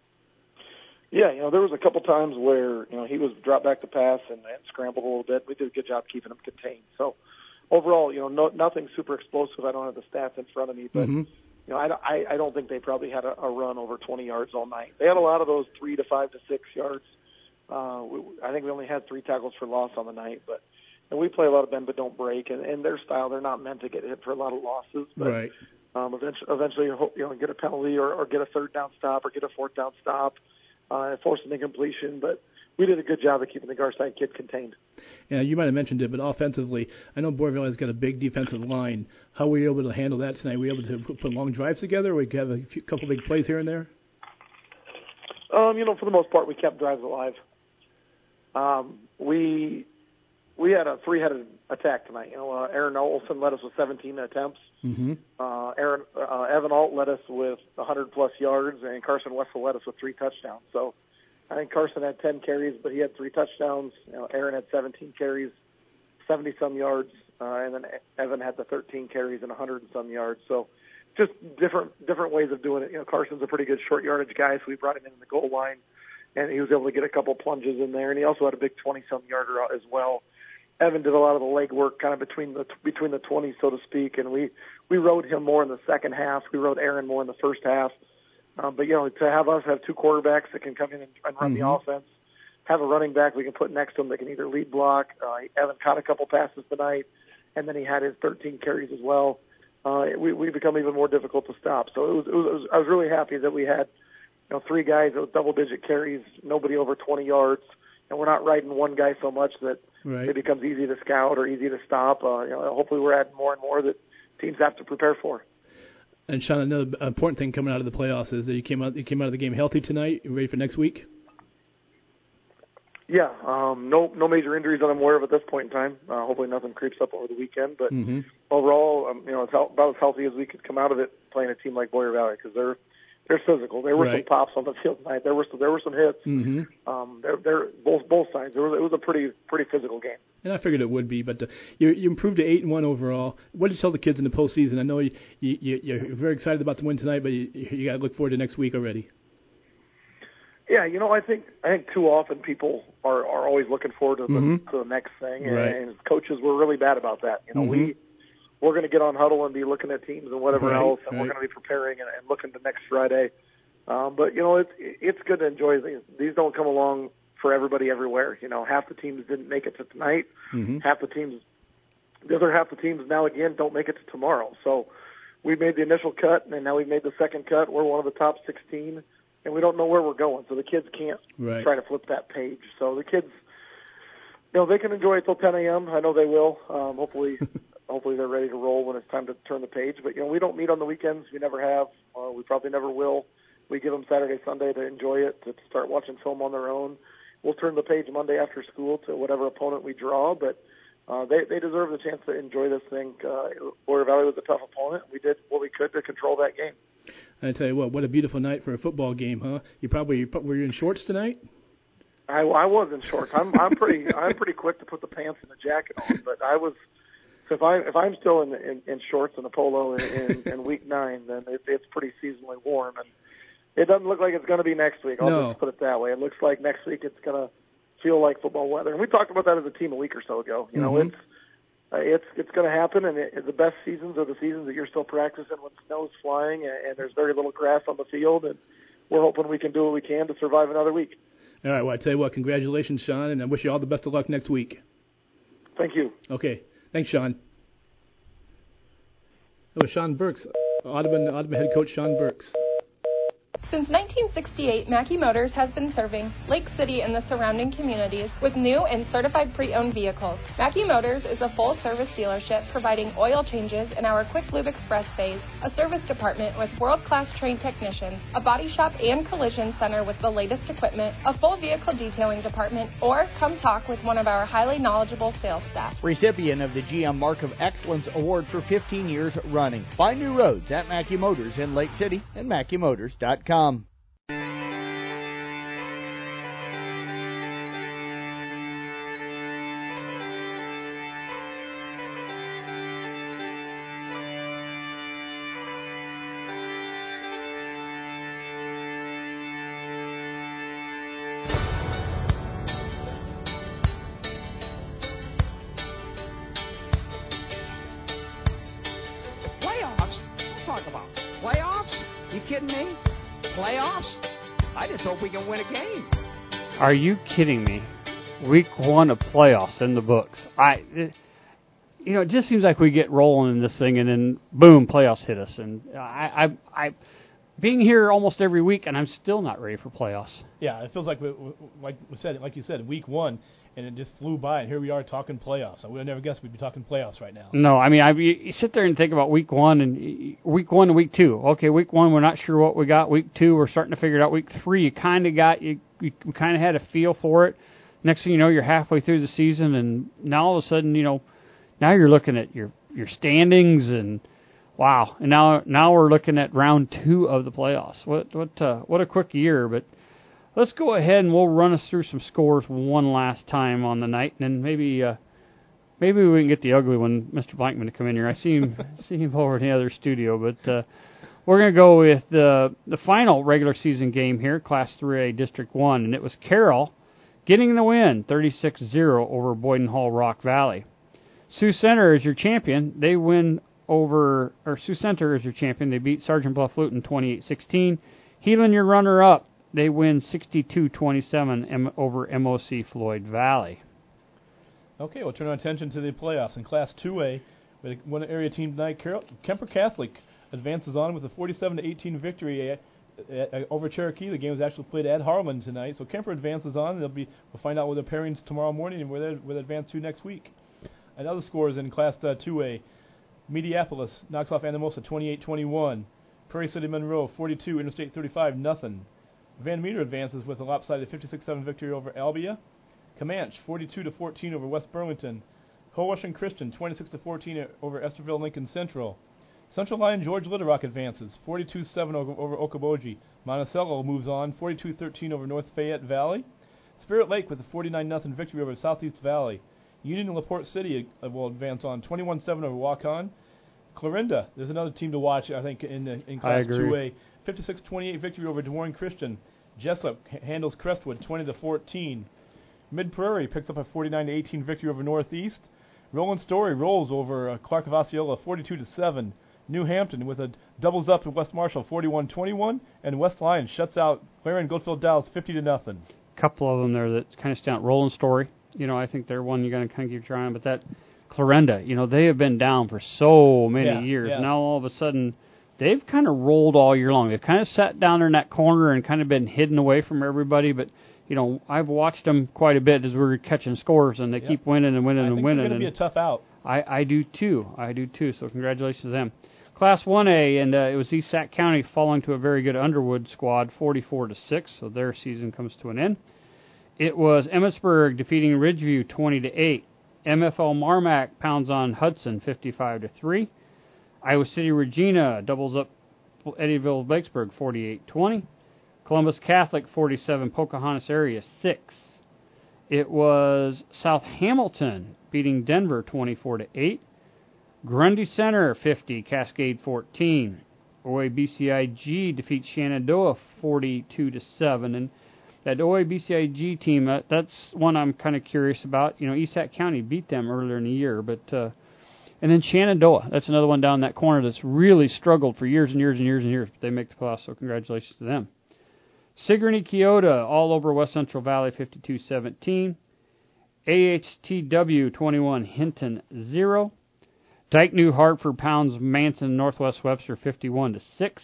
Yeah, you know, there was a couple times where, you know, he was dropped back to pass and, and scrambled a little bit. We did a good job keeping him contained. So overall, you know, no, nothing super explosive. I don't have the stats in front of me, but, Mm-hmm. you know, I, I, I don't think they probably had a, a run over twenty yards all night. They had a lot of those three to five to six yards. Uh, we, I think we only had three tackles for loss on the night, but and we play a lot of bend but don't break, and, and their style, they're not meant to get hit for a lot of losses. But, Right. Um, eventually, eventually, you know, get a penalty or, or get a third down stop or get a fourth down stop. Uh, forced an incompletion, but we did a good job of keeping the Garside kid contained. Yeah, you might have mentioned it, but offensively, I know Boyer Valley's got a big defensive line. How were you able to handle that tonight? Were you able to put, put long drives together, or we have a few, couple big plays here and there? Um, you know, for the most part, we kept drives alive. Um, we we had a three-headed attack tonight. You know, uh, Aaron Olson led us with seventeen attempts. Mm-hmm. Uh, Aaron uh, Evan Alt led us with one hundred plus yards, and Carson Wessel led us with three touchdowns. So I think Carson had ten carries, but he had three touchdowns. You know, Aaron had seventeen carries, seventy some yards, uh, and then Evan had the thirteen carries and one hundred and some yards. So just different different ways of doing it. You know, Carson's a pretty good short yardage guy, so we brought him in the goal line, and he was able to get a couple plunges in there, and he also had a big twenty some yarder as well. Evan did a lot of the leg work kind of between the between the twenties, so to speak, and we, we rode him more in the second half. We rode Aaron more in the first half. Um, but, you know, to have us have two quarterbacks that can come in and, and run Mm-hmm. the offense, have a running back we can put next to him that can either lead block. Uh, Evan caught a couple passes tonight, and then he had his thirteen carries as well. Uh, we, we become even more difficult to stop. So it was, it was, it was, I was really happy that we had, you know, three guys with double-digit carries, nobody over twenty yards, and we're not riding one guy so much that Right. it becomes easy to scout or easy to stop. Uh, you know, hopefully we're adding more and more that teams have to prepare for. And Sean, another important thing coming out of the playoffs is that you came out you came out of the game healthy tonight. You ready for next week? Yeah, um, no no major injuries that I'm aware of at this point in time. Uh, hopefully nothing creeps up over the weekend. But Mm-hmm. overall, um, you know, it's about as healthy as we could come out of it playing a team like Boyer Valley because they're they're physical. There were Right. some pops on the field tonight. There were some there were some hits. Mm-hmm. Um, they're, they're both both sides. It was, it was a pretty pretty physical game. And I figured it would be, but uh, you you improved to eight and one overall. What did you tell the kids in the postseason? I know you, you you're very excited about the win tonight, but you, you got to look forward to next week already. Yeah, you know, I think I think too often people are, are always looking forward to the, Mhm. to the next thing, and, Right. and coaches were really bad about that. You know, Mhm. we we're going to get on Huddle and be looking at teams and whatever Right, else, and right. we're going to be preparing and, and looking to next Friday. Um, but, you know, it's, it's good to enjoy these. These don't come along for everybody everywhere. You know, half the teams didn't make it to tonight. Mm-hmm. Half the teams, the other half the teams now, again, don't make it to tomorrow. So we made the initial cut, and now we've made the second cut. We're one of the top sixteen, and we don't know where we're going. So the kids can't Right. try to flip that page. So the kids, you know, they can enjoy it till ten a.m. I know they will. Um, hopefully, hopefully they're ready to roll when it's time to turn the page. But, you know, we don't meet on the weekends. We never have. Uh, we probably never will. We give them Saturday, Sunday to enjoy it, to start watching film on their own. We'll turn the page Monday after school to whatever opponent we draw, but uh, they, they deserve the chance to enjoy this thing. Uh, Warrior Valley was a tough opponent. We did what we could to control that game. I tell you what, what a beautiful night for a football game, huh? You probably you, were you in shorts tonight? I, I was in shorts. I'm I'm pretty I'm pretty quick to put the pants and the jacket on, but I was. So if I if I'm still in in, in shorts and a polo in, in, in week nine, then it, it's pretty seasonally warm, and it doesn't look like it's going to be next week. I'll No. just put it that way. It looks like next week it's going to feel like football weather. And we talked about that as a team a week or so ago. You know, Mhm. it's uh, it's it's going to happen, and it, the best seasons are the seasons that you're still practicing when snow's flying and, and there's very little grass on the field. And we're hoping we can do what we can to survive another week. All right, well, I tell you what, congratulations, Sean, and I wish you all the best of luck next week. Thank you. Okay. Thanks, Sean. That was Sean Burks, Audubon, Audubon head coach Sean Burks. Since nineteen sixty-eight, Mackey Motors has been serving Lake City and the surrounding communities with new and certified pre-owned vehicles. Mackey Motors is a full-service dealership providing oil changes in our Quick Lube Express bays, a service department with world-class trained technicians, a body shop and collision center with the latest equipment, a full vehicle detailing department, or come talk with one of our highly knowledgeable sales staff. Recipient of the G M Mark of Excellence Award for fifteen years running. Find new roads at Mackey Motors in Lake City and Mackey Motors dot com. Playoffs? Talk about playoffs? You kidding me? Playoffs? I just hope we can win a game. Are you kidding me? Week one of playoffs in the books. I, it, you know, it just seems like we get rolling in this thing, and then boom, playoffs hit us. And I, I, I, being here almost every week, and I'm still not ready for playoffs. Yeah, it feels like we, we- like we said, like you said, week one, and it just flew by, and here we are talking playoffs. I would have never guessed we'd be talking playoffs right now. No, I mean, I you, you sit there and think about week one and y- week one and week two. Okay, week one, we're not sure what we got. Week two, we're starting to figure it out. Week three, you kind of got you, you kind of had a feel for it. Next thing you know, you're halfway through the season, and now all of a sudden, you know, now you're looking at your your standings, and wow, and now now we're looking at round two of the playoffs. What what uh, what a quick year! But let's go ahead and we'll run us through some scores one last time on the night, and then maybe uh, maybe we can get the ugly one, Mister Blankman, to come in here. I see him see him over in the other studio, but uh, we're going to go with the the final regular season game here, Class three A District one, and it was Carroll getting the win, thirty-six zero over Boyden Hall Rock Valley. Sioux Center is your champion. They win over, or Sioux Center is your champion. They beat Sergeant Bluff Luton twenty-eight sixteen. Heelan, your runner-up. They win sixty-two twenty-seven M- over M O C Floyd Valley. Okay, we'll turn our attention to the playoffs in Class two A. With one area team tonight, Carroll, Kemper Catholic advances on with a forty-seven to eighteen victory at, at, at, over Cherokee. The game was actually played at Harlan tonight, so Kemper advances on. They'll be we'll find out where their pairings tomorrow morning and where they where they advance to next week. And other scores in Class uh, two A: Mediapolis knocks off Anamosa twenty-eight twenty-one. Prairie City Monroe forty-two, Interstate thirty-five nothing. Van Meter advances with a lopsided fifty-six seven victory over Albia. Comanche forty-two to fourteen over West Burlington. Howashing Christian twenty-six to fourteen over Esterville Lincoln Central. Central Line George Little Rock advances forty-two seven over, over Okoboji. Monticello moves on forty-two thirteen over North Fayette Valley. Spirit Lake with a forty-nine nothing victory over Southeast Valley. Union and LaPorte City uh, will advance on twenty-one seven over Waukon. Clarinda, there's another team to watch, I think, in the, in Class two A. fifty-six twenty-eight victory over Des Moines Christian. Jessup h- handles Crestwood twenty to fourteen. Mid Prairie picks up a forty-nine to eighteen victory over Northeast. Roland Story rolls over uh, Clark of Osceola forty-two to seven. New Hampton with a doubles up in West Marshall forty-one twenty-one, and West Lyon shuts out Clarion Goldfield Dallas fifty to nothing. Couple of them there that kind of stand out. Roland Story, you know, I think they're one you're going to kind of keep your eye on, but that Clarenda, you know, they have been down for so many Yeah, years. yeah. Now all of a sudden, they've kind of rolled all year long. They've kind of sat down there in that corner and kind of been hidden away from everybody, but you know, I've watched them quite a bit as we were catching scores, and they Yep. keep winning and winning I and think winning. they're going to be a and tough out. I, I do too. I do too. So congratulations to them. Class one A, and uh, it was East Sac County falling to a very good Underwood squad, forty-four to six. So their season comes to an end. It was Emmitsburg defeating Ridgeview twenty to eight. M F L Marmac pounds on Hudson fifty-five to three. Iowa City Regina doubles up Eddyville Blacksburg forty-eight twenty. Columbus Catholic forty-seven, Pocahontas area six. It was South Hamilton beating Denver twenty-four to eight. Grundy Center fifty, Cascade fourteen. O A B C I G defeats Shenandoah forty-two to seven. And that O A B C I G team, that, that's one I'm kind of curious about. You know, East Sac County beat them earlier in the year, but uh, and then Shenandoah, that's another one down that corner that's really struggled for years and years and years and years. But they make the playoffs, so congratulations to them. Sigourney Keota all over West Central Valley fifty-two seventeen. A H T W twenty-one, Hinton zero. Dyke New Hartford pounds Manson Northwest Webster fifty-one to six.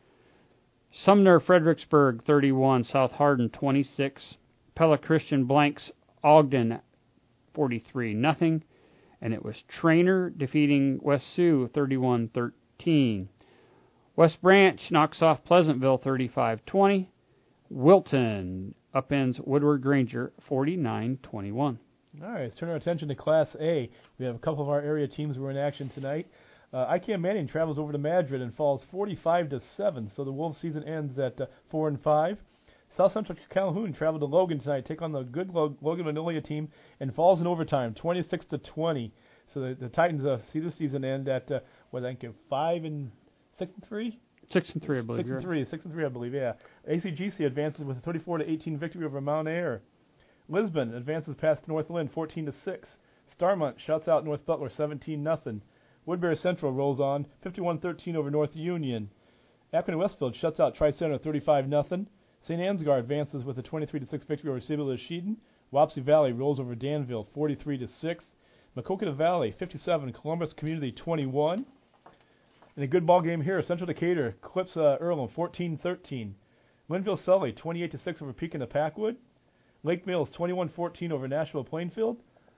Sumner Fredericksburg thirty-one, South Hardin twenty-six. Pella Christian blanks Ogden forty-three nothing. And it was Trainer defeating West Sioux thirty-one thirteen. West Branch knocks off Pleasantville thirty-five twenty. Wilton upends Woodward Granger forty-nine twenty-one. All right, let's turn our attention to Class A. We have a couple of our area teams who are in action tonight. Uh, I C A M Manning travels over to Madrid and falls forty-five to seven, so the Wolves' season ends at uh, four and five. South Central Calhoun traveled to Logan tonight, take on the good Log- Logan Magnolia team, and falls in overtime, twenty-six to twenty. So the, the Titans uh, see the season end at uh, what I think five and six and three. Six and three, I believe. Six and three, six and three, I believe. Yeah. A C G C advances with a thirty-four to eighteen victory over Mount Air. Lisbon advances past North Lynn fourteen to six. Starmont shuts out North Butler seventeen nothing. Woodbury Central rolls on fifty-one thirteen over North Union. Akron Westfield shuts out Tri-Center thirty-five nothing. Saint Ansgar advances with a twenty-three to six victory over Sibylla Sheeton. Wapsie Valley rolls over Danville forty-three to six. Maquoketa Valley fifty-seven, Columbus Community twenty-one. In a good ball game here, Central Decatur clips uh, Earlham fourteen thirteen. Linville Sully twenty-eight to six over Pekin of Packwood. Lake Mills twenty-one fourteen over Nashville Plainfield.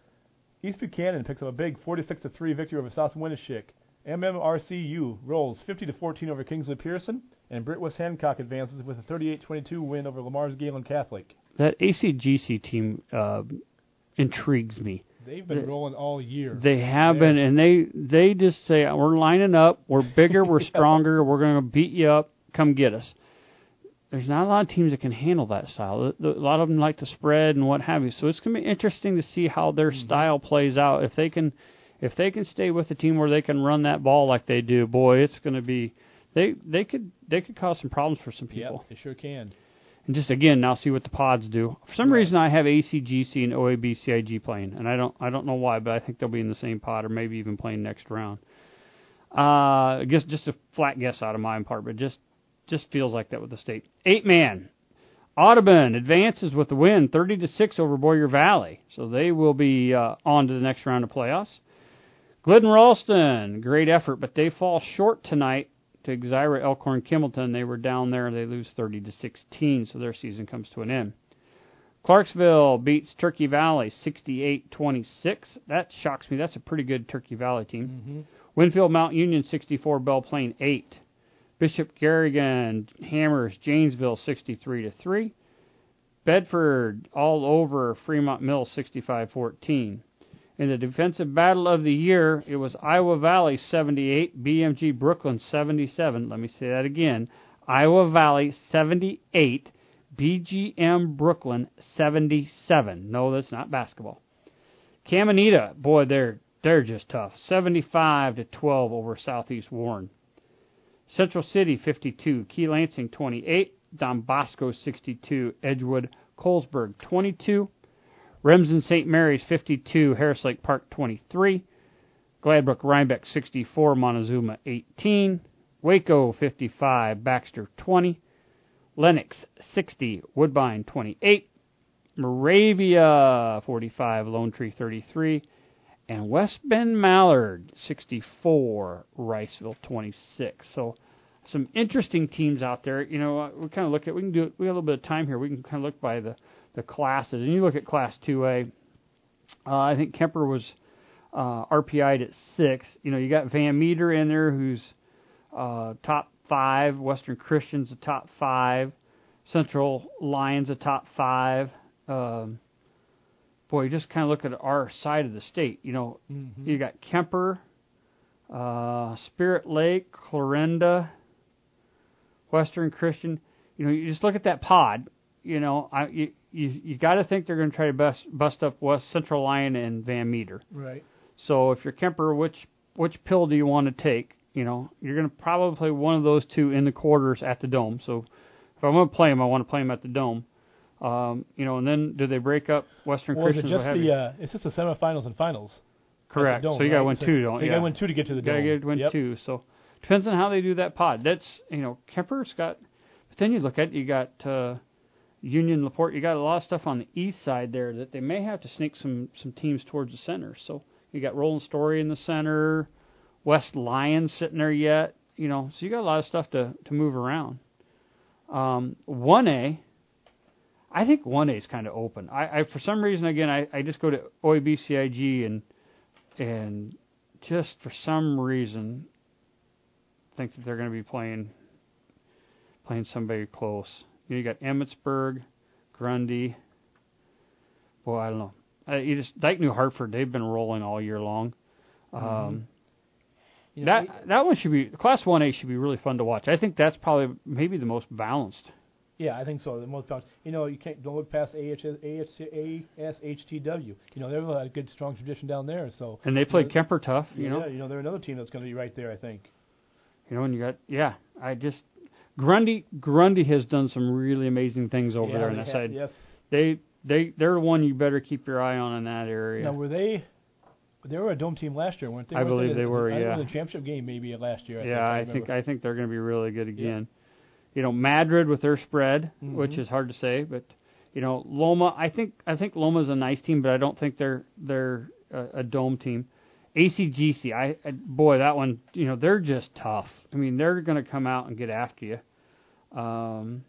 East Buchanan picks up a big forty-six to three victory over South Winneshiek. M M R C U rolls fifty to fourteen over Kingsley Pearson, and Britt West Hancock advances with a thirty-eight twenty-two win over Lamar's Galen Catholic. That A C G C team uh, intrigues me. They've been they, rolling all year. They have They're, been, and they they just say, we're lining up, we're bigger, we're stronger, we're going to beat you up, come get us. There's not a lot of teams that can handle that style. A lot of them like to spread and what have you. So it's going to be interesting to see how their mm-hmm. style plays out. If they can, if they can stay with a team where they can run that ball like they do, boy, it's going to be. They they could they could cause some problems for some people. Yep, they sure can. And just again, now see what the pods do. For some right. reason, I have A C G C and O A B C I G playing, and I don't I don't know why, but I think they'll be in the same pod or maybe even playing next round. Uh, I guess just a flat guess out of my part, but just. Just feels like that with the state. Eight man. Audubon advances with the win, thirty to six over Boyer Valley. So they will be uh, on to the next round of playoffs. Glidden Ralston, great effort, but they fall short tonight to Xira Elkhorn Kimballton. They were down there. They lose thirty to sixteen, so their season comes to an end. Clarksville beats Turkey Valley sixty-eight twenty-six. That shocks me. That's a pretty good Turkey Valley team. Mm-hmm. Winfield Mount Union sixty-four, Belle Plaine eight. Bishop Garrigan hammers Janesville sixty-three to three. Bedford all over Fremont Mills sixty-five fourteen. In the defensive battle of the year, it was Iowa Valley seventy-eight, B M G Brooklyn seventy-seven. Let me say that again. Iowa Valley seventy-eight, B G M Brooklyn seventy-seven. No, that's not basketball. Caminita, boy, they're they're just tough. seventy-five to twelve over Southeast Warren. Central City fifty-two, Key Lansing twenty-eight, Don Bosco sixty-two, Edgewood Colesburg twenty-two, Remsen Saint Mary's fifty-two, Harris Lake Park twenty-three. Gladbrook Rhinebeck sixty-four, Montezuma eighteen. Waco fifty-five, Baxter twenty. Lennox sixty, Woodbine twenty-eight. Moravia forty-five, Lone Tree thirty-three. And West Bend Mallard sixty-four, Riceville twenty-six. So some interesting teams out there. You know, we kind of look at, we can do, we have a little bit of time here. We can kind of look by the, the classes. And you look at Class two A, uh, I think Kemper was uh, R P I'd at six. You know, you got Van Meter in there who's uh, top five. Western Christian's a top five. Central Lions a top five. Um, boy, you just kind of look at our side of the state. You know, mm-hmm. you got Kemper, uh, Spirit Lake, Clarinda, Western Christian. You know, you just look at that pod. You know, I you you, you got to think they're going to try to bust bust up West Central Lion and Van Meter. Right. So if you're Kemper, which which pill do you want to take? You know, you're going to probably play one of those two in the quarters at the Dome. So if I'm going to play them, I want to play them at the Dome. Um, you know, and then do they break up Western or Christians? Or is it just the? Uh, it's just the semifinals and finals. Correct. Dome, so you got to right? win so, two, don't you? So you yeah. got to win two to get to the you Dome. Got to win yep. two. So depends on how they do that pod. That's you know, Kemper's got. But then you look at you got uh, Union Laporte. You got a lot of stuff on the east side there that they may have to sneak some some teams towards the center. So you got Roland Story in the center, West Lions sitting there yet. You know, so you got a lot of stuff to to move around. Um, one A. I think one A is kind of open. I, I for some reason again I, I just go to O A B C I G and and just for some reason think that they're going to be playing playing somebody close. You know, you got Emmitsburg, Grundy. Boy, I don't know. Uh, you just Dyke New Hartford. They've been rolling all year long. Um, mm-hmm. you know, that we, that one should be Class one A should be really fun to watch. I think that's probably maybe the most balanced. Yeah, I think so. The most balanced. You know, you can't don't look past A S H T W. You know, they've got a good, strong tradition down there. So and they played you know, Kemper tough. You yeah, know, you know, they're another team that's going to be right there. I think. You know, and you got yeah. I just Grundy Grundy has done some really amazing things over yeah, there on that have, side. Yes. They they they're one you better keep your eye on in that area. Now, were they? They were a Dome team last year, weren't they? I weren't believe they, they were. I Yeah. in the championship game maybe last year. I yeah, think, I, I think I think they're going to be really good again. Yeah. You know, Madrid with their spread, mm-hmm. which is hard to say, but you know, Loma. I think I think Loma's a nice team, but I don't think they're they're a, a Dome team. A C G C, I, I boy, that one. You know, they're just tough. I mean, they're going to come out and get after you. Um,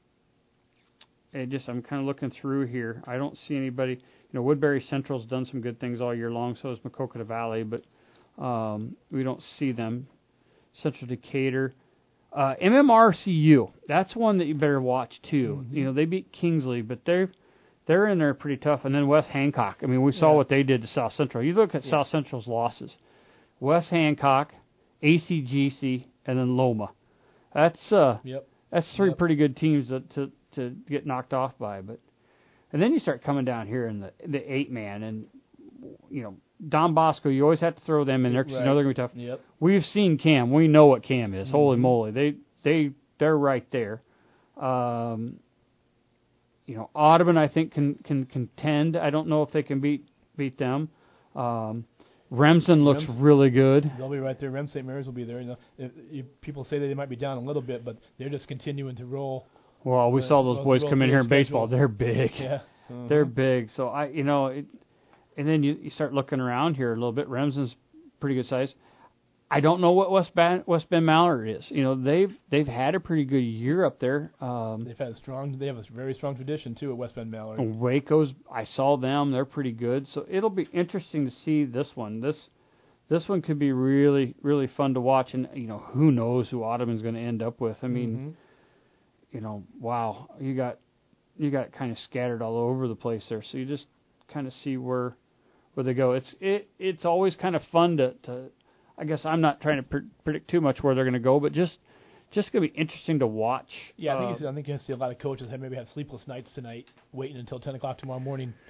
it just I'm kind of looking through here. I don't see anybody. You know, Woodbury Central's done some good things all year long. So has Maquoketa Valley, but um, we don't see them. Central Decatur. Uh, M M R C U, that's one that you better watch too. Mm-hmm. You know, they beat Kingsley, but they're they're in there pretty tough. And then West Hancock. I mean, we saw yeah. what they did to South Central. You look at yeah. South Central's losses: West Hancock, A C G C, and then Loma. That's uh, yep. that's three yep. pretty good teams to, to to get knocked off by. But and then you start coming down here in the the eight man, and you know. Don Bosco, you always have to throw them in there because right. you know they're going to be tough. Yep. We've seen Cam. We know what Cam is. Mm-hmm. Holy moly. They, they, they're right there. Um, you know, Audubon, I think, can, can contend. I don't know if they can beat beat them. Um, Remsen looks Rems, really good. They'll be right there. Rem Saint Mary's will be there. You know, if, if people say that they might be down a little bit, but they're just continuing to roll. Well, we uh, saw those boys come in here in schedule. baseball. They're big. Yeah. Mm-hmm. They're big. So, I, you know... It, And then you, you start looking around here a little bit. Remsen's pretty good size. I don't know what West Bend, West Bend Mallard is. You know, they've they've had a pretty good year up there. Um, they've had a strong. They have a very strong tradition too at West Bend Mallard. Waco's. I saw them. They're pretty good. So it'll be interesting to see this one. This this one could be really really fun to watch. And you know, who knows who Audubon's going to end up with? I mean, mm-hmm. you know, wow, you got you got kind of scattered all over the place there. So you just kind of see where. Where they go. It's it. It's always kind of fun to, to. I guess I'm not trying to pre- predict too much where they're going to go, but just just going to be interesting to watch. Yeah, I think uh, you see, I think you see a lot of coaches that maybe have sleepless nights tonight, waiting until ten o'clock tomorrow morning.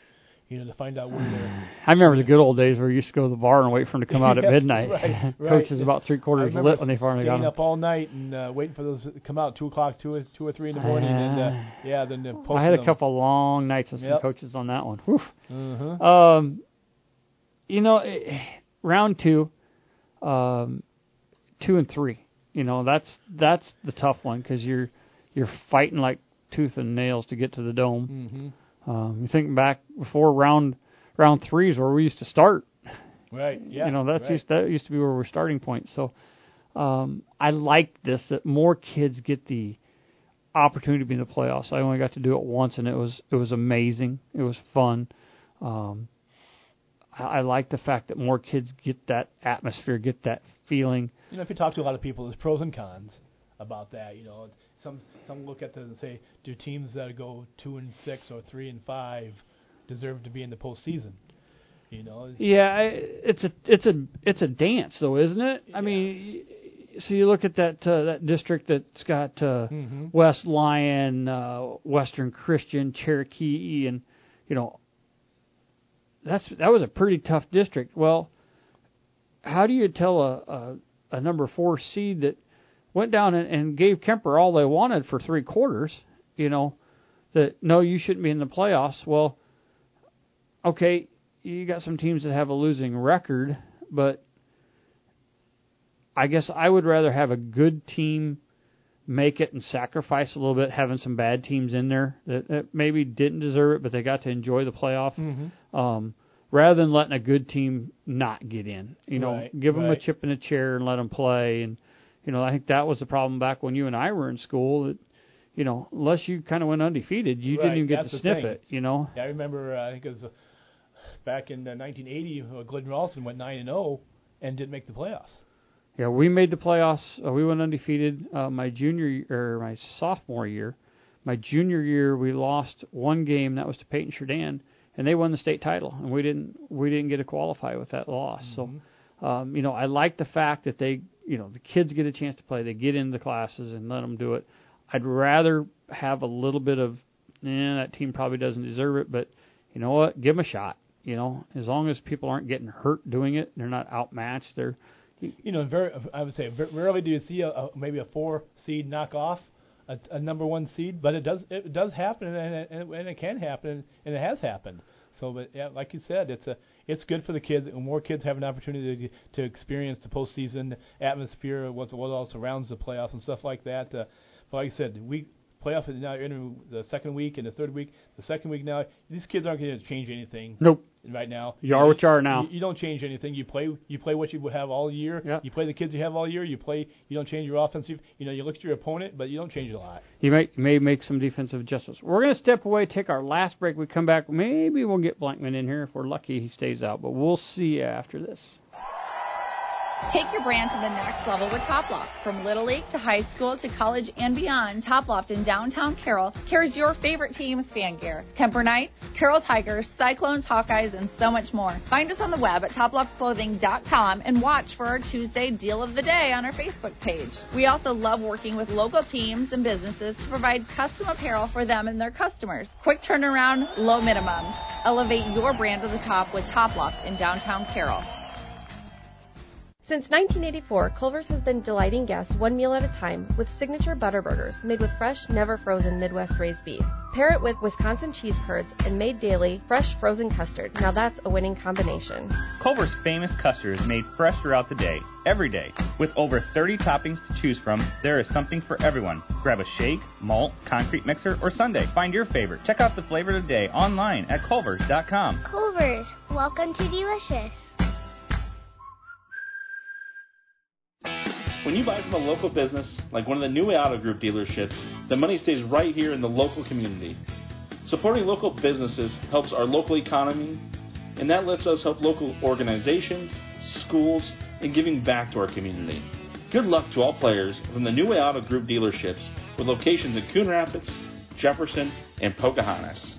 you know, to find out where they're. I remember the good old days where you used to go to the bar and wait for them to come out at Yes, midnight. right, right. Coach is about three quarters lit when they finally got staying them. up all night and uh, waiting for those to come out two o'clock, two or, two or three in the morning, and uh, yeah, then they I had a them. couple long nights with Yep. some coaches on that one. Whew. Mhm. Um, you know, eh, round two, um, two and three. You know, that's that's the tough one because you're you're fighting like tooth and nails to get to the dome. Mhm. Um, you think back before round round threes where we used to start. Right. Yeah. You know, that's right. used that used to be where we're starting point. So um, I like this that more kids get the opportunity to be in the playoffs. I only got to do it once, and it was it was amazing. It was fun. Um, I, I like the fact that more kids get that atmosphere, get that feeling. You know, if you talk to a lot of people, there's pros and cons about that. You know, some some look at this and say, do teams that go two and six or three and five deserve to be in the postseason? You know. Yeah, I, it's a it's a it's a dance, though, isn't it? I mean, so you look at that uh, that district that's got uh, Mm-hmm. West Lyon, uh, Western Christian, Cherokee, and you know, that's that was a pretty tough district. Well, how do you tell a a, a number four seed that went down and, and gave Kemper all they wanted for three quarters, you know, that no, you shouldn't be in the playoffs? Well, okay, you got some teams that have a losing record, but I guess I would rather have a good team make it and sacrifice a little bit, having some bad teams in there that, that maybe didn't deserve it, but they got to enjoy the playoff, Mhm. um, rather than letting a good team not get in. You know, Right, give them right. a chip in a chair and let them play. And you know, I think that was the problem back when you and I were in school. That you know, unless you kind of went undefeated, you Right, didn't even get that's to the sniff thing. it. You know. Yeah, I remember. Uh, I think it was uh, back in uh, nineteen eighty. Uh, Glidden Ralston went nine and zero and didn't make the playoffs. Yeah, we made the playoffs. Uh, we went undefeated uh, my junior or my sophomore year. My junior year, we lost one game. That was to Peyton Sheridan, and they won the state title, and we didn't. We didn't get to qualify with that loss. Mm-hmm. So, um, you know, I like the fact that they, you know, the kids get a chance to play. They get into the classes and let them do it. I'd rather have a little bit of, eh, that team probably doesn't deserve it, but you know what? Give them a shot. You know, as long as people aren't getting hurt doing it, they're not outmatched. They're You know, very. I would say very rarely do you see a, a maybe a four seed knock off a, a number one seed, but it does it does happen, and it, and it can happen, and it has happened. So, but yeah, like you said, it's a it's good for the kids. And more kids have an opportunity to, to experience the postseason atmosphere, what what all surrounds the playoffs and stuff like that. Uh, but like I said, we. Playoff is now in the second week and the third week. The second week now, these kids aren't going to change anything. Nope. Right now, You are what you are now. You, you don't change anything. You play. You play what you have all year. Yep. You play the kids you have all year. You play. You don't change your offensive. You know, you look at your opponent, but you don't change a lot. You may may make some defensive adjustments. We're going to step away, take our last break. We come back. Maybe we'll get Blankman in here. If we're lucky, he stays out. But we'll see after this. Take your brand to the next level with Toploft. From Little League to high school to college and beyond, Toploft in downtown Carroll carries your favorite team's fan gear. Kemper Knights, Carroll Tigers, Cyclones, Hawkeyes, and so much more. Find us on the web at top loft clothing dot com and watch for our Tuesday Deal of the Day on our Facebook page. We also love working with local teams and businesses to provide custom apparel for them and their customers. Quick turnaround, low minimums. Elevate your brand to the top with Toploft in downtown Carroll. Since nineteen eighty-four, Culver's has been delighting guests one meal at a time with signature butter burgers made with fresh, never frozen Midwest raised beef. Pair it with Wisconsin cheese curds and made daily fresh frozen custard. Now that's a winning combination. Culver's famous custard is made fresh throughout the day, every day. With over thirty toppings to choose from, there is something for everyone. Grab a shake, malt, concrete mixer, or sundae. Find your favorite. Check out the flavor of the day online at culvers dot com. Culver's, welcome to Delicious. When you buy from a local business, like one of the New Way Auto Group dealerships, the money stays right here in the local community. Supporting local businesses helps our local economy, and that lets us help local organizations, schools, and giving back to our community. Good luck to all players from the New Way Auto Group dealerships with locations in Coon Rapids, Jefferson, and Pocahontas.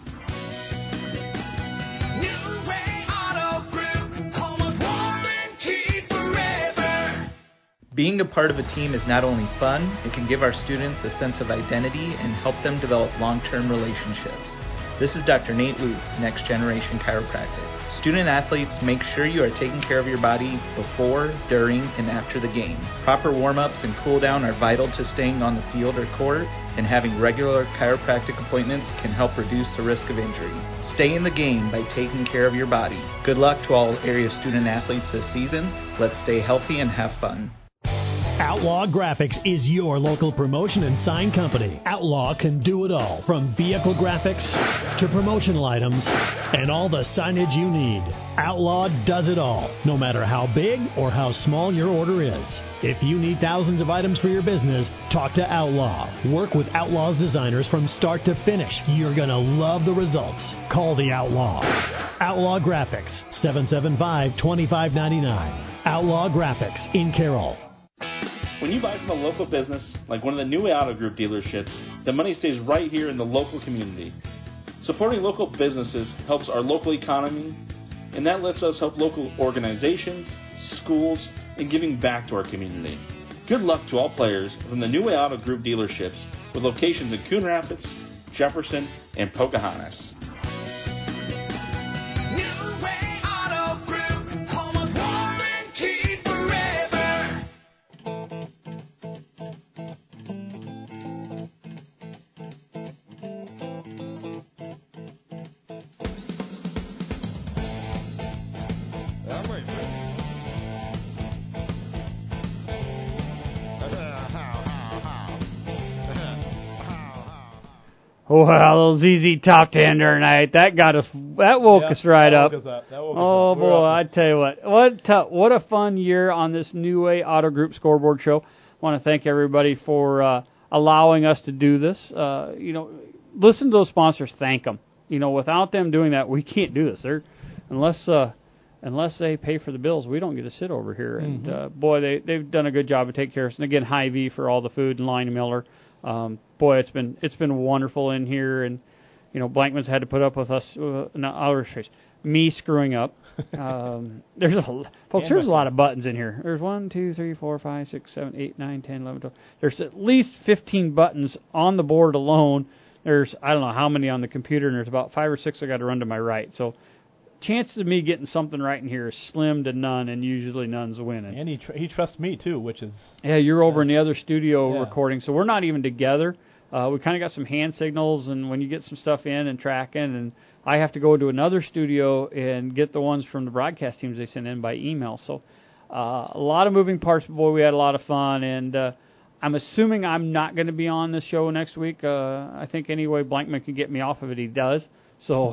Being a part of a team is not only fun, it can give our students a sense of identity and help them develop long-term relationships. This is Doctor Nate Luke, Next Generation Chiropractic. Student athletes, make sure you are taking care of your body before, during, and after the game. Proper warm-ups and cool-down are vital to staying on the field or court, and having regular chiropractic appointments can help reduce the risk of injury. Stay in the game by taking care of your body. Good luck to all area student athletes this season. Let's stay healthy and have fun. Outlaw Graphics is your local promotion and sign company. Outlaw can do it all, from vehicle graphics to promotional items and all the signage you need. Outlaw does it all, no matter how big or how small your order is. If you need thousands of items for your business, talk to Outlaw. Work with Outlaw's designers from start to finish. You're going to love the results. Call the Outlaw. Outlaw Graphics, seven seven five, two five nine nine. Outlaw Graphics in Carroll. When you buy from a local business, like one of the New Way Auto Group dealerships, the money stays right here in the local community. Supporting local businesses helps our local economy, and that lets us help local organizations, schools, and giving back to our community. Good luck to all players from the New Way Auto Group dealerships with locations in Coon Rapids, Jefferson, and Pocahontas. New Way Auto Group, home of warranty forever. I'm ready for it. Wow, Z Z Top ten tonight. That got us. That woke Yeah, us right that up. woke us up. That woke us oh up. We're boy, up. I tell you what, what t- what a fun year on this New Way Auto Group Scoreboard Show. I want to thank everybody for uh, allowing us to do this. Uh, you know, listen to those sponsors. Thank them. You know, without them doing that, we can't do this. They're, unless uh, unless they pay for the bills, we don't get to sit over here. And Mhm. uh, boy, they they've done a good job of taking care of us. And again, Hy-Vee for all the food and Line Miller. Um, boy, it's been it's been wonderful in here, and you know, Blankman's had to put up with us. Uh, not our face, me screwing up. Um, there's a folks. There's a lot of buttons in here. There's one, two, three, four, five, six, seven, eight, nine, ten, eleven, twelve. There's at least fifteen buttons on the board alone. There's I don't know how many on the computer, and there's about five or six I got to run to my right. So chances of me getting something right in here is slim to none, and usually none's winning. And he tr- he trusts me too, which is Yeah, you're over in the other studio Yeah. recording, so we're not even together. Uh, we kind of got some hand signals, and when you get some stuff in and tracking, and I have to go to another studio and get the ones from the broadcast teams they send in by email. So uh, a lot of moving parts, but boy, we had a lot of fun, and uh, I'm assuming I'm not going to be on this show next week. Uh, I think any way Blankman can get me off of it, he does. So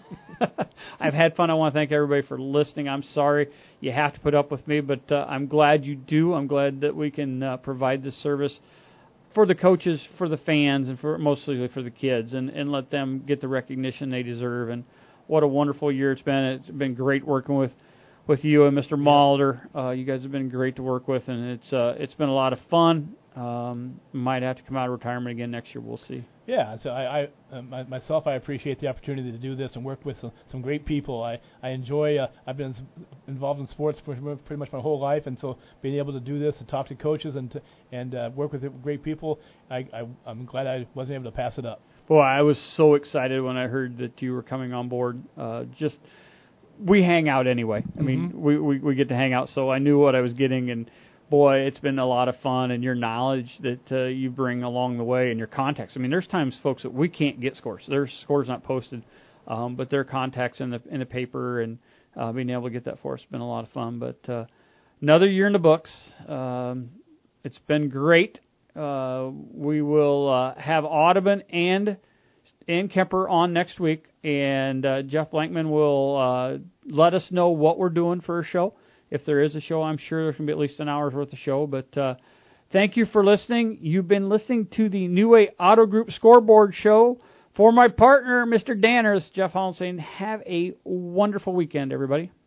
I've had fun. I want to thank everybody for listening. I'm sorry you have to put up with me, but uh, I'm glad you do. I'm glad that we can uh, provide this service for the coaches, for the fans, and for mostly for the kids, and, and let them get the recognition they deserve. And what a wonderful year it's been. It's been great working with, with you and Mister Mulder. Uh, you guys have been great to work with, and it's uh, it's been a lot of fun. Um, might have to come out of retirement again next year. We'll see. Yeah, so I, I uh, my, myself, I appreciate the opportunity to do this and work with some, some great people. I I enjoy. Uh, I've been involved in sports for pretty much my whole life, and so being able to do this and talk to coaches and to, and uh, work with great people, I, I I'm glad I wasn't able to pass it up. Boy, I was so excited when I heard that you were coming on board. Uh, just we hang out anyway. I mean, Mhm. we, we we get to hang out, so I knew what I was getting, and boy, it's been a lot of fun, and your knowledge that uh, you bring along the way and your contacts. I mean, there's times, folks, that we can't get scores. Their scores not posted, um, but their contacts in the in the paper and uh, being able to get that for us has been a lot of fun. But uh, another year in the books. Um, it's been great. Uh, we will uh, have Audubon and and Kemper on next week, and uh, Jeff Blankman will uh, let us know what we're doing for a show. If there is a show, I'm sure there's going to be at least an hour's worth of show. But uh, thank you for listening. You've been listening to the New Way Auto Group Scoreboard Show. For my partner, Mister Danners, Jeff Holland saying, have a wonderful weekend, everybody.